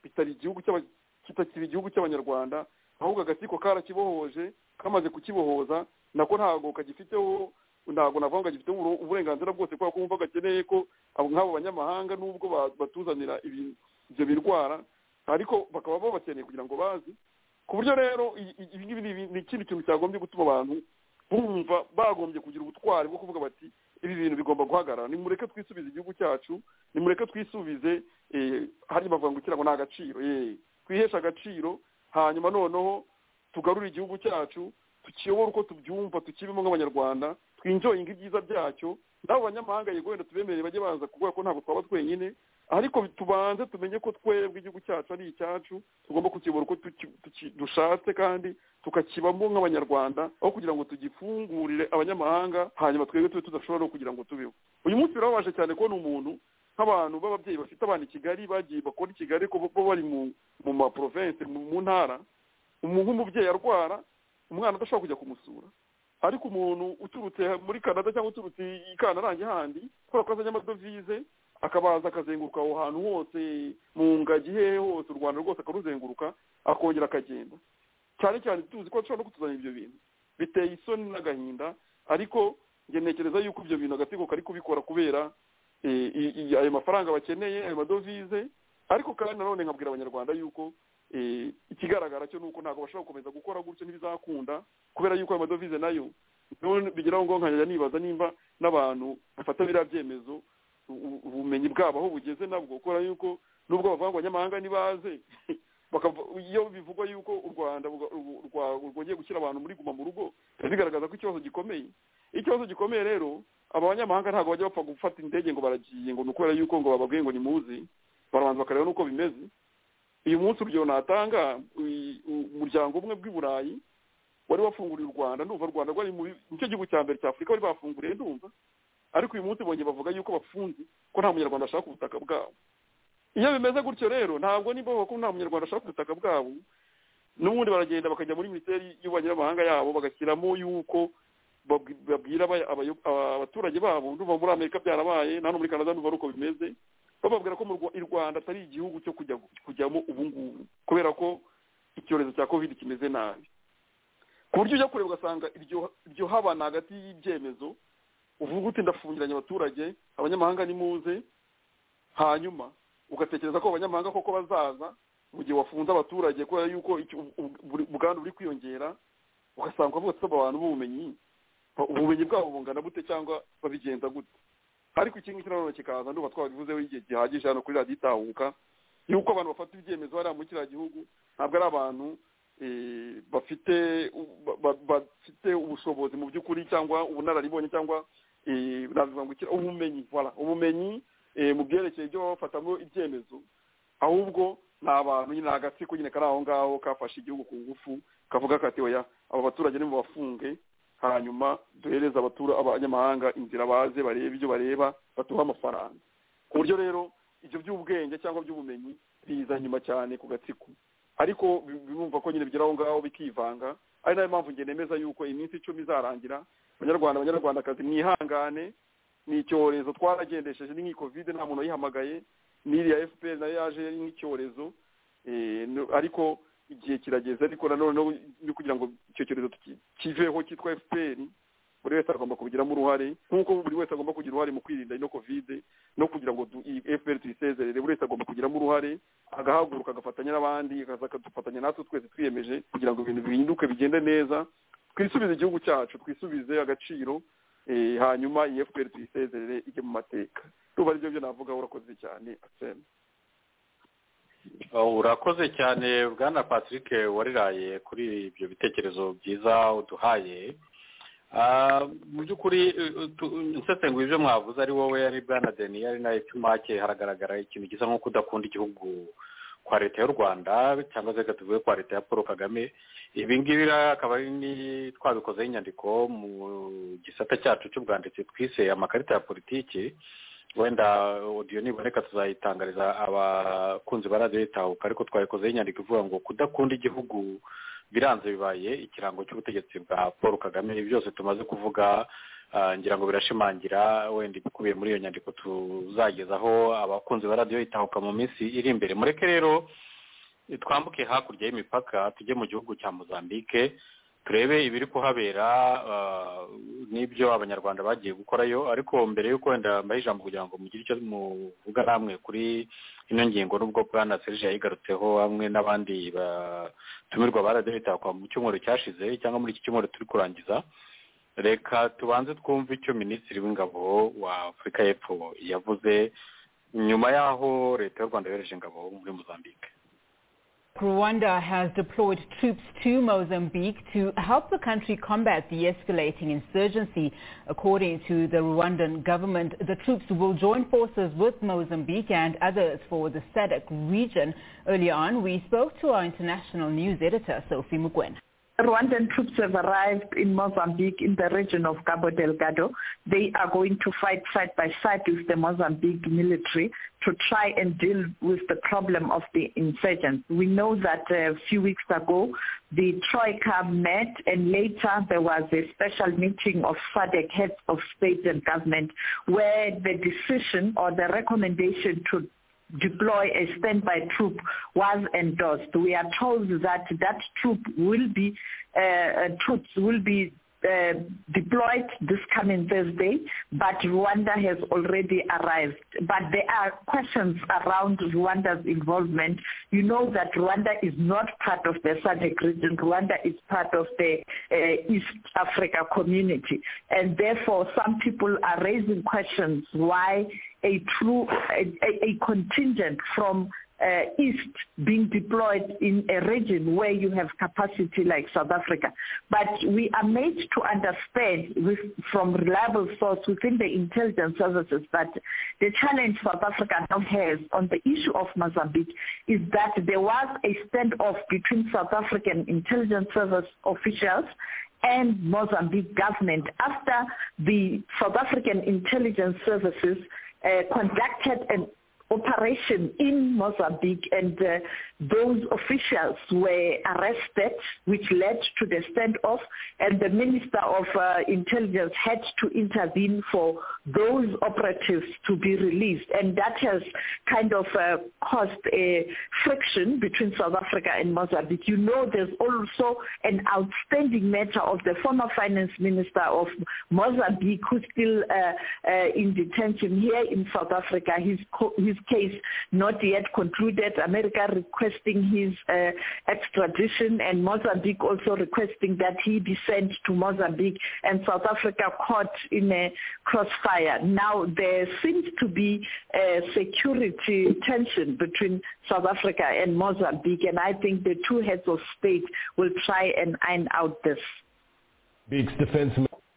kitakiri igihugu cy'abanyarwanda ahubwo agatsiko karakibohoje kamaze kukibohoza nako ntabwo kagifiteho ntabwo navuga ngo gifite uburenganzira bwose kubera ko bumva gakeneye ko nk'abo banyamahanga nubwo batuzanira ibyo birwara ariko bakaba babakeneye kugira ngo bazi ku buryo rero ibi ngibi ni ikindi kintu cyagombye gutuma abantu bumva bagombye kugira ubutwari bwo kuvuga bati ibi bintu bigomba guhagarara nimureke twisubize igihugu cyacu nimureke twisubize hari bavuga ngo kirago nta gaciro twihesha agaciro hanyuma noneho tugarura igihugu cyacu tukiyobora uko tubyumva tukibemo nk'abanyarwanda twinjoyinga ibyiza byacyo n'abo banyamahanga yego wenda tubemerere bajye baza kuvuga ko ntabwo twaba twenyine ariko tubanze tumenye ko twebwe igihugu cyacu ari icyacu tugomba kukibora uko dushatse kandi tukakibamo nk'abanyarwanda aho kugira ngo tugifungurire abanyamahanga hanyuma twebwe tube tudashobora no kugira ngo tubeho uyu munsi birababaje cyane kubona umuntu nk'abantu b'ababyeyi bafite abana i Kigali bagiye bakora i Kigali ko bo bari mu maprovince mu ntara nk'umubyeyi arwara umwana adashobora kujya kumusura ariko umuntu uturutse muri Canada cyangwa uturutse i Kantarange handi kubera ko azanye amadovize akabaza akazenguruka aho hantu hose mu ngagi hehe hose u Rwanda rwose akaruzenguruka akongera akagenda cyane cyane tuzi ko ashobora no kutuzanira ibyo bintu biteye isoni n'agahinda ariko njye ntekereza yuko ibyo bintu agatsiko kari kubikora kubera ayo mafaranga bakeneye ayo madovize ariko kandi nanone nkabwira abanyarwanda yuko ikigaragara cyo nuko ntabwo bashobora gukomeza gukora gutyo ntibizakunda kubera yuko ayo madovize nayo bigeraho ngo nkajya nibaza nimba n'abantu bafata biriya byemezo ubumenyi bwabo aho bugeze nabwo kubera yuko nubwo bavuga ngo abanyamahanga nibaze iyo bivugwa yuko u Rwanda rwongeye gushyira abantu muri guma mu rugo bigaragaza ko ikibazo gikomeye rero aba banyamahanga ntabwo bajya bapfa gufata indege ngo baragiye ngo nukubera yuko ngo bababwiye ngo nimuzi barabanza bakareba nuko bimeze. Uyu munsi urugero natanga umuryango umwe bw'i Burayi wari wafunguriye u Rwanda, ndumva u Rwanda rwari nicyo gihugu cya mbere cya Afurika bari bafunguriye ndumva, ariko uyu munsi bongeye bavuga yuko bafunze ko nta munyarwanda ashaka ubutaka bwabo. Iyo bimeze gutyo rero ntabwo niba ko nta munyarwanda ashaka ubutaka bwabo, n'ubundi baragenda bakajya muri minisiteri y'ububanyi n'amahanga yabo bagashyiramo yuko babwira abaturage babo, ndumva muri Amerika byarabaye, nta no muri Canada ndumva uko bimeze, bababwira ko i Rwanda atari igihugu cyo kujyamo ubu ngubu kubera ko icyorezo cya covid kimeze nabi, ku buryo ujya kureba ugasanga iryo habana hagati y'ibyemezo uvuga uti ndafungiranye abaturage, abanyamahanga nimuze, hanyuma ugatekereza ko abanyamahanga koko bazaza mu gihe wafunze abaturage kubera yuko ubwandu buri kwiyongera, ugasanga bavuga ati abantu ubumenyi bwabo bungana gute cyangwa babigenza gute. Ariko iki ngiki nanone kikaza ndumva twabivuzeho igihe gihagije hano kuri radiyo itahuka yuko abantu bafata ibyemezo hariya muri kiriya gihugu ntabwo ari abantu bafite ubushobozi mu by'ukuri cyangwa ubunararibonye cyangwa ubumenyi mu byerekeye ibyo bafatamo ibyemezo, ahubwo ni abantu nyine agatsiko nyine kari aho ngaho kafashe igihugu ku ngufu kavuga kati oya aba baturage nibo bafunge, hanyuma duhereza abanyamahanga inzira baze barebe ibyo bareba batuha amafaranga. Ku buryo rero ibyo by'ubwenge cyangwa by'ubumenyi biza nyuma cyane ku gatsiko, ariko bimumva ko nyine bigera aho ngaho bikivanga. Ari nayo mpamvu ngene nemeza yuko iminsi 10 izarangira abanyarwandakazi mwihangane, ni icyorezo twaragendesheje ni covid, nta muntu yihamagaye, n'iriya FPR nayo yaje yari n'icyorezo, ariko igihe kirageze, ariko nanone no kugira ngo icyo cyorezo kiveho cyitwa FPR buri wese agomba kubigiramo uruhare, nk'uko buri wese agomba kugira uruhare mu kwirinda ino covid no kugira ngo FPR tuyisezerere, buri wese agomba kugiramo uruhare, agahaguruka agafatanya n'abandi, akadufatanya natwe twese twiyemeje kugira ngo ibintu bihinduke bigende neza, twisubize igihugu cyacu, twisubize agaciro, hanyuma iyi FPR tuyisezerere ijye mu mateka. Ruba ari byo navuga. Urakoze cyane Asema. Urakoze cyane Bwana Patrick wariraye kuri ibyo bitekerezo byiza uduhaye. Mu by'ukuri nsesengura ibyo mwavuze ari wowe ari Bwana Denis ari na Epimake, haragaragara ikintu gisa nko kudakunda igihugu kwa leta y'u Rwanda cyangwa se tuvuge kwa leta ya Paul Kagame. Ibi ngibi akaba ari ni twabikozeho inyandiko mu gisata cyacu cy'ubwanditsi twise amakarita ya politiki. Wenda audio niboneka tuzayitangariza abakunzi ba radiyo itahuka, ariko twabikozeho inyandiko ivuga ngo kudakunda igihugu biranze bibaye ikirango cy'ubutegetsi bwa Paul Kagame. Ibi byose tumaze kuvuga ngira ngo birashimangira wenda ibikubiye muri iyo nyandiko tuzagezaho abakunzi ba radiyo itahuka mu minsi iri imbere. Mureke rero twambuke hakurya y'imipaka tujye mu gihugu cya Mozambique turebe ibiri kuhabera n'ibyo abanyarwanda bagiye gukorayo. Ariko mbere y'uko wenda mbaye ijambo kugira ngo mugire icyo muvuga namwe kuri ino ngingo, n'ubwo Bwana Serge yayigarutseho hamwe n'abandi batumirwa ba radiyo itahuka mu cyumweru cyashize cyangwa muri iki cyumweru turi kurangiza, reka tubanze twumve icyo Minisitiri w'Ingabo wa Afurika y'Epfo yavuze nyuma y'aho leta y'u Rwanda yohereje ingabo muri Mozambique. Rwanda has deployed troops to Mozambique to help the country combat the escalating insurgency. According to the Rwandan government, the troops will join forces with Mozambique and others for the SADC region. Earlier on, we spoke to our international news editor, Sophie Mugwen. Rwandan troops have arrived in Mozambique in the region of Cabo Delgado. They are going to fight side by side with the Mozambique military to try and deal with the problem of the insurgents. We know that a few weeks ago the Troika met, and later there was a special meeting of SADC heads of state and government where the decision or the recommendation to deploy a standby troop was endorsed. We are told that troops will be deployed this coming Thursday, but Rwanda has already arrived. But there are questions around Rwanda's involvement. You know that Rwanda is not part of the SADC region. Rwanda is part of the East Africa community, and therefore some people are raising questions why a contingent from East being deployed in a region where you have capacity like South Africa. But we are made to understand from reliable source within the intelligence services that the challenge South Africa now has on the issue of Mozambique is that there was a standoff between South African intelligence service officials and Mozambique government after the South African intelligence services conducted an operation in Mozambique, and those officials were arrested, which led to the standoff, and the Minister of Intelligence had to intervene for those operatives to be released, and that has kind of caused a friction between South Africa and Mozambique. You know, there's also an outstanding matter of the former finance minister of Mozambique who's still in detention here in South Africa. His case not yet concluded. America requesting his extradition, and Mozambique also requesting that he be sent to Mozambique, and South Africa caught in a crossfire. Now there seems to be a security tension between South Africa and Mozambique, and I think the two heads of state will try and iron out this. Beaks Defense.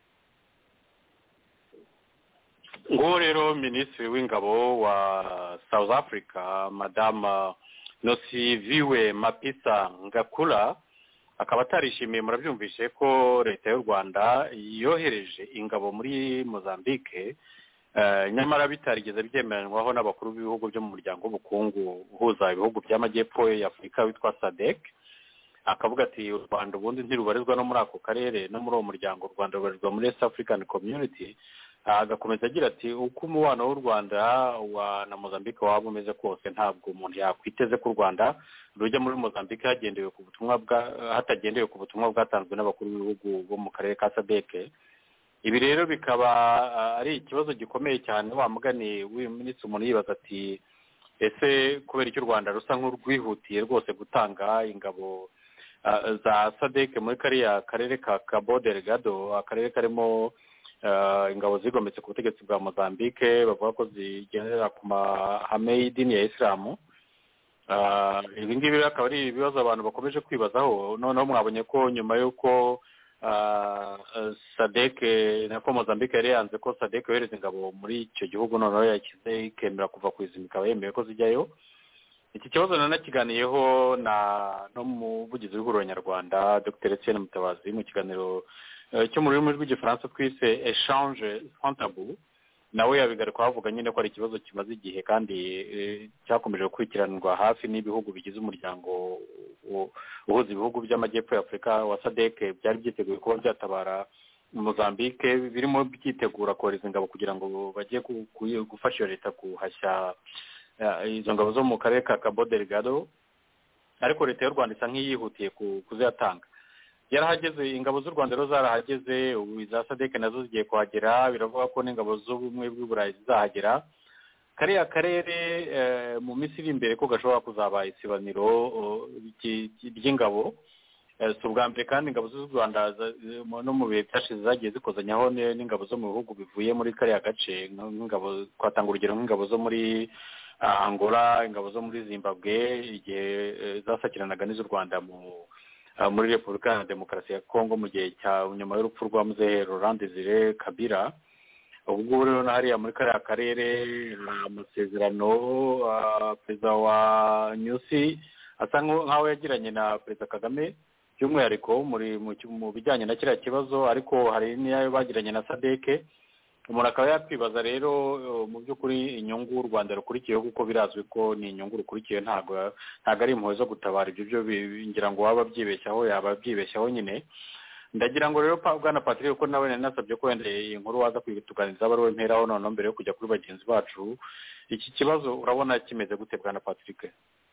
ngo rero minisitiri w'ingabo wa South Africa Madame Nosiviwe Mapisa Ngakula akaba atarishimiye, murabyumvishe ko leta y'u Rwanda yohereje ingabo muri Mozambique, nyamara bitarigeze byemeranywaho n'abakuru b'ibihugu byo mu muryango w'ubukungu uhuza ibihugu by'amajyepfo y'Afurika witwa SADC. Akavuga ati u Rwanda ubundi ntirubarizwa no muri ako karere no muri uwo muryango, u Rwanda rubarizwa muri East African Community. Agakomeza agira ati uko umubano w'u Rwanda na Mozambique waba umeze kose, ntabwo umuntu yakwiteze ko u Rwanda rujya muri Mozambique hatagendewe ku butumwa bwatanzwe n'abakuru b'ibihugu bo mu karere ka SADC. Ibi rero bikaba ari ikibazo gikomeye cyane. Wa mugani w'uyu minisitiri umuntu yibaza ati ese kubera icyo u Rwanda rusa nk'urwihutiye rwose gutanga ingabo za SADC muri kariya karere ka Cabo Delgado, akarere karimo ingabo zigometse ku butegetsi bwa Mozambique, bavuga ko zigendera ku mahame y'idini ya Islam. Ibi ngibi akaba ari ibibazo abantu bakomeje kwibazaho. Noneho mwabonye ko nyuma y'uko SADC nako Mozambique yari yanze ko SADC yohereza ingabo muri icyo gihugu, noneho yakize ikemera kuva ku izima, ikaba yemeye ko zijyayo. Iki kibazo nanakiganiyeho no mu bugizi w'ihuriro nyarwanda Dr. Etienne Mutabazi mu kiganiro cyo mu rurimi rw'igifaransa twise Échange sans tabou. Nawe yabigaruka avuga nyine ko ari ikibazo kimaze igihe kandi cyakomeje gukurikiranwa hafi n'ibihugu bigize umuryango uhuza ibihugu by'amajyepfo ya Afurika wa SADC. Byari byiteguye kuba byatabara Mozambique, birimo byitegura kohereza ingabo kugira ngo bajye gufasha iyo leta guhashya izo ngabo zo mu karere ka Cabo Delgado, ariko leta y'u Rwanda isa nk'iyihutiye kuziyatanga. Yarahageze, ingabo z'u Rwanda rero zarahageze, ubu za SADC nazo zigiye kuhagera, biravuga ko n'ingabo z'ubumwe bw'i Burayi zizahagera. Kariya karere mu minsi iri imbere ko gashobora kuzaba isibaniro ry'ingabo. Si ubwa mbere kandi ingabo z'u Rwanda no mu bihe byashize zagiye zikozanyaho n'ingabo zo mu bihugu bivuye muri kariya gace, nk'ingabo twatanga urugero nk'ingabo zo muri Angola, ingabo zo muri Zimbabwe igihe zasakiranaga n'iz'u Rwanda muri Repubulika ya Demokarasi ya Kongo mu gihe cya nyuma y'urupfu rwa Muzehe Laurent Désiré Kabila. Ubwo rero hariya muri kariya karere amasezerano perezida wa Nyusi asa nk'aho yagiranye na perezida Kagame by'umwihariko mu bijyanye na kiriya kibazo, ariko hari n'iyo bagiranye na SADC. Umuntu akaba yakwibaza rero mu by'ukuri inyungu u Rwanda rukurikiyeho, kuko birazwi ko ni inyungu rukurikiye, ntabwo ari impuhwe zo gutabara. Ibyo ngira ngo waba yaba byibeshyaho nyine. Ndagira ngo rero Bwana Patrick ko nawe nasabye ko wenda iyi nkuru waza kuyituganiza aba ari we mperaho noneho mbere yo kujya kuri bagenzi bacu. Iki kibazo urabona kimeze gute Bwana Patrick?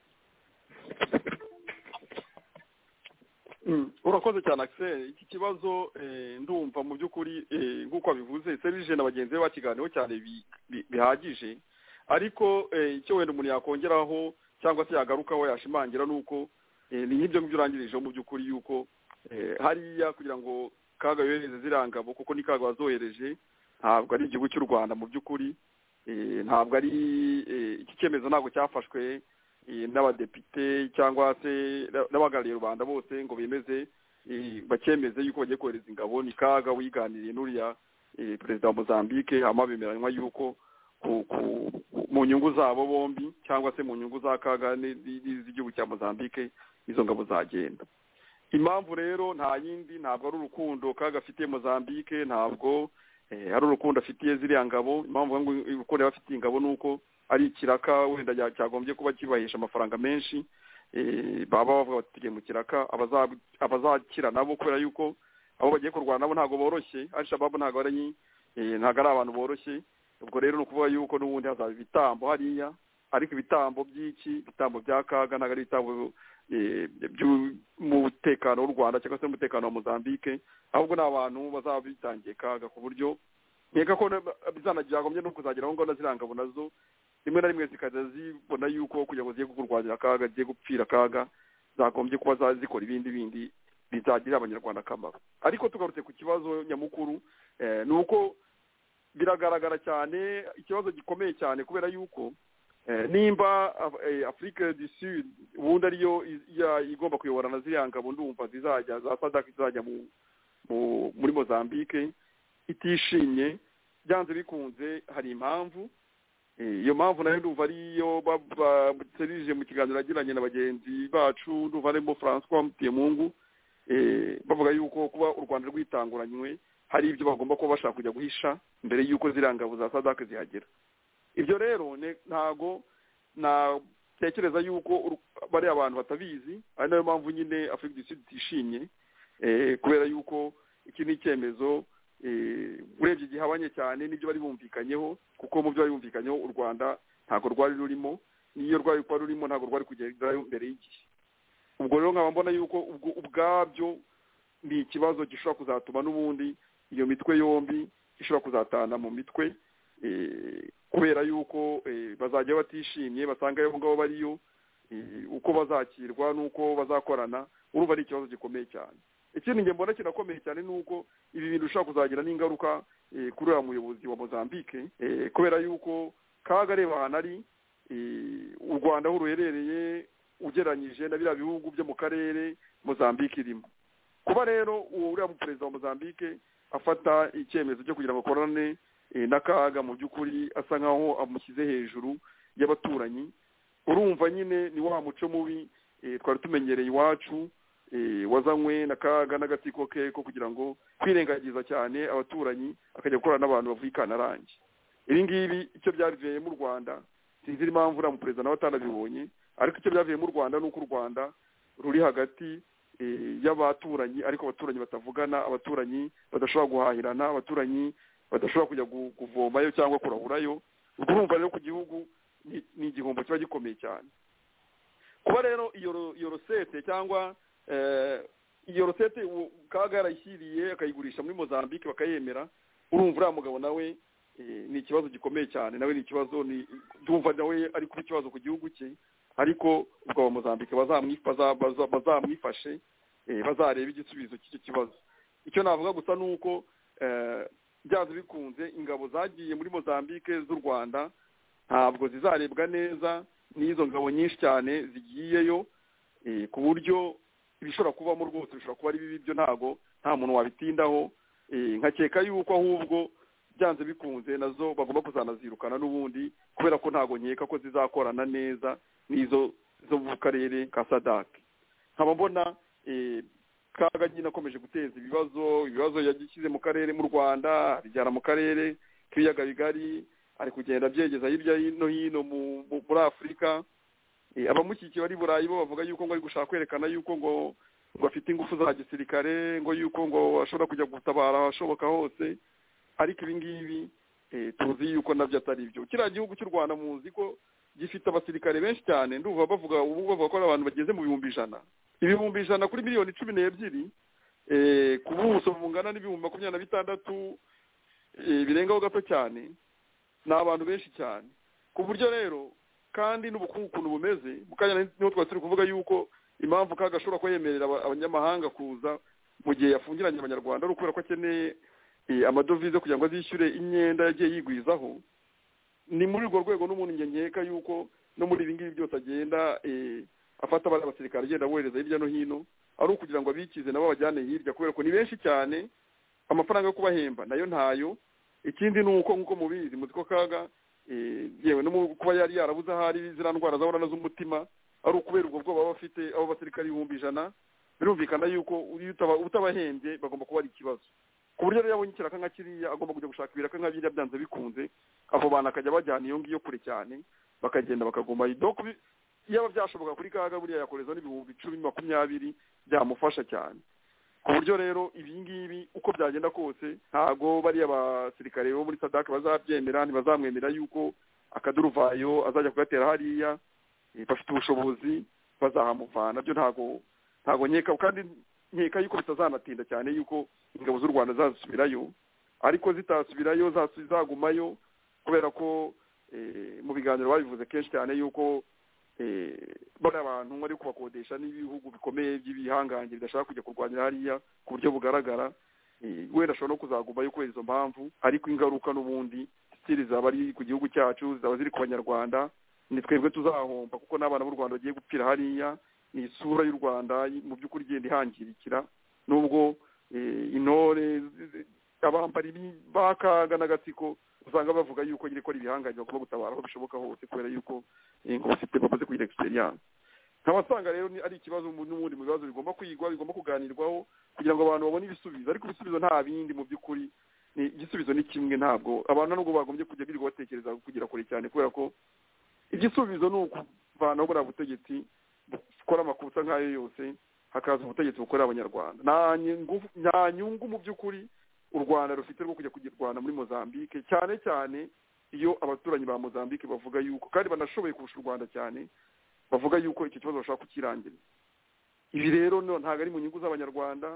Urakoze cyane Axel. Iki kibazo ndumva mu by'ukuri nk'uko bivuze Serge na bagenzi be bakiganiyeho cyane bihagije, ariko icyo wenda umuntu yakongeraho cyangwa se yagarukaho yashimangira nuko ni nk'ibyo ngibyo urangirijeho mu by'ukuri yuko hariya kugira ngo Kaga yohereze zirangabo, kuko ni Kaga wazohereje, ntabwo ari igihugu cy'u Rwanda mu by'ukuri. Ntabwo ari iki cyemezo ntabwo cyafashwe n'abadepite cyangwa se n'abahagarariye rubanda bose ngo bemeze bakemeze yuko bagiye kohereza ingabo. ni Kaga wiganiriye n'uriya perezida wa Mozambique, hama bemeranywa yuko mu nyungu zabo bombi cyangwa se mu nyungu za Kaga z'igihugu cya Mozambique izo ngabo zagenda. Impamvu rero nta yindi, ntabwo ari urukundo Kaga afitiye Mozambique, ntabwo ari urukundo afitiye ziriya ngabo. Impamvu ngo urukundo afitiye ingabo nuko ari ikiraka wenda cyagombye kuba kibahisha amafaranga menshi. Baba bavuga bati tugiye mu kiraka, abazakira nabo kubera yuko abo bagiye kurwana nabo ntabwo boroshye. Al-Shabaab ntabwo ari abantu boroshye. Ubwo rero ni ukuvuga yuko n'ubundi hazaba ibitambo hariya, ariko ibitambo ibitambo bya Kaga ntabwo ari ibitambo by'umutekano w'u Rwanda cyangwa se umutekano wa Mozambique, ahubwo ni abantu bazaba bitangiye Kaga ku buryo nkeka ko bizanagombye no kuzagera aho ngaho na ziriya ngabo nazo rimwe na rimwe zikajya zibona yuko kugira ngo zigiye kurwanira Kaga, zigiye gupfira Kaga, zagombye kuba zikora ibindi bizagirira abanyarwanda akamaro. Ariko tugarutse ku kibazo nyamukuru, ni uko biragaragara cyane ikibazo gikomeye cyane kubera yuko nimba Afrique du Sud ubundi ariyo igomba kuyobora na ziriya ngabo ndumva zizajya za SADC zizajya muri Mozambique itishimye, byanze bikunze hari impamvu. Iyo mpamvu nayo ndumva ariyo baserije mu kiganiro agiranye na bagenzi bacu, ndumva arimo François Mutiyemungu, bavuga yuko kuba u Rwanda rwitanguranywe hari ibyo bagomba kuba bashaka kujya guhisha mbere y'uko ziriya ngabo za SADC zihagera. Ibyo rero ntago natekereza yuko bari abantu batabizi, ari nayo mpamvu nyine Afrique du Sud itishimye, kubera yuko iki ni icyemezo urebye gihabanye cyane n'ibyo bari bumvikanyeho, kuko mu byo bari bumvikanyeho u Rwanda ntabwo rwari rurimo, n'iyo rwari kuba rurimo ntabwo rwari kugerayo mbere y'igihe. Ubwo rero nkaba mbona yuko ubwabyo ni ikibazo gishobora kuzatuma n'ubundi iyo mitwe yombi ishobora kuzatana mu mitwe, kubera yuko bazajya batishimye basanga aho ngabo bariyo, uko bazakirwa n'uko bazakorana, urumva ari ikibazo gikomeye cyane. Ikindi nge mbona kinakomeye cyane ni uko ibi bintu bishobora kuzagira n'ingaruka kuri uriya muyobozi wa Mozambique, kubera yuko Kaga areba ahantu ari u Rwanda aho ruherereye ugeranyije na biriya bihugu byo mu karere Mozambique irimo. Kuba rero uriya perezida wa Mozambique afata icyemezo cyo kugira ngo akorane na Kaga, mu by'ukuri asa nkaho amushyize hejuru y'abaturanyi. Urumva nyine ni wa muco mubi twari tumenyereye iwacu, wazanywe na Kaga n'agatsiko ke ko kugira ngo kwirengagiza cyane abaturanyi, akajya gukorana n'abantu bavuye Ikanarangi. Ibi ngibi icyo byavuye mu Rwanda sinzi impamvu uriya perezida nawe atanabibonye, ariko icyo byavuye mu Rwanda ni uko u Rwanda ruri hagati y'abaturanyi, ariko abaturanyi batavugana, abaturanyi badashobora guhahirana, abaturanyi badashobora kujya kuvomayo cyangwa kurahurayo. Urumva rero ku gihugu ni igihombo kiba gikomeye cyane. Kuba rero iyo rosete cyangwa iyo rosete Kaga yarayishyiriye akayigurisha muri Mozambique bakayemera, urumva uriya mugabo nawe ni ikibazo gikomeye cyane, nawe ni ikibazo, ndumva nawe ari kuba ikibazo ku gihugu cye, ariko ubwo aba Mozambique bazamwifashe, bazareba igisubizo cy'icyo kibazo. Icyo navuga gusa ni uko byazo bikunze ingabo zagiye muri Mozambique z'u Rwanda ntabwo zizarebwa neza n'izo ngabo nyinshi cyane zigiyeyo, ku buryo ibishobora kubamo rwose bishobora kuba ari bibi, byo nta muntu wabitindaho. Nkakeka yuko ahubwo byanze bikunze nazo bagomba kuzanazirukana n'ubundi, kubera ko ntabwo nkeka ko zizakorana neza n'izo zo mu karere ka SADC. Nkaba mbona Kaga nyine akomeje guteza ibibazo yagishyize mu karere mu Rwanda, bijyana mu karere k'ibiyaga bigari, ari kugenda byegeza hirya no hino muri Afurika. Abamushyigikiye bari Burayi bo bavuga yuko ngo ari gushaka kwerekana yuko ngo afite ingufu za gisirikare, ngo yuko ngo ashobora kujya gutabara ahashoboka hose, ariko ibi ngibi tuzi yuko nabyo atari byo. Kiriya gihugu cy'u Rwanda muzi ko gifite abasirikare benshi cyane, ndumva bavuga ko abantu bageze mu 100,000 kuri miliyoni 12 ku buso bungana n'ibihumbi 26 birengaho gato cyane. Ni abantu benshi cyane, ku buryo rero kandi n'ubukungu ukuntu bumeze bukanya niho twari turi kuvuga yuko impamvu Kaga ashobora kwemerera abanyamahanga kuza mu gihe yafungiranye abanyarwanda ari ukubera ko akeneye amadovize kugira ngo azishyure imyenda yagiye yigwizaho. Ni muri urwo rwego n'umuntu nkeka yuko no muri ibi ngibi byose agenda afata abandi basirikare agenda abohereza hirya no hino ari ukugira ngo abikize nabo bajyane hirya kubera ko ni benshi cyane amafaranga yo kubahemba nayo ntayo. Ikindi ni uko nk'uko mubizi muzi ko Kaga yewe no kuba yari yarabuze ahari zira ndwara zabona z'umutima ari ukubera ubwo bwoba bafite abo basirikare 100,000 birumvikana yuko utabahembye bagomba kuba ari ikibazo ku buryo rero yabonye ikiraka nka kiriya agomba kujya gushaka ibiraka nka biriya byanze bikunze abo bana akajya bajyana iyo ngiyo kure cyane bakagenda bakaguma donc yaba byashoboka kuri Kaga buriya yakoreza n'ibihumbi 10-20 byamufasha cyane ku buryo rero ibi ngibi uko byagenda kose ntago bari abasirikare bo muri Sadaka bazabyemera ntibazamwemera yuko akaduruvayo azajya kugatera hariya bafite ubushobozi bazahamuvana byo ntago nkeka kandi nkeka yuko bitazanatinda cyane yuko ingabo z'u Rwanda zazisubirayo ariko zitasubirayo zagumayo kubera ko mu biganiro babivuze kenshi cyane yuko bari abantu bari kubakodesha n'ibihugu bikomeye by'ibihangange bidashaka kujya kurwanira hariya ku buryo bugaragara wenda ashobora no kuzagumayo kubera izo mpamvu ariko ingaruka n'ubundi zaba ari ku gihugu cyacu zaba ziri ku banyarwanda ni twebwe tuzahomba kuko n'abana b'u Rwanda bagiye gupfira hariya ni isura y'u Rwanda mu by'ukuri igenda ihangirikira nubwo intore abambari bakaga n'agatsiko usanga bavuga yuko nyine ko ari ibihangange bagomba gutabara aho bishoboka hose kubera yuko ngo bafite bamaze kugira experience. Nkabasanga rero ari ikibazo n'ubundi mu bibazo bigomba kwigwa bigomba kuganirwaho kugira ngo abantu babone ibisubizo ariko ibisubizo nta bindi mu by'ukuri ni igisubizo ni kimwe ntabwo abantu nubwo bagombye kujya birirwa batekereza kugira kure cyane kubera ko igisubizo ni ukuvanaho buriya butegetsi bukora amakosa nk'ayo yose hakaza ubutegetsi bukorera abanyarwanda nta nyungu mu by'ukuri u Rwanda rufite rwo kujya kugirwana muri Mozambique cyane cyane iyo abaturanyi ba Mozambique bavuga yuko kandi banashoboye kurusha u Rwanda cyane bavuga yuko iki kibazo bashaka kukirangira. Ibi rero ntabwo ari mu nyungu z'abanyarwanda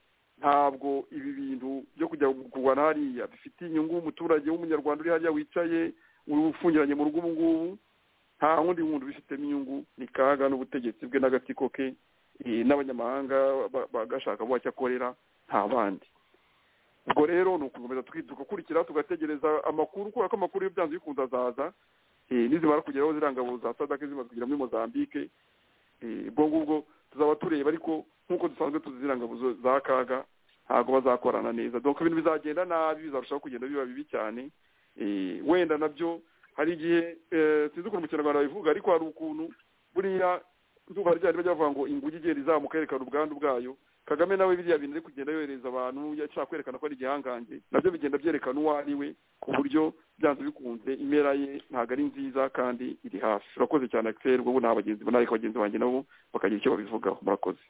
ntabwo ibi bintu byo kujya kurwana hariya bifite inyungu umuturage w'umunyarwanda uri hariya wicaye ufungiranye mu rugo ubu ngubu nta wundi muntu bifitemo inyungu ni Kaga n'ubutegetsi bwe n'agatsiko ke n'abanyamahanga bagashaka bo cyakorera nta bandi. Ubwo rero ni ukukomeza tugakurikira tugategereza amakuru kubera ko amakuru iyo byanze bikunze azaza nizimara kugeraho zirangabo za Sadaka zimaze kugera muri Mozambique ubwo ngubwo tuzaba tureba ariko nk'uko dusanzwe tuzirangabo za Kaga ntabwo bazakorana neza donc ibintu bizagenda nabi bizarushaho kugenda biba bibi cyane wenda nabyo hari igihe sinzi ukuntu mu Kinyarwanda babivuga ariko hari ukuntu buriya nduba ryari bajya bavuga ngo inguge igera izamuka yerekana ubwandu bwayo Kagame nawe biriya bintu ari kugenda yohereza abantu yashaka kwerekana ko ari igihangange nabyo bigenda byerekana uwo ari we ku buryo byanze bikunze imera ye ntabwo ari nziza kandi iri hafi. Urakoze cyane Axel ubwo nta bagenzi banariko bagenzi banjye nabo bakagira icyo babivugaho. Murakoze.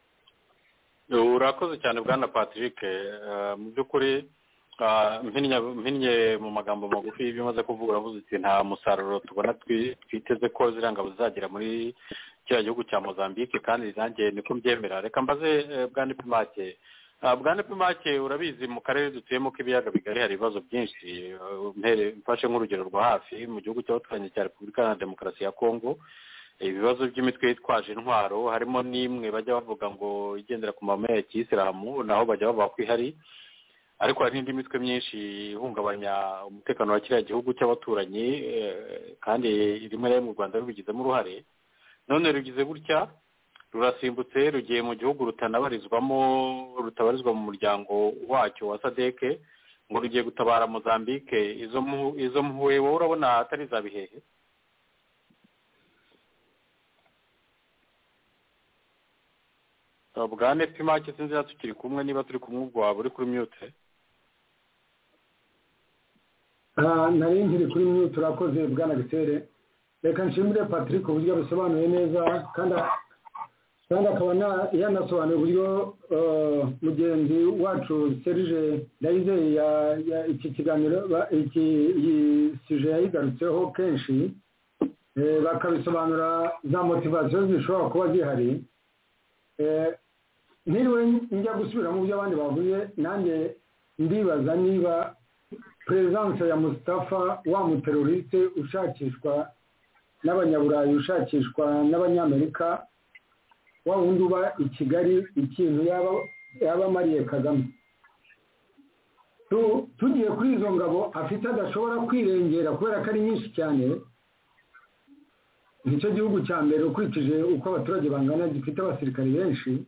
Urakoze cyane bwana Patrick mu by'ukuri mpinnye mu magambo magufi y'ibyo maze kuvuga uravuze uti nta musaruro tubona twiteze ko zirangabo zizagera muri kiriya gihugu cya Mozambique kandi nanjye niko mbyemera. Reka mbaze bwana Pimake. Bwana Pimake urabizi mu karere dutuyemo k'ibiyaga bigari hari ibibazo byinshi mfashe nk'urugero rwa hafi mu gihugu cy'abaturanyi cya Repubulika ya Demokarasi ya Kongo ibibazo by'imitwe yitwaje intwaro harimo n'imwe bajya bavuga ngo igendera ku mahame ya Kiyisilamu naho bajya bavuga ko ihari ariko hari n'indi mitwe myinshi ihungabanya umutekano wa kiriya gihugu cy'abaturanyi kandi rimwe na rimwe mu Rwanda rubigizemo uruhare none rugize gutya rurasimbutse rugiye mu gihugu rutabarizwa mu muryango wacyo wa Sadeke ngo rugiye gutabara Mozambique izo mpuwe wowe urabona atari za bihehe? Bwana Pimake sinzi tukiri kumwe niba turi kumwe ubwo waba uri kuri mute? nari nkiri kuri mute. Urakoze bwana Gisere. Reka nshimire Patrick uburyo bisobanuye neza kandi akaba yanasobanuye uburyo mugenzi wacu Serge Ndayizeye ya iki kiganiro iyi suje yayigarutseho kenshi bakabisobanura za motivation zishobora kuba zihari. Niriwe njya gusubira mu byo abandi bavuze nanjye ndibaza niba presence ya Mustafa wa muteroriste ushakishwa n'abanyaburayi ushakishwa n'abanyamerika wa wundi uba i Kigali ikintu yaba amariye Kagame tugiye kuri izo ngabo afite adashobora kwirengera kubera ko ari nyinshi cyane nicyo gihugu cya mbere ukurikije uko abaturage bangana gifite abasirikari benshi.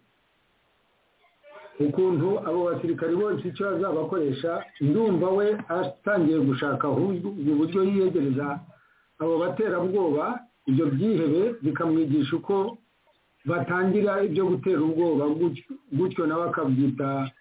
Ukuntu abo basirikari bose icyo azabakoresha, ndumva we atangiye gushaka uburyo yiyegereza abo baterabwoba, ibyo byihebe bikamwigisha uko batangira ibyo gutera ubwoba, gutyo nawe akabyita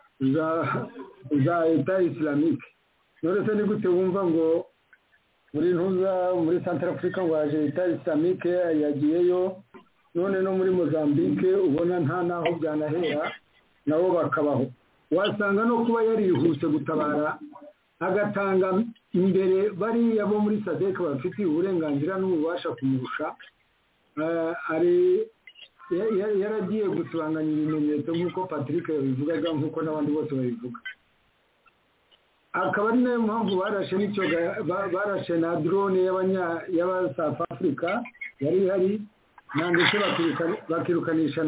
za Eta Islamique. None se ni gute wumva ngo muri Central Africa ngo haje Eta Islamique yagiyeyo, none no muri Mozambique ubona nta naho byanahera nabo bakabaho. Wasanga no kuba yarihuse gutabara agatanga imbere bariya bo muri SADC bafite uburenganzira n'ububasha kumurusha, yaragiye gusibanganya ibimenyetso nk'uko Patrick yabivugaga, nk'uko n'abandi bose babivuga. Akaba ari nayo mpamvu barashe na drone y'aba South Africa yari hari, ndetse bakirukanisha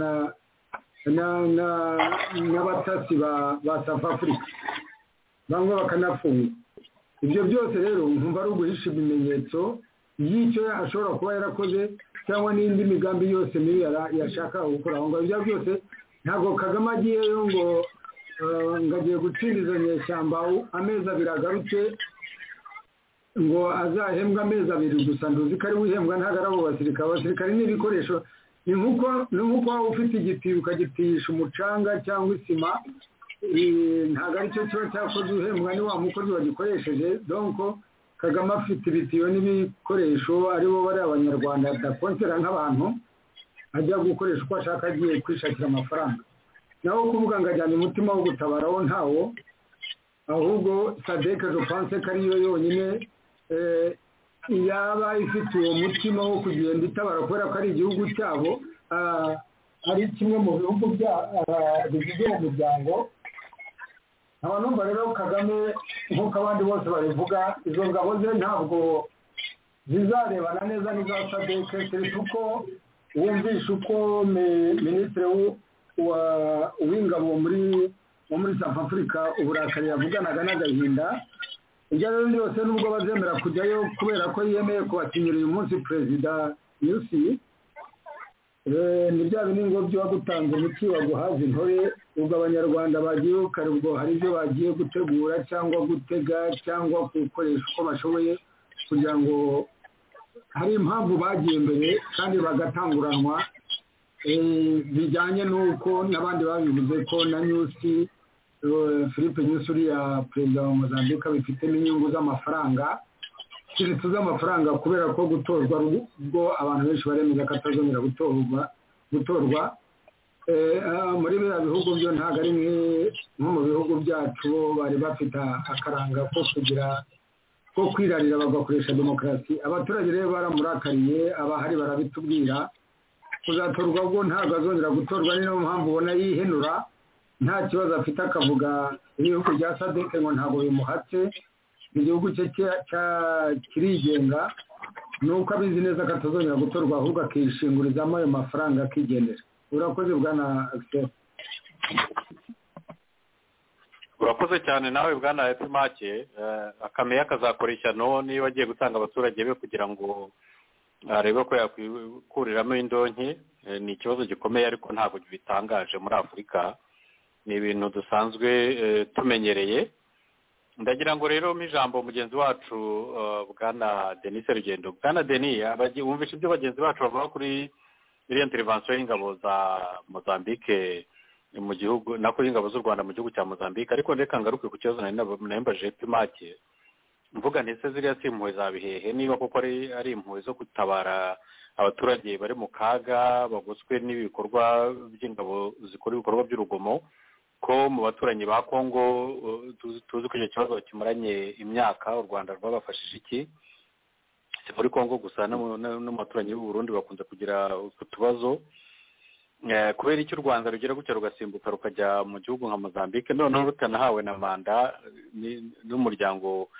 n'abatasi ba South Africa, bamwe bakanafunga. Ibyo byose rero nkumva ari uguhisha ibimenyetso y'icyo ashobora kuba yarakoze, cyangwa n'indi migambi yose mibi yashaka gukora aho ngaho. Ibyo byose ntabwo Kagame agiyeyo ngo agiye gutsinda izo nyeshyamba amezi abiri agarutse ngo azahembwa amezi abiri gusa. Nduzi ko ari wihembwa, ntabwo ari abo basirikare. Abasirikare ni ibikoresho, ni nk'uko waba ufite igitiyo ukagitisha umucanga cyangwa isima, ntabwo ari cyo kiba cyakoze uhembwa ni wa mukozi wagikoresheje. Donc Kagame afite ibitiyo n'ibikoresho, aribo bari abanyarwanda adakonsera nk'abantu, ajya gukoresha uko ashaka, agiye kwishakira amafaranga. Naho kuvuga ngo ajyanye umutima wo gutabaraho ntawo, ahubwo SADC je pense ko ariyo yonyine yaba ifite uwo mutima wo kugenda itabara, kubera ko ari igihugu cyabo, ari kimwe mu bihugu bigize umuryango. Aba numva rero Kagame nk'uko abandi bose babivuga, izo ngabo ze ntabwo zizarebana neza n'iza SADC, keretse uko wumvisha uko minisitiri w'ingabo muri South Africa uburakari yavuganaga n'agahinda. Ibyo rero byose nubwo bazemera kujyayo kubera ko yemeye kubasinyira uyu munsi Perezida Nyusi, ni bya biningo byo wagutanze umuti waguhaza intore. Ubwo abanyarwanda bagiye kare, ubwo hari ibyo bagiye gutegura cyangwa gutega cyangwa gukoresha uko bashoboye, kugira ngo hari impamvu bagiye mbere kandi bagatanguranwa, bijyanye n'uko n'abandi babivuze ko na Nyusi, Philippe Nyusi uriya perezida wa Mozambique, bifitemo inyungu z'amafaranga, keretse z'amafaranga, kubera ko gutorwa ubwo abantu benshi baremeza ko atazongera gutorwa. Muri biriya bihugu byo ntabwo ari nko mu bihugu byacu, bari bafite akaranga ko kwirarira bagakoresha demokarasi. Abaturage rero baramurakariye, abahari barabitubwira, kuzatorwa ubwo ntabwo azongera gutorwa. Niyo mpamvu ubona yihenura, nta kibazo afite, akavuga ibihugu bya SADC ngo ntabwo bimuhatse, igihugu cye kirigenga, nuko abizi neza ko atazongera gutorwa, ahubwo akishingurizamo ayo mafaranga akigendera. Urakoze bwana Axel. Urakoze cyane nawe bwana Epimake. Akameya kazakora ishyano niba agiye gutanga abaturage be kugira ngo arebe ko yakuriramo indonke. Ni ikibazo gikomeye, ariko ntabwo bitangaje muri Afurika, ni ibintu dusanzwe tumenyereye. Ndagira ngo rero ijambo mugenzi wacu bwana Denis Rugendo. Bwana Denis, wumvishe ibyo bagenzi bacu bavuga kuri iriya intervention y'ingabo za Mozambique mu gihugu, nako y'ingabo z'u Rwanda mu gihugu cya Mozambique. Ariko reka ngaruke ku kibazo nahimbaje Epimake, mvuga ntese ziriya si impuhwe za bihehe, niba koko ari impuhwe zo gutabara abaturage bari mu kaga, bagoswe n'ibikorwa by'ingabo zikora ibikorwa by'urugomo, ko mu baturanyi ba Kongo tuzi ko icyo kibazo kimaranye imyaka. U Rwanda rwabafashije iki? Si muri Kongo gusa, no mu baturanyi b'u Burundi bakunze kugira utubazo. Kubera icyo u Rwanda rugira gutya rugasimbuka rukajya mu gihugu nka Mozambique, noneho rutanahawe na manda n'umuryango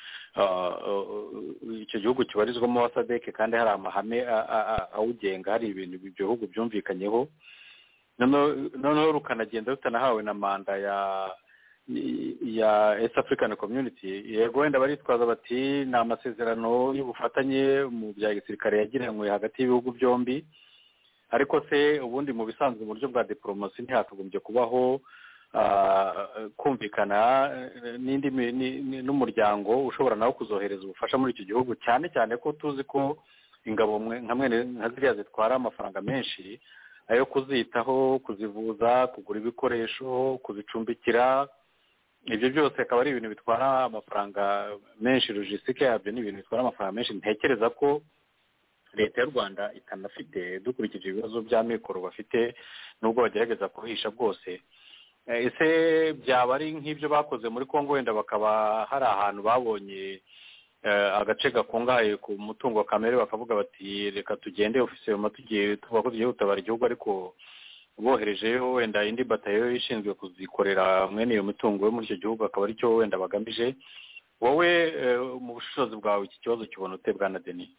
icyo gihugu kibarizwamo wa SADC, kandi hari amahame awugenga, hari ibintu ibyo bihugu byumvikanyeho, noneho rukanagenda rutanahawe na manda ya East African Community yego wenda baritwaza bati ni amasezerano y'ubufatanye mu bya gisirikare yagiranywe hagati y'ibihugu byombi ariko se ubundi mu bisanzwe mu buryo bwa diplomasi ntihakagombye kubaho kumvikana n'indi n'umuryango ushobora nawo kuzohereza ubufasha muri icyo gihugu cyane cyane ko tuzi ko ingabo nka ziriya zitwara amafaranga menshi ayo kuzitaho kuzivuza kugura ibikoresho kuzicumbikira ibyo byose akaba ari ibintu bitwara amafaranga menshi logistique yabyo ni ibintu bitwara amafaranga menshi ntekereza ko leta y'u Rwanda itanafite dukurikije ibibazo bya mikoro bafite nubwo bagerageza kuhisha bwose ese byaba ari nk'ibyo bakoze muri Kongo wenda bakaba hari ahantu babonye agace gakungahaye ku mutungo kamere bakavuga bati reka tugende ofisiye tugiye tuvuga ko tugiye gutabara igihugu ariko boherejeyo wenda indi batayo ishinzwe kuzikorera mwene iyo mitungo yo muri icyo gihugu akaba ari cyo wenda bagamije wowe mu bushobozi bwawe iki kibazo kibona ute bwana Denis?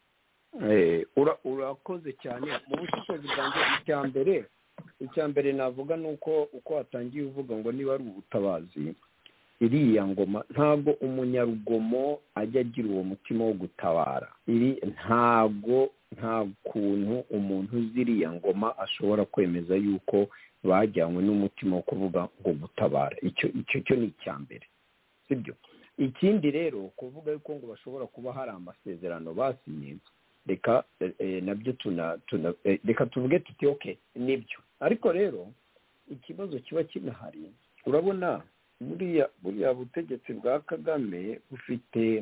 Urakoze cyane mu bushobozi bwanjye icya mbere navuga ni uko watangiye uvuga ngo niba ari ubutabazi iriya ngoma ntabwo umunyarugomo ajya agira uwo mutima wo gutabara nta kuntu umuntu uzi iriya ngoma ashobora kwemeza yuko bajyanywe n'umutima wo kuvuga ngo gutabara icyo cyo ni icya mbere sibyo. Ikindi rero kuvuga yuko ngo bashobora kuba hari amasezerano basinye reka nabyo reka tuvuge tuti okay nibyo ariko rero ikibazo kiba kinahari urabona buriya butegetsi bwa Kagame bufite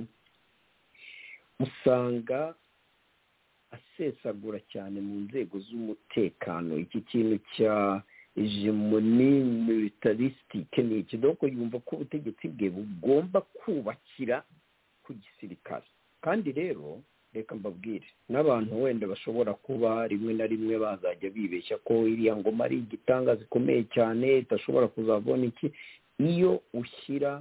usanga asesagura cyane mu nzego z'umutekano iki kintu cya hegemoni militaristique ni iki doko yumva ko ubutegetsi bwe bugomba kubakira ku gisirikare kandi rero reka mbabwire n'abantu wenda bashobora kuba rimwe na rimwe bazajya bibeshya ko iriya ngoma ari igitangaza gikomeye cyane itashobora kuzabona iki iyo ushyira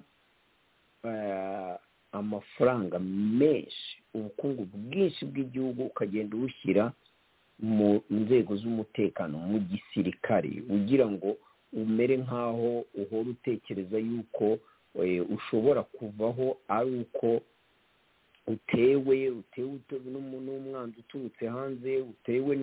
amafaranga menshi ubukungu bwinshi bw'igihugu ukagenda ubushyira mu nzego z'umutekano mu gisirikare ugira ngo umere nk'aho uhora utekereza yuko ushobora kuvaho ari uko utewe n'umwanzi uturutse hanze utewe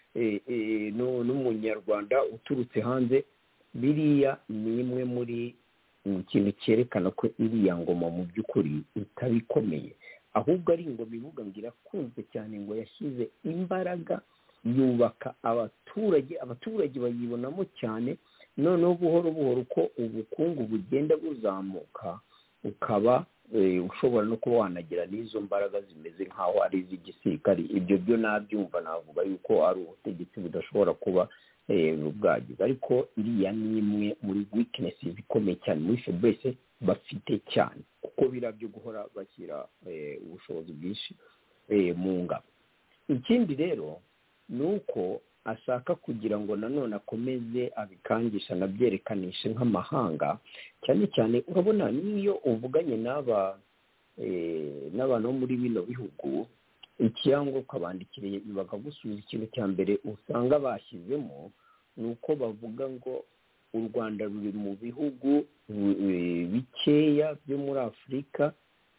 n'umunyarwanda uturutse hanze biriya ni imwe muri ikintu cyerekana ko iriya ngoma mu by'ukuri itabikomeye ahubwo ari ingoma ivuga ngo irakunze cyane ngo yashyize imbaraga yubaka abaturage bayibonamo cyane noneho buhoro buhoro uko ubukungu bugenda buzamuka ukaba ushobora no kuba wanagira n'izo mbaraga zimeze nk'aho ari iz'igisirikare ibyo byo nabyumva navuga yuko ari ubutegetsi budashobora kuba bwagize ariko iriya ni imwe muri weaknesses ikomeye cyane muri faiblesse bafite cyane kuko birabyo guhora bashyira ubushobozi bwinshi mu ngabo. Ikindi rero ni uko ashaka kugira ngo nanone akomeze abikangisha anabyerekanishe nk'amahanga cyane cyane urabona niyo uvuganye n'abantu bo muri bino bihugu ikirango ukabandikiriye bakagusubiza ikintu cya mbere usanga bashyizemo ni uko bavuga ngo u Rwanda ruri mu bihugu bikeya byo muri Afurika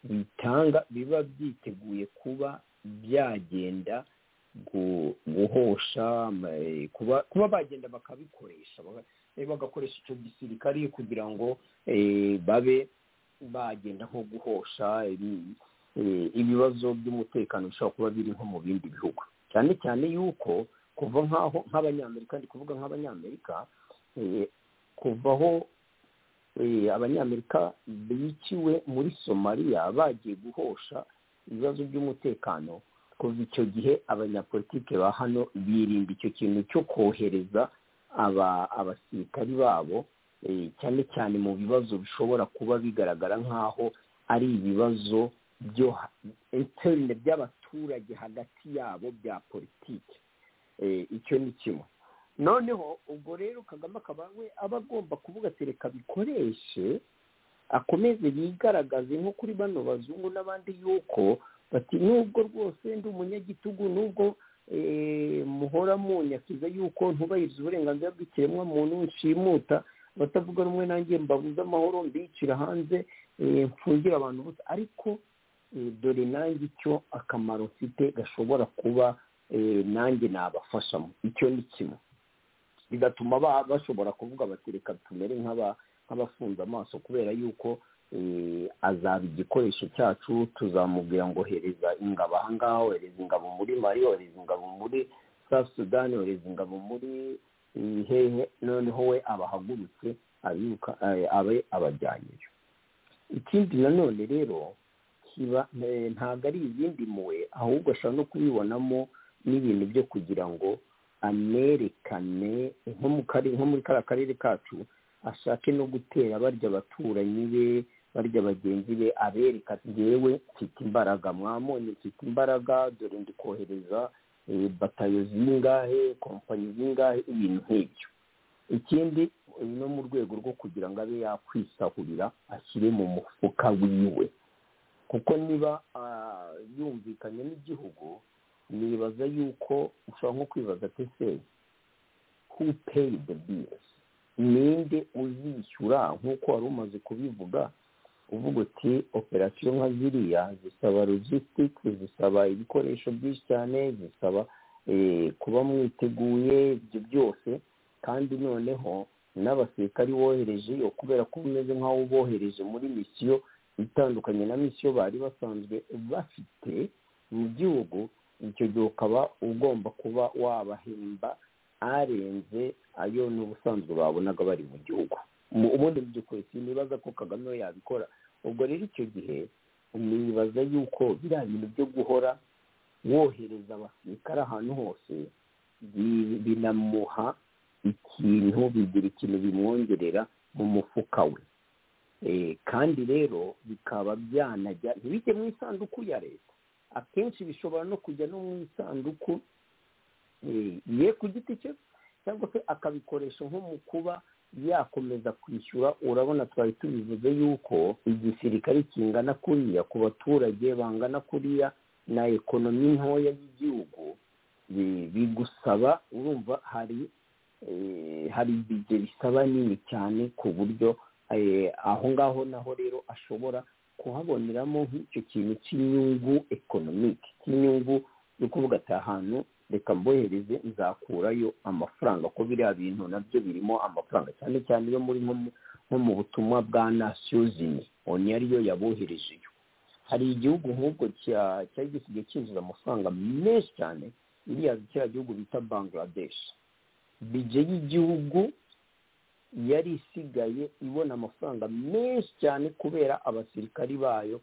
biba byiteguye kuba byagenda guhosha kuba bagenda bakabikoresha bagakoresha icyo gisirikare kugira ngo babe bagenda nko guhosha ibibazo by'umutekano bishobora kuba biri nko mu bindi bihugu cyane cyane yuko kuva nk'abanyamerika ndi kuvuga nk'abanyamerika kuvaho abanyamerika biciwe muri Somalia bagiye guhosha ibibazo by'umutekano kuva icyo gihe abanyapolitike ba hano birinda icyo kintu cyo kohereza abasirikari babo cyane cyane mu bibazo bishobora kuba bigaragara nk'aho ari ibibazo interne by'abaturage hagati yabo bya politiki. Icyo ni kimwe. Noneho ubwo rero Kagame akaba we aba agomba kuvuga ati reka bikoreshe akomeze yigaragaze nko kuri bano bazungu n'abandi yuko bati nubwo rwose ndi umunyagitugu nubwo muhora munyakiza yuko ntubahiriza uburenganzira bw'ikiremwa muntu nshimuta batavuga rumwe nanjye mbabuze amahoro mbicira hanze mfungira abantu bose ariko dore nanjye icyo akamaro mfite gashobora kuba nanjye nabafashamo icyo ni kimwe bigatuma bashobora kuvuga bati reka tumere nk'abafunze amaso kubera yuko azaba igikoresho cyacu tuzamubwira ngo hereza ingabo aha ngaha ohereza ingabo muri mali ohereza ingabo muri South Sudan ohereza ingabo muri hehe noneho we abahagurutse abe abajyanyeyo ikindi nanone rero kiba ntabwo ari izindi muwe ahubwo ashobora no kubibonamo n'ibintu byo kugira ngo anerekane nko muri kariya karere kacu ashake no gutera barya abaturanyi be barya bagenzi be abereka ati yewe mfite imbaraga mwamoni mfite imbaraga dore ndi kohereza batayo zingahe kompanyi zingahe ibintu nk'ibyo ikindi no mu rwego rwo kugira ngo abe yakwisahurira ashyire mu mufuka wiwe kuko niba yumvikanye n'igihugu nibaza yuko ushobora nko kwibaza ati se who paid the bills ninde uzishyura nk'uko wari umaze kubivuga uvuga uti operasiyo nka ziriya zisaba logistics zisaba ibikoresho byinshi cyane zisaba kuba mwiteguye ibyo byose kandi noneho n'abasirikari wohereje kubera ko umeze nk'aho ubohereje muri misiyo itandukanye na misiyo bari basanzwe bafite mu gihugu icyo gihe ukaba ugomba kuba wabahemba arenze ayo n'ubusanzwe babonaga bari mu gihugu ubundi mu by'ukuri sinibaza ko Kagame yabikora ubwo rero icyo gihe nibaza yuko biriya bintu byo guhora wohereza abasirikare ahantu hose binamuha ikintu bigira ikintu bimwongerera mu mufuka we kandi rero bikaba byanajya ntibijye mu isanduku ya leta akenshi bishobora no kujya no mu isanduku ye ku giti cye cyangwa se akabikoresha nko mu kuba yakomeza kwishyura urabona twari tubivuze yuko igisirikare kingana kuriya ku baturage bangana kuriya na ekonomi ntoya y'igihugu bigusaba urumva hari ibyo bisaba nini cyane ku buryo aho ngaho naho rero ashobora kuhaboneramo nk'icyo kintu cy'inyungu ekonomike cy'inyungu yo kuvuga ati ahantu reka mbohereze nzakurayo amafaranga ko biriya bintu nabyo birimo amafaranga cyane cyane iyo muri nko mu butumwa bwa nasiyo zimwe oni ariyo yaboherejeyo hari igihugu nk'ubwo cyari gisigaye cyinjiza amafaranga menshi cyane iriya kiriya gihugu bita Bangladesh bije y'gihugu yari isigaye ibona amafaranga menshi cyane kubera abasirikari bayo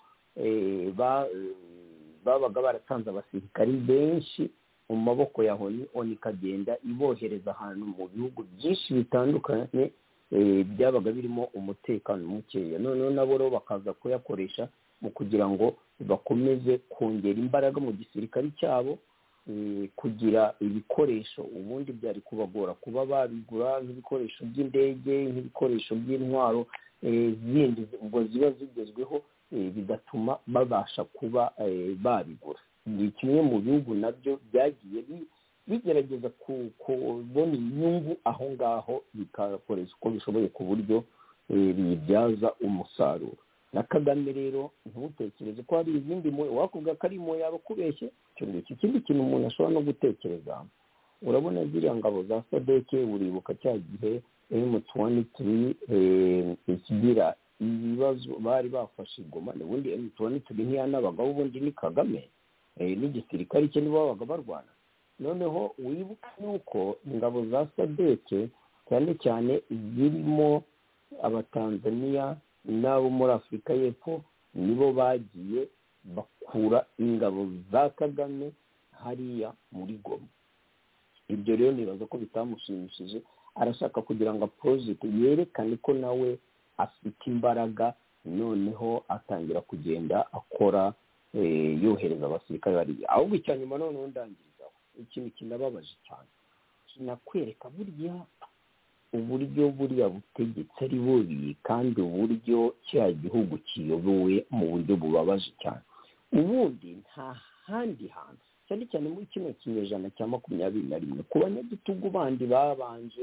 babaga baratanze abasirikari benshi mu maboko ya oni ikagenda ibohereza ahantu mu bihugu byinshi bitandukanye byabaga birimo umutekano mukeya noneho nabo rero bakaza kuyakoresha mu kugira ngo bakomeze kongera imbaraga mu gisirikari cyabo kugira ibikoresho ubundi byari kubagora kuba babigura nk'ibikoresho by'indege nk'ibikoresho by'intwaro zindi ubwo ziba zigezweho bigatuma babasha kuba babigura ni kimwe mu bihugu nabyo byagiye bigerageza kubona inyungu aho ngaho bikakoresha uko bishoboye ku buryo bibyaza umusaruro na Kagame rero ntutekereze ko hari izindi wakuvuga ko ari impuhwe yaba kubeshye ikindi kintu umuntu ashobora no gutekereza urabona ziriya ngabo za sadeke uribuka cya gihe M23 ikigira ibibazo bari bafashe Goma ubundi M23 ntiyanabagaho ubundi ni Kagame n'igisirikare cye nibo babaga barwana noneho wibuka yuko ingabo za sadeke cyane cyane zirimo abatanzaniya n'abo muri Afurika y'Epfo nibo bagiye bakura ingabo za Kagame hariya muri Goma ibyo rero nibaza ko bitamushimishije arashaka kugira ngo project yerekane ko nawe afite imbaraga noneho atangira kugenda akora yohereza abasirikare bariya ahubwo icyanyuma noneho ndangirizaho ikintu kinababaje cyane kinakwereka uburyo buriya butegetsi ari bubi kandi uburyo cya gihugu kiyobowe mu buryo bubabaje cyane ubundi nta handi hantu cyane cyane muri kino kinyejana cya 21 ku banyagitugu bandi babanje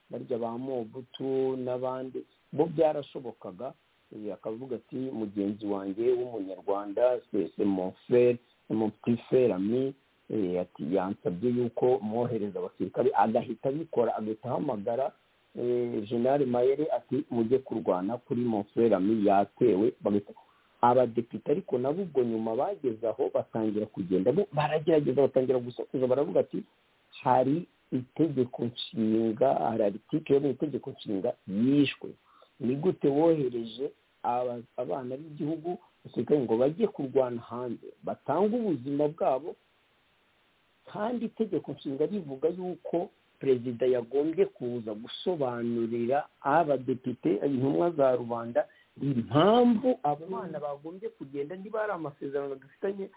barya ba Mobutu n'abandi bo byarashobokaga akavuga ati mugenzi wanjye w'umunyarwanda c'est mon frère mon petit frère ami ati yansabye yuko mwohereza abasirikare agahita bikora agahita ahamagara General Mayere ati mujye kurwana kuri mon frère ami yatewe abadepite ariko nabo ubwo nyuma bageze aho batangira kugenda baragerageza batangira gusakuza baravuga ati hari itegeko nshinga hari article yo mu itegeko nshinga yishwe ni gute wohereje abana b'igihugu basirikare ngo bajye kurwana hanze batanga ubuzima bwabo kandi itegeko nshinga rivuga yuko perezida yagombye kuza gusobanurira abadepite intumwa za rubanda impamvu abo bana bagombye kugenda niba ari amasezerano dufitanye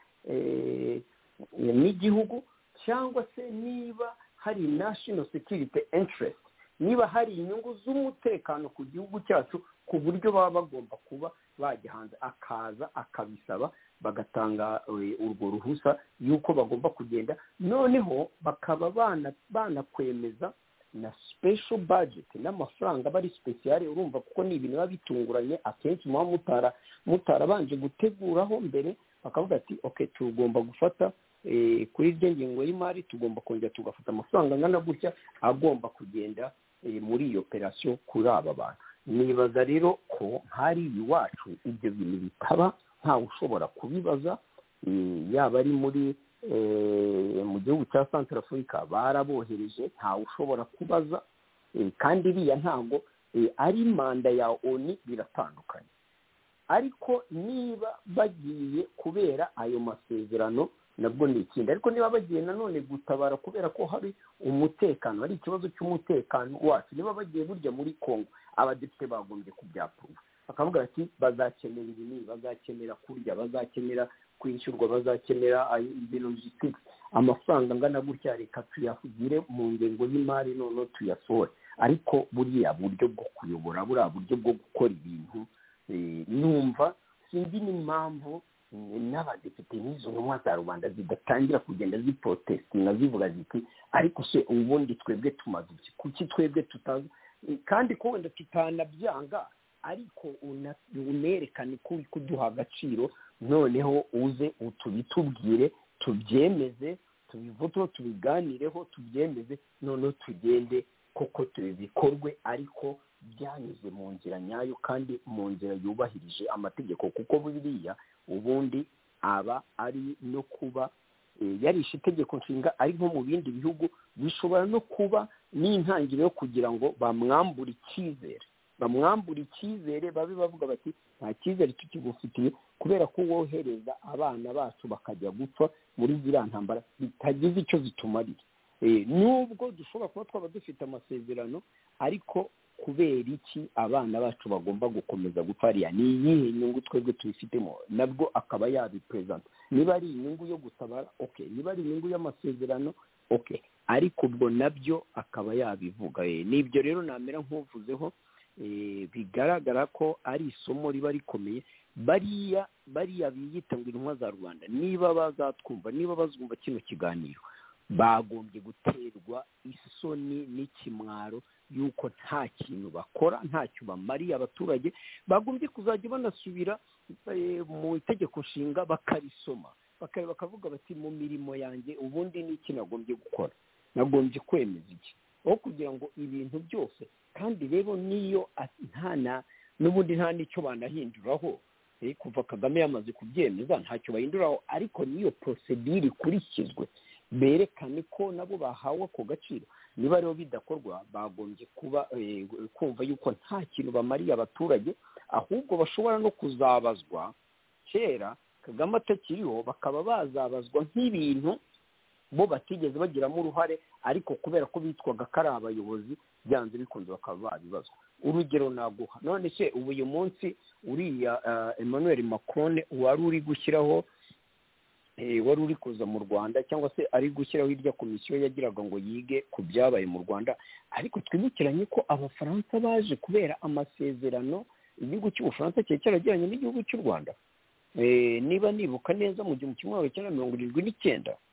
n'igihugu cyangwa se niba hari national security interest niba hari inyungu z'umutekano ku gihugu cyacu ku buryo baba bagomba kuba bajya hanze akaza akabisaba bagatanga urwo ruhusa yuko bagomba kugenda noneho bakaba banakwemeza na special budget n'amafaranga bari special urumva kuko ni ibintu biba bitunguranye akenshi muba mutarabanje guteguraho mbere bakavuga ati okay tugomba gufata kuri iryo ngingo y'imari tugomba kongera tugafata amafaranga angana gutya agomba kugenda muri iyo operation kuri aba bantu nibaza rero ko hari iwacu ibyo bintu bitaba ntawe ushobora kubibaza yaba ari muri mu gihugu cya Centrafrica barabohereje ntawe ushobora kubaza kandi iriya ntabwo ari manda ya ONU biratandukanye ariko niba bagiye kubera ayo masezerano nabwo ni ikindi ariko niba bagiye nanone gutabara kubera ko hari umutekano hari ikibazo cy'umutekano wacu niba bagiye burya muri Congo abadepite bagombye kubyapuruva bakavuga ati bazakenera ibi bazakenera kurya bazakenera kwishyurwa bazakenera logistics amafaranga angana gutya reka tuyafugire mu ngengo y'imari none tuyasohore ariko buriya buryo bwo kuyobora buriya buryo bwo gukora ibintu numva sinzi n'impamvu n'abadepite n'izo ntumwa za rubanda zidatangira kugenda ziprotestinga zivuga ziti ariko se ubundi twebwe tumaze iki kuki twebwe tutazi kandi ko wenda tutanabyanga ariko unerekane ko uri kuduha agaciro noneho uze utubitubwire tubyemeze tubivuteho tubiganireho tubyemeze noneho tugende koko tubikorwe ariko byanyuze mu nzira nyayo kandi mu nzira yubahirije amategeko kuko buriya ubundi aba ari no kuba yarishe itegeko nshinga ari nko mu bindi bihugu bishobora no kuba n'intangiriro yo kugira ngo bamwambure icyizere babe bavuga bati nta cyizere tukigufitiye kubera ko wohereza abana bacu bakajya gupfa muri ziriya ntambara bitagize icyo zitumarira nubwo dushobora kuba twaba dufite amasezerano ariko kubera iki abana bacu bagomba gukomeza gupfariya ni iyihe nyungu twebwe tubifitemo nabwo akaba yabipresenta niba ari inyungu yo gutabara okay niba ari inyungu y'amasezerano okay ariko ubwo nabyo akaba yabivuga nibyo rero namera nk'uvuzeho bigaragara ko ari isomo riba rikomeye bariya biyita ngo intumwa za rubanda niba bazatwumva niba bazumva kino kiganiro bagombye guterwa isoni n'ikimwaro yuko nta kintu bakora ntacyo bamariye abaturage bagombye kuzajya banasubira mu itegeko nshinga bakarisoma bakavuga bati mu mirimo yanjye ubundi ni iki nagombye gukora nagombye kwemeza iki aho kugira ngo ibintu byose kandi rero niyo n'ubundi nta n'icyo banahinduraho kuva Kagame yamaze kubyemeza ntacyo bahinduraho ariko niyo procedure ikurikizwe berekane ko nabo bahawe ako gaciro niba rero bidakorwa bagombye kuba kumva yuko nta kintu bamariye abaturage ahubwo bashobora no kuzabazwa kera Kagame atakiriho bakaba bazabazwa nk'ibintu bo batigeze bagiramo uruhare ariko kubera ko bitwaga ko ari abayobozi byanze bikunze bakaba babibazwa urugero naguha none se ubu uyu munsi uriya Emmanuel Macron wari uri gushyiraho wari uri kuza mu Rwanda cyangwa se ari gushyiraho irya komisiyo yagiraga ngo yige ku byabaye mu Rwanda ariko twibukiranye ko abafaransa baje kubera amasezerano igihugu cy'Ubufaransa cyari cyaragiranye n'igihugu cy'u Rwanda niba nibuka neza mu 1979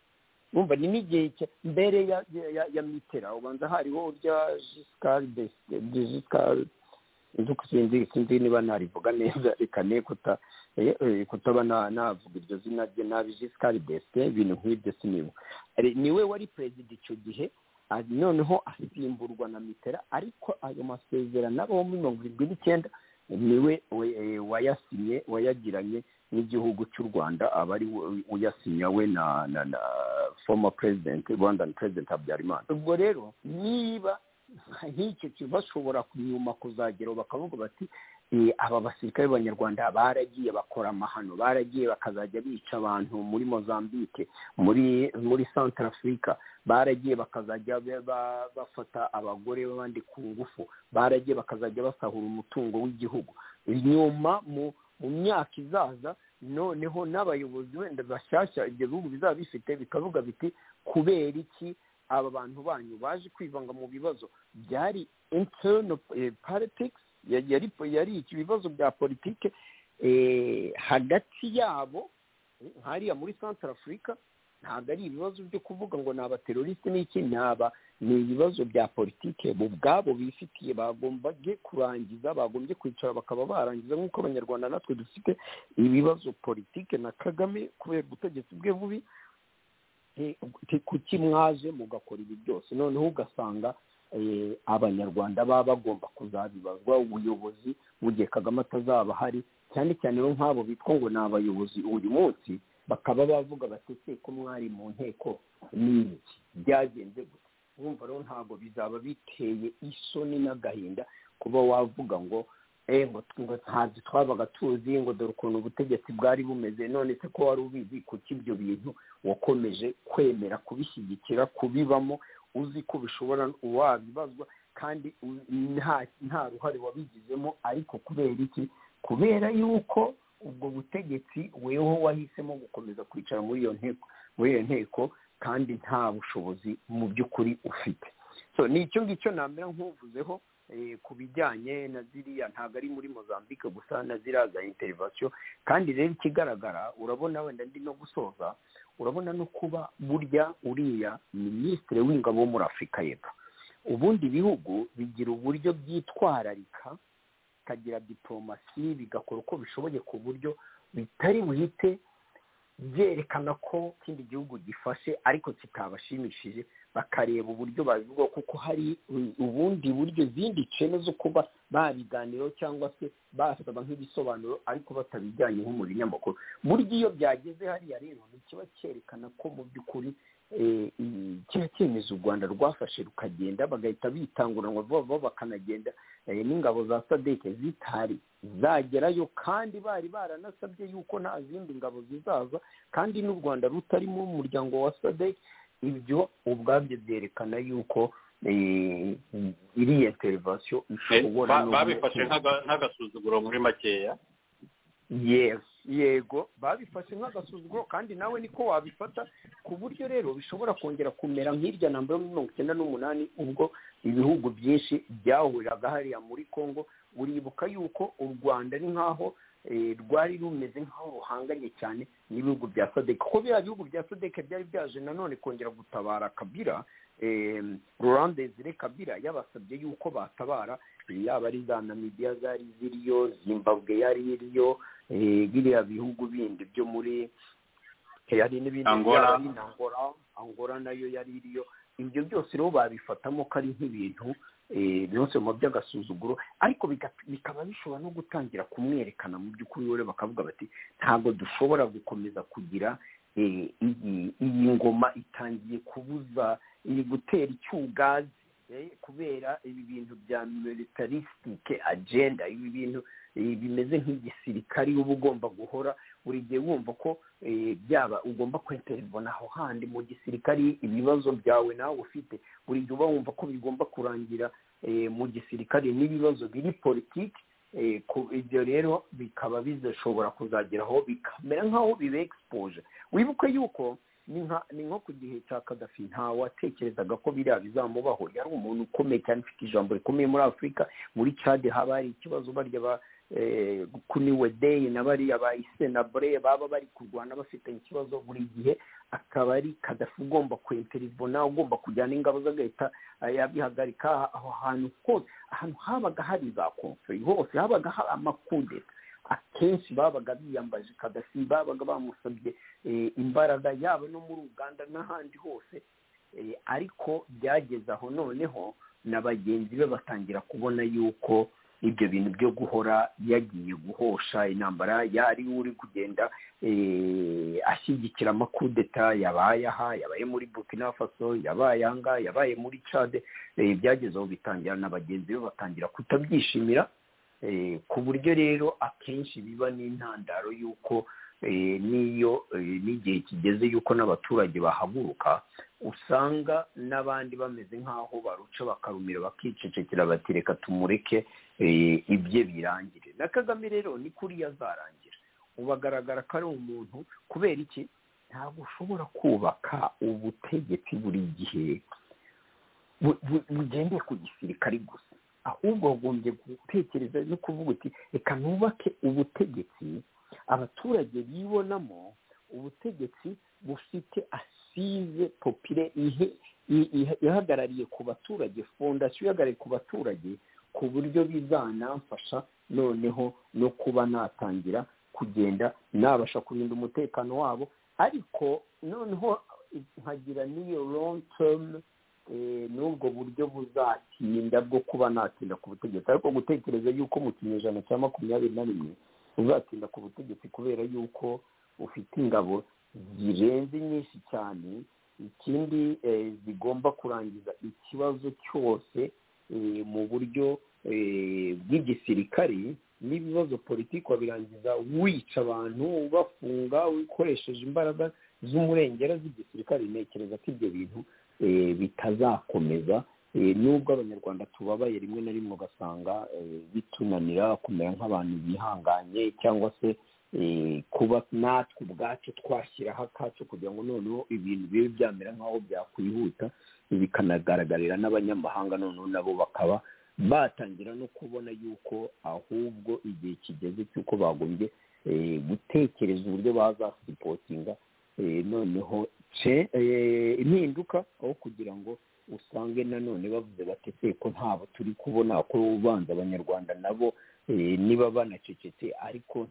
umva ni n'igihe mbere ya mitera ubanza hariho urya Giscard sinzi niba narivuga neza reka ne kutaba navuga iryo zina rye nabi Giscard d'Estaing ibintu nk'ibyo siniwe niwe wari perezida icyo gihe noneho asimburwa na mitera ariko ayo masezerano abo muri 1979 niwe wayasinye wayagiranye n'igihugu cy'u Rwanda abari uyasinya we na former president Rwandan president Habyarimana. Ubwo rero niba nk'icyo kibashobora kunyuma kuzagera bakavuga bati aba basirikare b'Abanyarwanda baragiye bakora amahano baragiye bakazajya bica abantu muri Mozambique muri Central Africa baragiye bakazajya bafata abagore b'abandi ku ngufu baragiye bakazajya basahura umutungo w'igihugu inyuma mu myaka izaza noneho n'abayobozi wenda bashyashya ibyo bihugu bizaba bifite bikavuga biti kubera iki aba bantu banyu baje kwivanga mu bibazo byari internal politics yari ibibazo bya politike hagati yabo hariya muri Central Africa ntabwo ari ibibazo byo kuvuga ngo ni abateroriste n'iki ni ibibazo bya politike bo ubwabo bifitiye bagombye kurangiza bagombye kwicara bakaba barangiza nk'uko Abanyarwanda natwe dufite ibibazo politike na Kagame kubera ubutegetsi bwe bubi kuki mwaje mugakora ibi byose noneho ugasanga Abanyarwanda baba bagomba kuzabibazwa ubuyobozi bugiye Kagame atazaba hari cyane cyane nk'abo bitwa ngo ni abayobozi uyu munsi bakaba bavuga batese ko mwari mu nteko n'iki byagenze gute wumva rero ntabwo bizaba biteye isoni n'agahinda kuba wavuga ngo ngo ntazi twabaga tuzi ngo dore ukuntu ubutegetsi bwari bumeze none se ko wari ubizi kuki ibyo bintu wakomeje kwemera kubishyigikira kubibamo uzi ko bishobora wabibazwa kandi nta ruhare wabigizemo ariko kubera iki kubera yuko ubwo butegetsi weho wahisemo gukomeza kwicara muri iyo nteko kandi nta bushobozi mu by'ukuri ufite so nicyo ngicyo namera nk'uvuzeho ku bijyanye na ziriya ntabwo ari muri Mozambique gusa na ziriya za intervention kandi rero ikigaragara urabona wenda ndi no gusoza urabona no kuba burya uriya minisitiri w'ingabo muri Afurika y'Epfo ubundi bihugu bigira uburyo byitwararika kagira diplomasi bigakora uko bishoboye ku buryo bitari buhite byerekana ko ikindi gihugu gifashe ariko kitabashimishije bakareba uburyo babivuga kuko hari ubundi buryo zindi cene zo kuba babiganiraho cyangwa se basaba nk'ibisobanuro ariko batabijyanye nko mu binyamakuru burya iyo byageze hariya rero kiba cyerekana ko mu by'ukuri kiba cyemeza u Rwanda rwafashe rukagenda bagahita bitanguranwa vuba bakanagenda n'ingabo za SADC zitari zagerayo kandi bari baranasabye yuko nta zindi ngabo zizaza kandi n'u Rwanda rutari mu muryango wa SADC ibyo ubwabyo byerekana yuko iriya intervention ishobora babifashe nk'agasuzuguro muri makeya yego babifashe nk'agasuzuguro kandi nawe niko wabifata ku buryo rero bishobora kongera kumera nk'irya namba 1998 ubwo ibihugu byinshi byahuriraga hariya muri Congo uribuka yuko u Rwanda ari nkaho rwari rumeze nkaho ruhanganye cyane n'ibihugu bya SADC kuko bya bihugu bya SADC byari byaje nanone kongera gutabara Kabila Laurent Desire Kabila yabasabye yuko batabara yaba ari za Namibia zari ziriyo Zimbabwe yari iriyo biriya bihugu bindi byo muri yari n'ibindi Angola nayo yari iriyo ibyo byose rero babifatamo ko ari nk'ibintu byose mu by'agasuzuguro ariko bikaba bishobora no gutangira kumwerekana mu by'ukuri rero bakavuga bati ntabwo dushobora gukomeza kugira iyi ngoma itangiye kubuza iri gutera icyugazi kubera ibi bintu bya militaristic agenda ibi bintu bimeze nk'igisirikari uba ugomba guhora buri gihe wumva ko byaba ugomba kwenterivona aho handi mu gisirikari ibibazo byawe nawe ufite buri gihe uba wumva ko bigomba kurangira mu gisirikari n'ibibazo biri politiki ibyo rero bikaba bizashobora kuzageraho bikamera nk'aho bibe exposure wibuke yuko ni nko ku gihe cya Gaddafi nta watekerezaga ko biriya bizamubaho yari umuntu ukomeye cyane ufite ijambo rikomeye muri Afurika muri Chad haba hari ikibazo barya kuni Wedeye na bariya ba Isenabure baba bari kurwana bafitanye ikibazo buri gihe, akaba ari Kadafi ugomba kwinterivona, ugomba kujyana ingabo z'agahita yabihagarika. aho hantu hose, ahantu habaga hari za konferi hose habaga hari amakudeta, akenshi babaga biyambaje Kadafi, babaga bamusabye imbaraga, yaba no muri Uganda n'ahandi hose. Ariko byageze aho noneho na bagenzi be batangira kubona yuko ibyo bintu byo guhora yagiye guhosha intambara, yari uri kugenda ashyigikira amakudeta yabaye aha, yabaye muri Burkina Faso, yabaye anga, yabaye muri Chad, byageze aho bitangira na bagenzi be batangira kutabyishimira, ku buryo rero akenshi biba n'intandaro y'uko niyo n'igihe kigeze yuko n'abaturage bahaguruka, usanga n'abandi bameze nk'aho baruca bakarumira bakicecekera bati reka tumureke ibye birangire. Na Kagame rero ni kuri yazarangira, ubagaragara ko ari umuntu, kubera iki ntabwo ushobora kubaka ubutegetsi buri gihe bugendeye ku gisirikari gusa, ahubwo wagombye gutekereza no kuvuga uti reka nubake ubutegetsi abaturage bibonamo, ubutegetsi bufite asize popire ihagarariye ku baturage, fondasiyo ihagarariye ku baturage, ku buryo bizanamfasha noneho no kuba natangira kugenda nabasha kurinda umutekano wabo, ariko noneho nkagira n'iyo long term n'ubwo buryo buzatinda bwo kuba natinda ku butegetsi. Ariko gutekereza yuko mu kinyejana cya 21 uzatinda ku butegetsi kubera yuko ufite ingabo zirenze nyinshi cyane, ikindi zigomba kurangiza ikibazo cyose mu buryo bw'igisirikari n'ibibazo politiki wabirangiza wica abantu, ubafunga, ukoresheje imbaraga z'umurengera z'igisirikari, ntekereza ko ibyo bintu bitazakomeza. Nubwo abanyarwanda tubabaye rimwe na rimwe ugasanga bitunanira kumera nk'abantu bihanganye, cyangwa se kuba natwe ubwacu twashyiraho akacu kugira ngo noneho ibintu bibe byamera nk'aho byakwihuta, bikanagaragarira n'abanyamahanga, noneho nabo bakaba batangira no kubona yuko ahubwo igihe kigeze cy'uko bagombye gutekereza uburyo bazasipotinga noneho impinduka, aho kugira ngo usange nanone bavuze batese ko ntabo turi kubona ko ubanza abanyarwanda nabo niba banacecetse ariko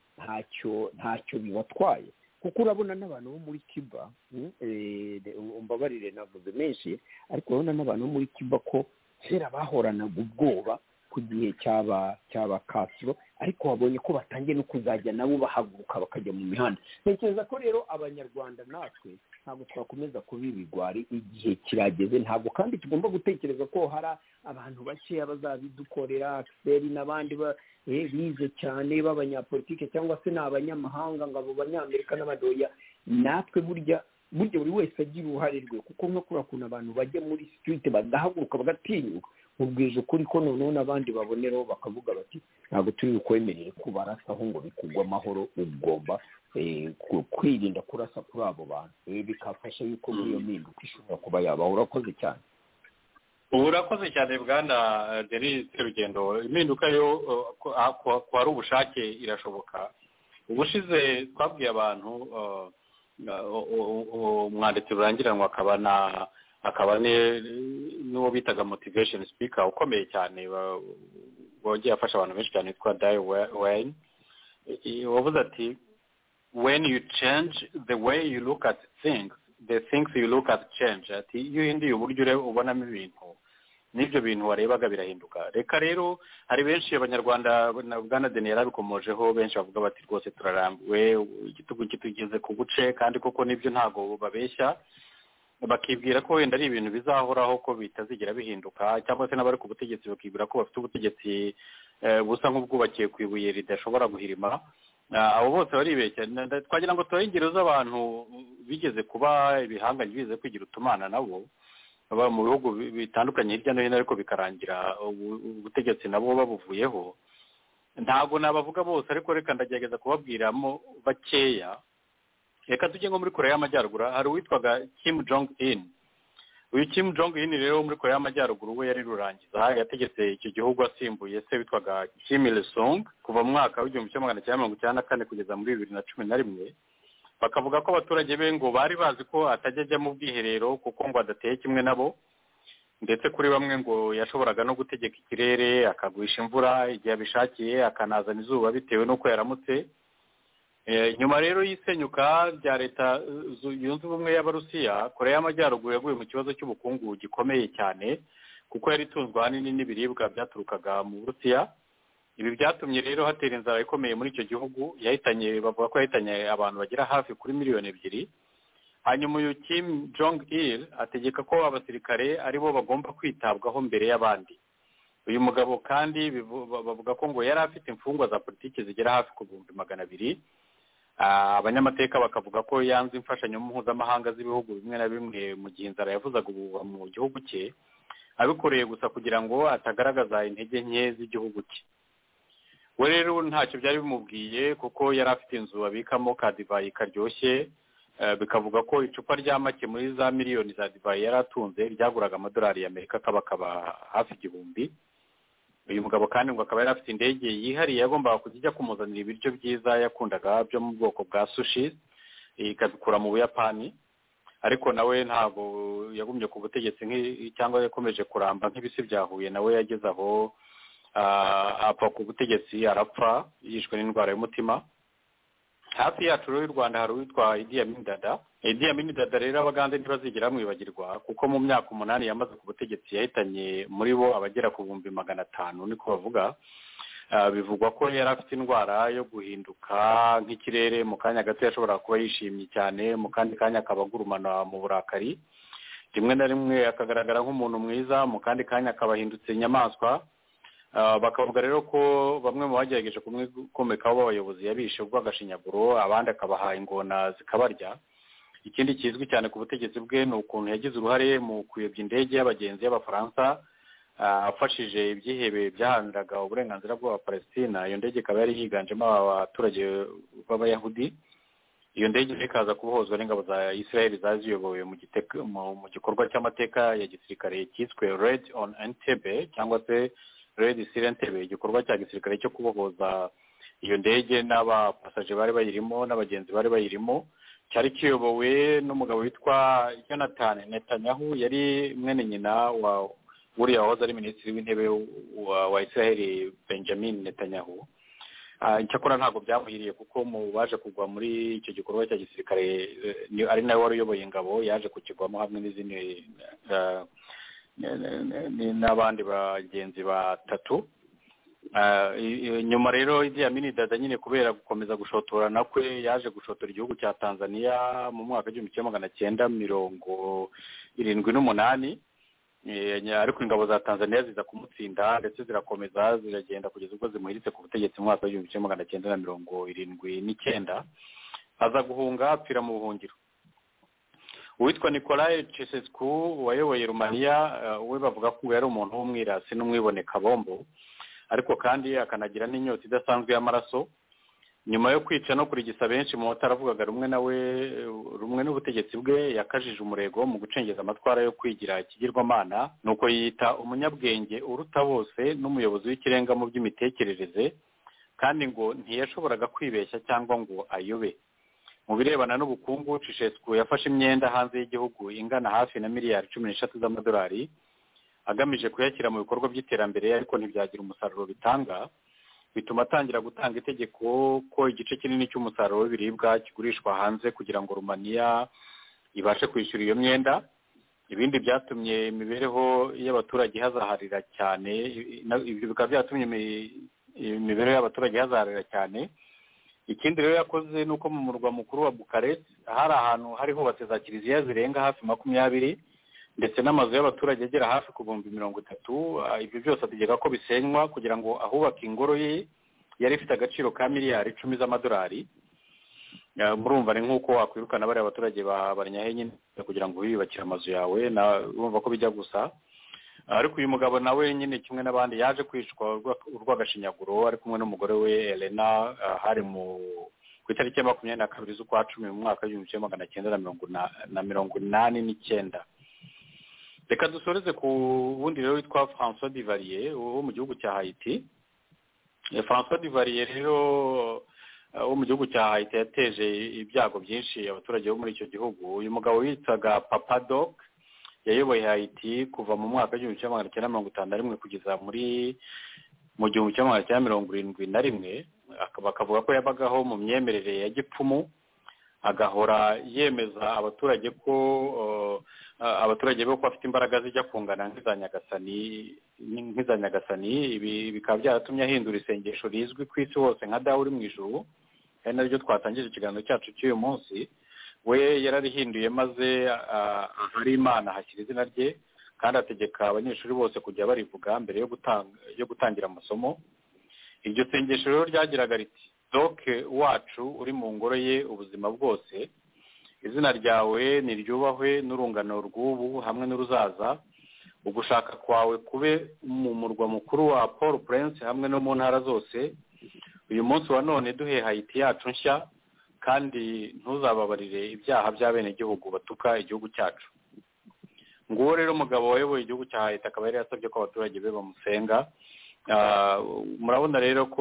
ntacyo bibatwaye. Kuko urabona n'abantu bo muri Cuba, umbabarire navuze menshi, ariko urabona n'abantu bo muri Cuba ko kera bahoranaga ubwoba ku gihe cyaba Castro, ariko wabonye ko batangiye no kuzajya nabo bahaguruka bakajya mu mihanda. Ntekereza ko rero abanyarwanda natwe ntabwo twakomeza kuba ibigwari, igihe kirageze. Ntabwo kandi tugomba gutekereza ko hari abantu bakeya bazabidukorera, Axel n'abandi bize cyane b'abanyapolitike cyangwa se n'abanyamahanga ngo abo banyamerika n'abadoya. Natwe burya buri wese agira uruhare rwe, kuko nko kuri kuntu abantu bajya muri street bagahaguruka bagatinyuka, mubwije ukuri ko noneho n'abandi baboneraho bakavuga bati ntabwo turi bukwemerere kubarasaho ngo bikugwa amahoro, ugomba kwirinda kurasa kuri abo bantu. Bikafasha yuko muri iyo mpinduka ishobora kuba yabaho. Urakoze cyane. Urakoze cyane bwana Denis Serugendo. Impinduka yo ko ari ubushake irashoboka. Ubushize twabwiye abantu umwanditsi rurangiranwa akaba n'uwo bitaga motivation speaker ukomeye cyane wagiye afasha abantu benshi cyane witwa Dai Wayne, wavuze ati when you change the way you look at things, the things you look at change. Ati iyo uhinduye uburyo ubonamo ibintu, n'ibyo bintu warebaga birahinduka. Reka rero hari benshi abanyarwanda bwana Denis yarabikomojeho, benshi bavuga bati rwose turarambiwe, igitugu kitugeze ku guce, kandi koko nibyo ntago babeshya, bakibwira ko wenda ari ibintu bizahoraho ko bitazigera bihinduka, cyangwa se n'abari ku butegetsi bakibwira ko bafite ubutegetsi busa nk'ubwubakiye ku ibuye ridashobora guhirima. Abo bose baribeshya. Twagira ngo tubahe ingero z'abantu bigeze kuba ibihanganye, bize kwigira utumana nabo baba mu bihugu bitandukanye hirya no hino, ariko bikarangira ubutegetsi nabo babuvuyeho. Ntabwo nabavuga bose, ariko reka ndagerageza kubabwiramo bakeya. Reka tujye nko muri Korea y'Amajyaruguru, hari uwitwaga Kim Jong Un. uyu Kim Jong Un rero muri Korea y'Amajyaruguru we yari rurangiza yategetse icyo gihugu asimbuye se witwaga Kim Il Sung kuva mu mwaka w'1994 kugeza muri 2011 bakavuga ko abaturage be ngo bari bazi ko atajya mu bwiherero kuko ngo adateye kimwe nabo ndetse kuri bamwe ngo yashoboraga no gutegeka ikirere akagwisha imvura igihe abishakiye akanazana izuba bitewe n'uko yaramutse nyuma rero y'isenyuka rya leta yunze ubumwe y'Abarusiya Korea y'Amajyaruguru yaguye mu kibazo cy'ubukungu gikomeye cyane kuko yari itunzwe ahanini n'ibiribwa byaturukaga mu Burusiya ibi byatumye rero hatera inzara ikomeye muri icyo gihugu bavuga ko yahitanye abantu bagera hafi kuri 2 miliyoni. Hanyuma uyu Kim Jong Il ategeka ko abasirikare aribo bagomba kwitabwaho mbere y'abandi. Uyu mugabo kandi bavuga ko ngo yari afite imfungwa za politiki zigera hafi ku 200,000. Abanyamateka bakavuga ko yanze imfashanyo mpuzamahanga z'ibihugu bimwe na bimwe mu gihe inzara yavuzaga ubu mu gihugu cye abikoreye gusa kugira ngo atagaragaza intege nke z'igihugu cye. We rero ntacyo byari bimubwiye kuko yari afite inzu abikamo ka divayi karyoshye bikavuga ko icupa rya make muri za miliyoni za divayi yari atunze ryaguraga amadolari y'Amerika akaba hafi 1,000. Uyu mugabo kandi ngo akaba yari afite indege yihariye yagombaga kujya kumuzanira ibiryo byiza yakundaga byo mu bwoko bwa sushi ikabikura mu Buyapani ariko nawe ntabwo yagumye ku butegetsi cyangwa yakomeje kuramba nk'ibisi byahuye nawe yageze aho apfa ku butegetsi arapfa yishwe n'indwara y'umutima. Hafi yacu y'u Rwanda hari uwitwa Idi Amin Dada. Idi Amin Dada rero abagande ntibazigera mwibagirwa kuko mu myaka 8 yamaze ku butegetsi yahitanye muri bo abagera ku 500,000 niko bavuga. Bivugwa ko yari afite indwara yo guhinduka nk'ikirere mu kanya gato yashobora kuba yishimye cyane mu kandi kanya akabagurumana mu burakari rimwe na rimwe akagaragara nk'umuntu mwiza mu kandi kanya akabahindutse inyamaswa. Bakavuga rero ko bamwe mu bagerageje kumwigomekaho b'abayobozi yabishe ubw'agashinyaguro abandi akabaha ingona zikabarya. Ikindi kizwi cyane ku butegetsi bwe ni ukuntu yagize uruhare mu kuyobya indege y'abagenzi y'Abafaransa afashije ibyihebe byahaniraga uburenganzira bw'Abapalestina. Iyo ndege ikaba yari yiganjemo abaturage b'Abayahudi. Iyo ndege ikaza kubohozwa n'ingabo za Israel zaziyobowe mu gikorwa cy'amateka ya gisirikare cyiswe Raid on Entebbe cyangwa se Raid sur Entebbe, igikorwa cya gisirikare cyo kubohoza iyo ndege n'abapasaje bari bayirimo n'abagenzi bari bayirimo. Cyari kiyobowe n'umugabo witwa Jonathan Netanyahu yari mwene nyina wa uriya wahoze ari minisitiri w'intebe wa Israel Benjamin Netanyahu. Icyakora ntabwo byamuhiriye kuko mu baje kugwa muri icyo gikorwa cya gisirikare ari nawe wari uyoboye ingabo yaje kukigwamo hamwe n'izindi n'abandi bagenzi batatu. Nyuma rero Idi Amin Dada nyine kubera gukomeza gushotorana kwe yaje gushotora igihugu cya Tanzania mu mwaka w'1978 ariko ingabo za Tanzania ziza kumutsinda ndetse zirakomeza ziragenda kugeza ubwo zimuhiritse ku butegetsi mu mwaka w'1979 aza guhunga apfira mu buhungiro. Uwitwa Nicolae Ceausescu wayoboye Rumaniya we bavuga ko yari umuntu w'umwirasi n'umwiboneka bombo ariko kandi akanagira n'inyota idasanzwe y'amaraso. Nyuma yo kwica no kurigisa benshi mu bataravugaga rumwe n'ubutegetsi bwe yakajije umurego mu gucengeza amatwara yo kwigira ikigirwamana nuko yita umunyabwenge uruta bose n'umuyobozi w'ikirenga mu by'imitekerereze kandi ngo ntiyashoboraga kwibeshya cyangwa ngo ayobe. Mu birebana n'ubukungu Ceausescu yafashe imyenda hanze y'igihugu ingana hafi na miliyari 13 z'amadolari agamije kuyashyira mu bikorwa by'iterambere ariko ntibyagira umusaruro bitanga. Bituma atangira gutanga itegeko ko igice kinini cy'umusaruro w'ibiribwa kigurishwa hanze kugira ngo Rumaniya ibashe kwishyura iyo myenda. Ibindi byatumye imibereho y'abaturage hazaharira cyane, ibyo bikaba byatumye imibereho y'abaturage hazaharira cyane. Ikindi rero yakoze nuko mu murwa mukuru wa Bukarest hari ahantu hari hubatse za kiliziya zirenga hafi 20 ndetse n'amazu y'abaturage agera hafi ku 30,000. Ibyo byose ategeka ko bisenywa kugira ngo ahubake ingoro ye yari ifite agaciro ka miliyari 10 z'amadolari. Murumva ni nk'uko wakwirukana bari abaturage babanyahe nyine kugira ngo wiyubakire amazu yawe urumva ko bijya gusa. Ariko uyu mugabo nawe nyine kimwe n'abandi yaje kwicwa urw'agashinyaguro ari kumwe n'umugore we Elena hari ku itariki ya 22 z'ukwa 10 mu mwaka w'1989. reka dusoreze ku wundi rero witwa François Duvalier wo mu gihugu cya Haiti. François Duvalier rero wo mu gihugu cya Haiti yateje ibyago byinshi abaturage bo muri icyo gihugu. Uyu mugabo witwaga Papa Doc yayoboye Haiti kuva mu mwaka w'igihumbi kimwe magana cyenda mirongo itanu na rimwe kugeza mu gihumbi kimwe magana cyenda mirongo irindwi na rimwe. Bakavuga ko yabagaho mu myemerere ya gipfumu, agahora yemeza abaturage ko abaturage be ko bafite imbaraga zijya kungana nk'iza nyagasani. Ibi bikaba byaratumye ahindura isengesho rizwi ku isi hose nka dawe uri mu ijuru, ari naryo twatangije ikiganiro cyacu cy'uyu munsi. We yararihinduye maze ahari Imana hashyira izina rye, kandi ategeka abanyeshuri bose kujya barivuga mbere yo gutangira amasomo. Iryo sengesho rero ryagiraga riti: Doke wacu uri mu ngoro ye ubuzima bwose, izina ryawe niryubahwe n'urungano rw'ubu hamwe n'uruzaza, ugushaka kwawe kube mu murwa mukuru wa Port-au-Prince hamwe no mu ntara zose. Uyu munsi wa none duhe Haiti yacu nshya, kandi ntuzababarire ibyaha by'abenegihugu batuka igihugu cyacu. Nguwo rero umugabo wayoboye igihugu cya Haiti akaba yari yasabye ko abaturage be bamusenga. Murabona rero ko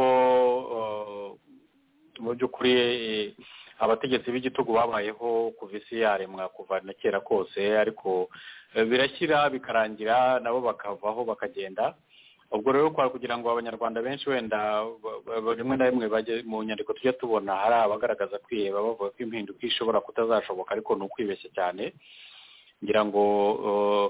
mu by'ukuri abategetsi b'igitugu babayeho kuva isi yaremwa kuva na kera kose, ariko birashyira bikarangira nabo bakavaho bakagenda. Ubwo rero kugira ngo abanyarwanda benshi wenda rimwe na rimwe bajye mu nyandiko tujya tubona hari abagaragaza kwiheba bavuga ko impinduka ishobora kutazashoboka, ariko ni ukwibeshya cyane. Ngira ngo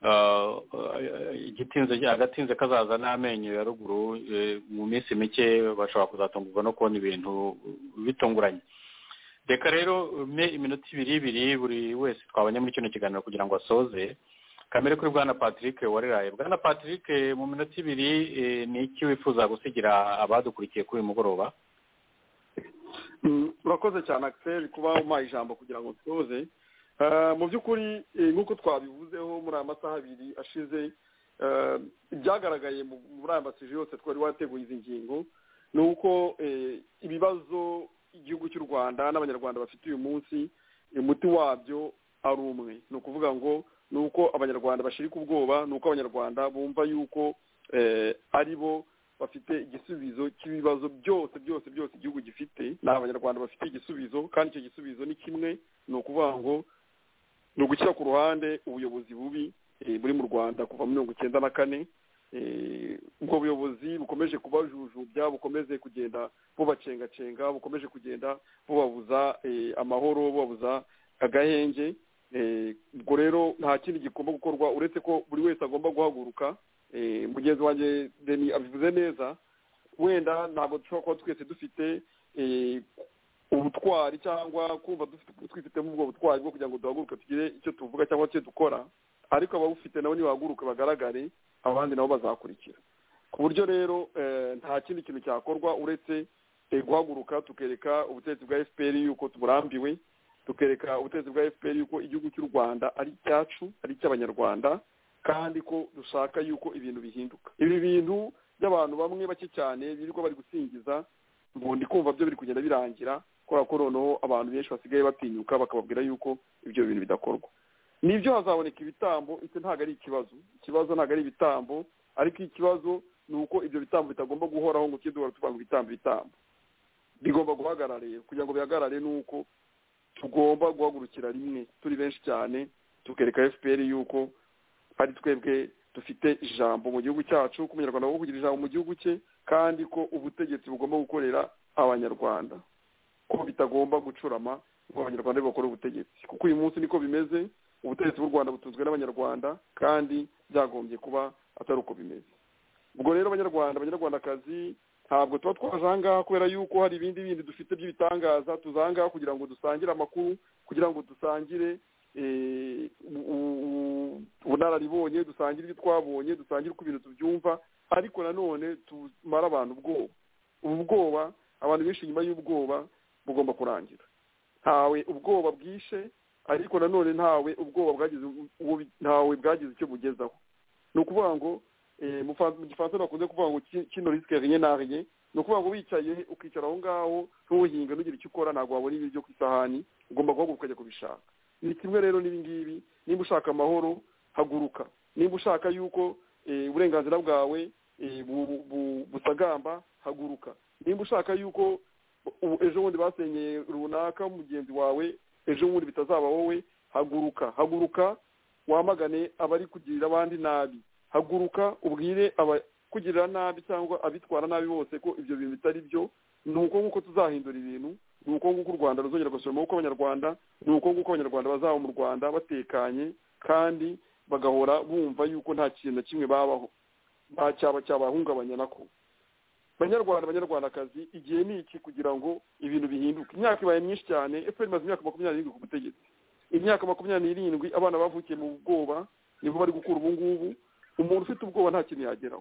agatinze kazaza n'amenyo ya ruguru, mu minsi mike bashobora kuzatungurwa no kubona ibintu bitunguranye. Reka rero iminota ibiri buri wese twabanye muri kino kiganiro kugira ngo asoze. Kamere kuri Bwana Patrick Wariraye. Bwana Patrick, mu minota ibiri ni iki wifuza gusigira abadukurikiye kuri uyu mugoroba? Urakoze cyane Axel kuba umpaye ijambo kugira ngo tusoze. Mu by'ukuri nk'uko twabivuzeho muri aya masaha abiri ashize, ibyagaragaye muri aya masije yose twari wateguye izi ngingo ni uko ibibazo igihugu cy'u Rwanda n'abanyarwanda bafite uyu munsi umuti wabyo ari umwe. Ni ukuvuga ngo ni uko abanyarwanda bashirika ubwoba, ni uko abanyarwanda bumva yuko ari bo bafite igisubizo cy'ibibazo byose igihugu gifite. Ni abanyarwanda bafite igisubizo, kandi icyo gisubizo ni kimwe, ni ukuvuga ngo ni ugushyira ku ruhande ubuyobozi bubi buri mu Rwanda kuva muri 1994. Ubwo buyobozi bukomeje kubajujubya, bukomeze kugenda bubacengacenga, bukomeje kugenda bubabuza amahoro, bubabuza agahenge. Ubwo rero nta kindi gigomba gukorwa uretse ko buri wese agomba guhaguruka. Mugenzi wanjye Deni abivuze neza, wenda ntabwo dushobora kuba twese dufite ubutwari cyangwa kumva twifitemo ubwo butwari bwo kugira ngo duhaguruke tugire icyo tuvuga cyangwa icyo dukora, ariko abawufite nabo nibahaguruke bagaragare, abandi nabo bazakurikira. Ku buryo rero nta kindi kintu cyakorwa uretse guhaguruka tukereka ubutegetsi bwa FPR yuko tuburambiwe, tukereka ubutegetsi bwa FPR yuko igihugu cy'u Rwanda ari cyacu, ari icy'abanyarwanda, kandi ko dushaka yuko ibintu bihinduka. Ibi bintu by'abantu bamwe bake cyane birirwa bari gusingiza, ndi kumva byo biri kugenda birangira, kubera ko noneho abantu benshi basigaye batinyuka bakababwira yuko ibyo bintu bidakorwa. Nibyo hazaboneka ibitambo, icyo ntabwo ari ikibazo. Ikibazo ntabwo ari ibitambo, ariko ikibazo ni uko ibyo bitambo bitagomba guhoraho ngo tujye duhora tuvuga ngo ibitambo bigomba guhagarara. Kugira ngo bihagarare ni uko tugomba guhagurukira rimwe turi benshi cyane, tukereka FPR yuko ari twebwe dufite ijambo mu gihugu cyacu, ko umunyarwanda agomba kugira ijambo mu gihugu cye, kandi ko ubutegetsi bugomba gukorera abanyarwanda, ko bitagomba gucurama ngo abanyarwanda bakore ubutegetsi. Kuko uyu munsi niko bimeze, ubutegetsi bw'u Rwanda butunzwe n'abanyarwanda, kandi byagombye kuba atari uko bimeze. Ubwo rero abanyarwandakazi, ntabwo tuba twaje aha ngaha kubera yuko hari ibindi dufite by'ibitangaza. tuza aha ngaha kugira ngo dusangire amakuru, kugira ngo dusangire ubunararibonye, dusangire ibyo twabonye, dusangire uko ibintu tubyumva, ariko nanone tumara abantu ubwoba. Ubu bwoba, abantu benshi nyuma y'ubwoba bugomba kurangira. Ntawe ubwoba bwishe, ariko nanone ntawe ubwoba bwagize icyo bugezaho. Ni ukuvuga ngo mu Gifaransa bakunze kuvuga ngo kino risque rien n'a rien. Ni ukuvuga ngo wicaye ukicara aho ngaho ntuhinga ntugire icyo ukora, ntabwo wabona ibiryo ku isahani, ugomba guhaguruka ukajya kubishaka. Ni kimwe rero n'ibi ngibi, nimba ushaka amahoro haguruka. Niba ushaka yuko uburenganzira bwawe busagamba, haguruka. Nimba ushaka yuko ejo bundi basenyeye runaka mugenzi wawe, ejo bundi bitazaba wowe, haguruka wamagane abari kugirira abandi nabi, haguruka ubwire abakugirira nabi cyangwa abitwara nabi bose ko ibyo bintu bitari byo. Nuko nguko tuzahindura ibintu, nuko nguko u Rwanda ruzongera gusubira mu maboko y'Abanyarwanda, nuko nguko Abanyarwanda bazaba mu Rwanda batekanye kandi bagahora bumva yuko nta kintu na kimwe babaho cyabahungabanya nako. Banyarwandakazi, igihe ni iki kugira ngo ibintu bihinduke? Imyaka ibaye myinshi cyane, FPR imaze imyaka 27 ku butegetsi. Imyaka 27 abana bavukiye mu bwoba nibo bari gukura ubu ngubu. Umuntu ufite ubwoba nta kintu yageraho.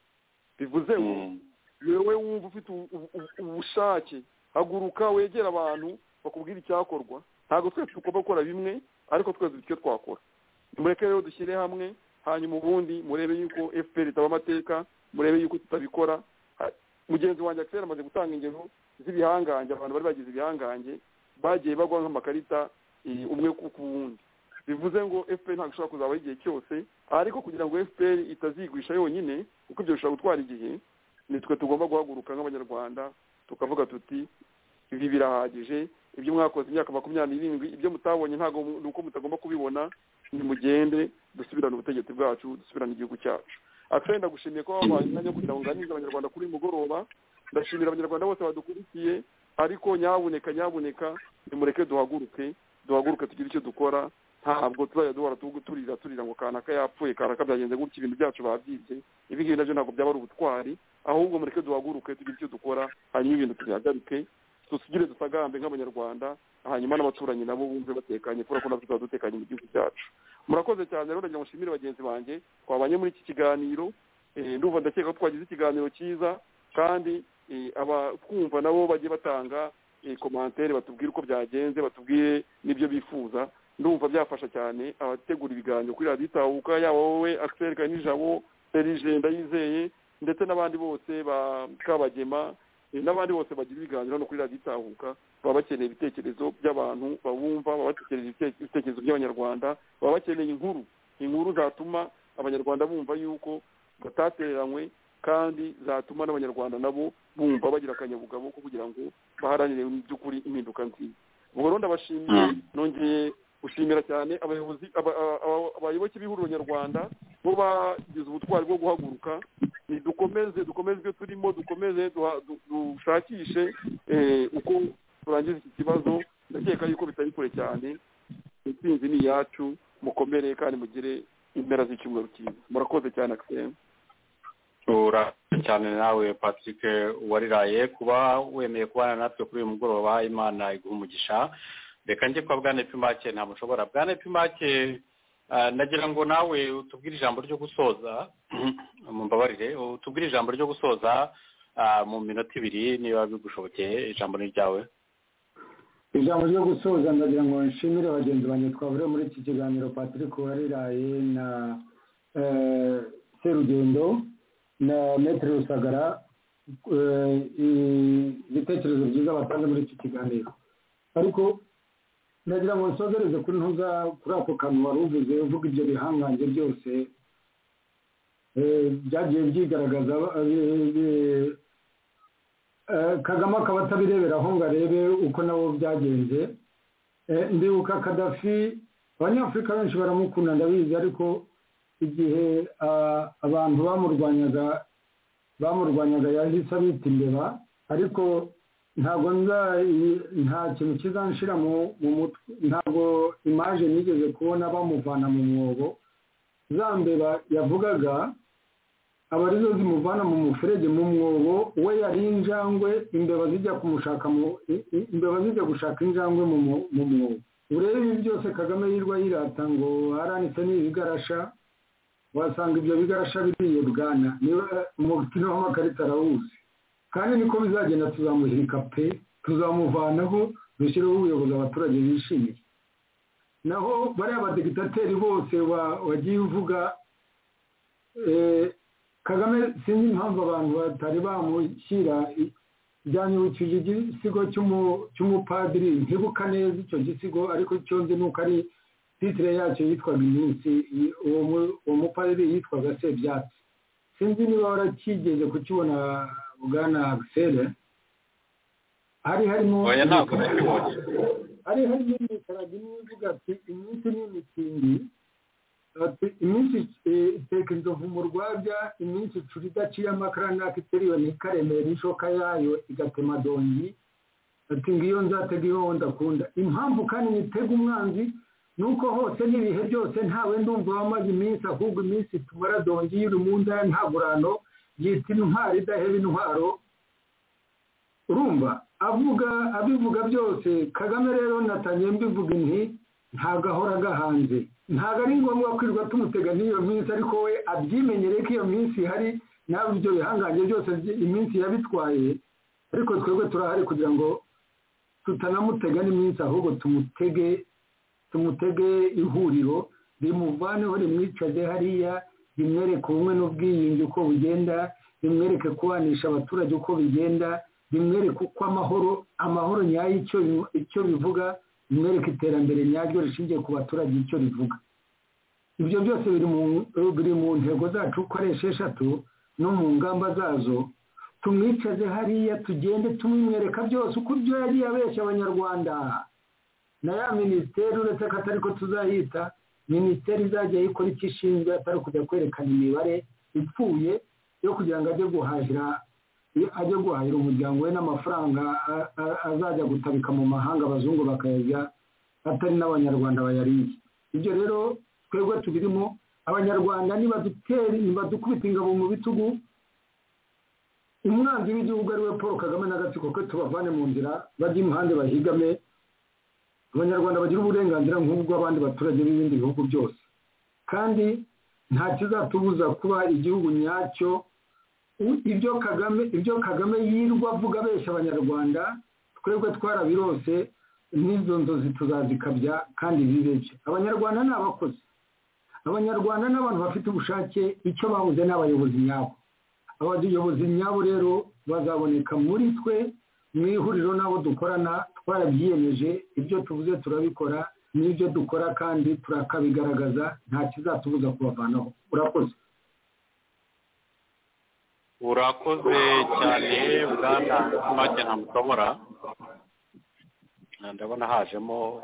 Bivuze ngo wewe wumva ufite ubushake, haguruka wegera abantu bakubwira icyakorwa. Ntabwo twese tugomba gukora bimwe, ariko twese icyo twakora. Mureke rero dushyire hamwe, hanyuma ubundi murebe yuko FPR itaba amateka, murebe yuko tutabikora. Mugenzi wanjye Axel amaze gutanga ingero z'ibihangange, abantu bari bagize ibihangange bagiye bagwa nk'amakarita umwe ku wundi. Bivuze ngo FPR ntabwo ishobora kuzabaho igihe cyose, ariko kugira ngo FPR itazigwisha yonyine, kuko ibyo bishobora gutwara igihe, nitwe tugomba guhaguruka nk'Abanyarwanda tukavuga tuti ibi birahagije, ibyo mwakoze imyaka 27 ibyo mutabonye ntabwo nuko mutagomba kubibona, nimugende dusubirane ubutegetsi bwacu, dusubirane igihugu cyacu. Axel, ndagushimiye ko wabaye umwanya kugira ngo nganize Abanyarwanda kuri mugoroba. Ndashimira Abanyarwanda bose badukurikiye, ariko nyabuneka nimureke duhaguruke tugire icyo dukora. Ntabwo tuzajya duhora turira ngo kanaka yapfuye, kanaka byagenze gutya, ibintu byacu babyibye. Ibi ngibi nabyo ntabwo byaba ari ubutwari, ahubwo mureke duhaguruke tugire icyo dukora, hanyuma ibintu tubihagarike, tusigire dusagambe nk'Abanyarwanda, hanyuma n'abaturanyi nabo bumve batekanye, kubera ko natwe tuba dutekanye mu gihugu cyacu. Murakoze cyane rero, ndagira ngo nshimire bagenzi banjye twabanye muri iki kiganiro. Ndumva ndakeka ko twagize ikiganiro cyiza, kandi abatwumva nabo bagiye batanga komantere, batubwire uko byagenze, batubwire n'ibyo bifuza. Ndumva byafasha cyane abategura ibiganiro kuri Radio Itahuka, yaba wowe Axel Kanijabo, Serge Ndayizeye, ndetse n'abandi bose ba Kabagema, n'abandi bose bagira ibiganiro no kuri Radio Itahuka. Baba bakeneye ibitekerezo by'abantu babumva, baba bakeneye ibitekerezo by'Abanyarwanda, baba bakeneye inkuru zatuma Abanyarwanda bumva yuko batatereranywe, kandi zatuma n'Abanyarwanda nabo bumva bagira akanyabugabo ko kugira ngo baharanire mu by'ukuri impinduka nziza. Ubwo rero ndabashimiye, nongeye gushimira cyane abayoboke b'ihuriro nyarwanda bo bagize ubutwari bwo guhaguruka. Dukomeze ibyo turimo, dukomeze dushakishe uko turangiza iki kibazo. Ndakeka yuko bitari kure cyane, intsinzi ni iyacu. Mukomere kandi mugire impera z'icyumweru cyiza. Murakoze cyane Axel. Urakoze cyane nawe Patrick Uwariraye kuba wemeye kubana natwe kuri uyu mugoroba. Imana iguha umugisha. Reka njye kwa Bwana Epimake nta mushobora. Bwana Epimake, nagira ngo nawe utubwire ijambo ryo gusoza, mumbabarire, utubwire ijambo ryo gusoza mu minota 2 niba bigushobokeye. Ijambo ni ryawe. Ijambo ryo gusoza ndagira ngo nshimire bagenzi banjye twabure muri iki kiganiro, Patrick Uwariraye na Serugendo na Maître Rusagara, ibitekerezo byiza batanze muri iki kiganiro. Ariko ndagira ngo nsogereze kuri ako kantu wari uvuze, uvuga ibyo bihangange byose byagiye byigaragaza. Kagame akaba atabireberaho ngo arebe uko nabo byagenze. Ndibuka Kadafi, Abanyafurika benshi baramukunda ndabizi, ariko igihe abantu bamurwanyaga yahise abita imbeba. Ariko ntabwo nta kintu kizanshira mu mutwe, ntabwo imaje nigeze kubona bamuvana mu mwobo. Za mbeba yavugaga aba arizo zimuvana mu muferege mu mwobo, we yari injangwe, imbeba zijya gushaka injangwe mu mwobo. Urebe ibi byose Kagame yirwa yirata ngo aranitse n'ibigarasha, wasanga ibyo bigarasha biriye bwana, niba umukino w'amakarita arawuzi. Kandi niko bizagenda, tuzamuhirika pe, tuzamuvanaho, dushyireho ubuyobozi abaturage bishimiye. Naho bariya abadigitateri bose wagiye uvuga, Kagame sinzi impamvu abantu batari bamushyira, byanyibukije igisigo cy'umupadiri, ntibuka neza icyo gisigo, ariko icyo nzi nuko ari titire yacyo yitwaga iminsi, uwo mupadiri yitwaga Sebyatsi. Sinzi niba warakigeze kukibona bwana Axel. harimo imikarago imwe ivuga ati iminsi n'imitindi, ati iminsi iteka inzovu mu rwabya, iminsi icura idaciye amakara ntakitiriwe ntikaremera ishoka yayo igatema dongi, ati ngiyo nzatega iyo ndakunda. Impamvu kandi nitega umwanzi nuko hose n'ibihe byose ntawe ndumva wamaze iminsi, ahubwo iminsi tumara dongi y'uri mu nda ya ntaburano, yita intwari idaheba intwaro. Urumva abivuga byose. Kagame rero natangiye mbivuga nti ntagahora gahanze, ntago ari ngombwa kwirwa tumutega n'iyo minsi, ariko we abyimenyere ko iyo minsi ihari, nawe ibyo bihangange byose iminsi yabitwaye, ariko twebwe turahari kugira ngo tutanamutega n'iminsi, ahubwo tumutege ihuriro rimuvaneho, rimwicaze hariya, rimwereke ubumwe n'ubwiyunge uko bugenda, rimwereke kubanisha abaturage uko bigenda, rimwereke uko amahoro nyayo icyo bivuga, rimwereke iterambere nyaryo rishingiye ku baturage icyo rivuga. Ibyo byose biri mu ntego zacu uko ari 6 no mu ngamba zazo. Tumwicaze hariya, tugende tumwereka byose uko ibyo yagiye abeshya abanyarwanda. Na ya minisiteri uretse ko atari ko tuzahita minisiteri izajya ikora icyo ishinzwe, atari kujya kwerekana imibare ipfuye yo kugira ngo ajye guhahira umuryango we n'amafaranga azajya gutabika mu mahanga, abazungu bakayarya, atari n'abanyarwanda bayariye. Ibyo rero twebwe tubirimo. Abanyarwanda nibadukubita ingabo mu bitugu, umwanzi w'igihugu ari we Paul Kagame n'agatsiko ke tubavane mu nzira, bajye impande bahigame. Abanyarwanda bagira uburenganzira nk'ubw'abandi baturage b'ibindi bihugu byose, kandi nta kizatubuza kuba igihugu nyacyo. Ibyo Kagame yirwa avuga abeshya abanyarwanda, twebwe twarabirose, n'izo nzozi tuzazikabya kandi bibeshye. Abanyarwanda ni abakozi, abanyarwanda n'abantu bafite ubushake, icyo babuze n'abayobozi nyabo. Abayobozi nyabo rero bazaboneka muri twe mu ihuriro n'abo dukorana. Twarabyiyemeje, ibyo tuvuze turabikora, n'ibyo dukora kandi turakabigaragaza, nta kizatubuza kubavanaho. Urakoze. Urakoze cyane bwana Make Ntamushobora. Ndabona hajemo,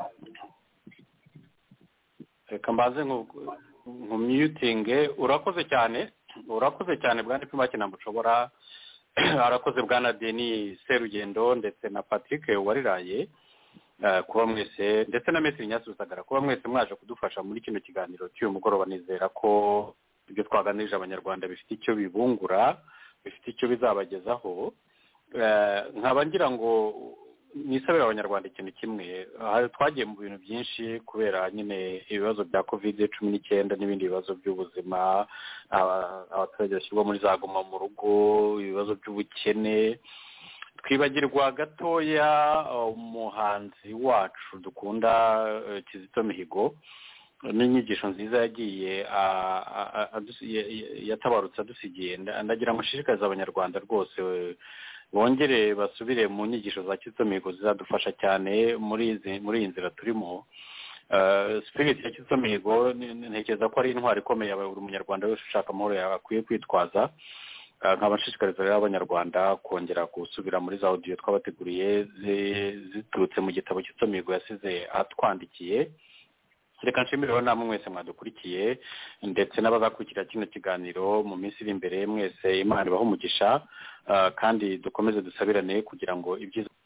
reka mbaze nk'umutinge. Urakoze cyane bwana Make Ntamushobora. Arakoze bwana Denis Serugendo ndetse na Patrick Wariraye, kuba mwese, ndetse na Messi Nyasuzagara, kuba mwese mwaje kudufasha muri kino kiganiro cy'uyu mugoroba. Nizera ko ibyo twaganirije abanyarwanda bifite icyo bibungura, bifite icyo bizabagezaho. Nkaba ngira ngo nisabira abanyarwanda ikintu kimwe. Twagiye mu bintu byinshi kubera nyine ibibazo bya COVID-19 n'ibindi bibazo by'ubuzima, abaturage bashyirwa muri za guma mu rugo, ibibazo by'ubukene. Twibagirwa gatoya umuhanzi wacu dukunda Kizito Mihigo, n'inyigisho nziza yagiye yatabarutse adusigiye. Ndagira ngo nshishikarize abanyarwanda rwose bongere basubire mu nyigisho za Kizito Mihigo, zizadufasha cyane muri iyi nzira turimo. Spirit ya Kizito Mihigo ntekereza ko ari intwari ikomeye buri munyarwanda wese ushaka amahoro akwiye kwitwaza. Nkaba nshishikariza rero abanyarwanda kongera gusubira muri za audio twabateguriye ziturutse mu gitabo Kizito Mihigo yasize atwandikiye. Reka nshimire namwe mwese mwadukurikiye, ndetse n'abazakurikira kino kiganiro mu minsi iri imbere. Mwese Imana ibahe umugisha, kandi dukomeze dusabirane kugira ngo ibyiza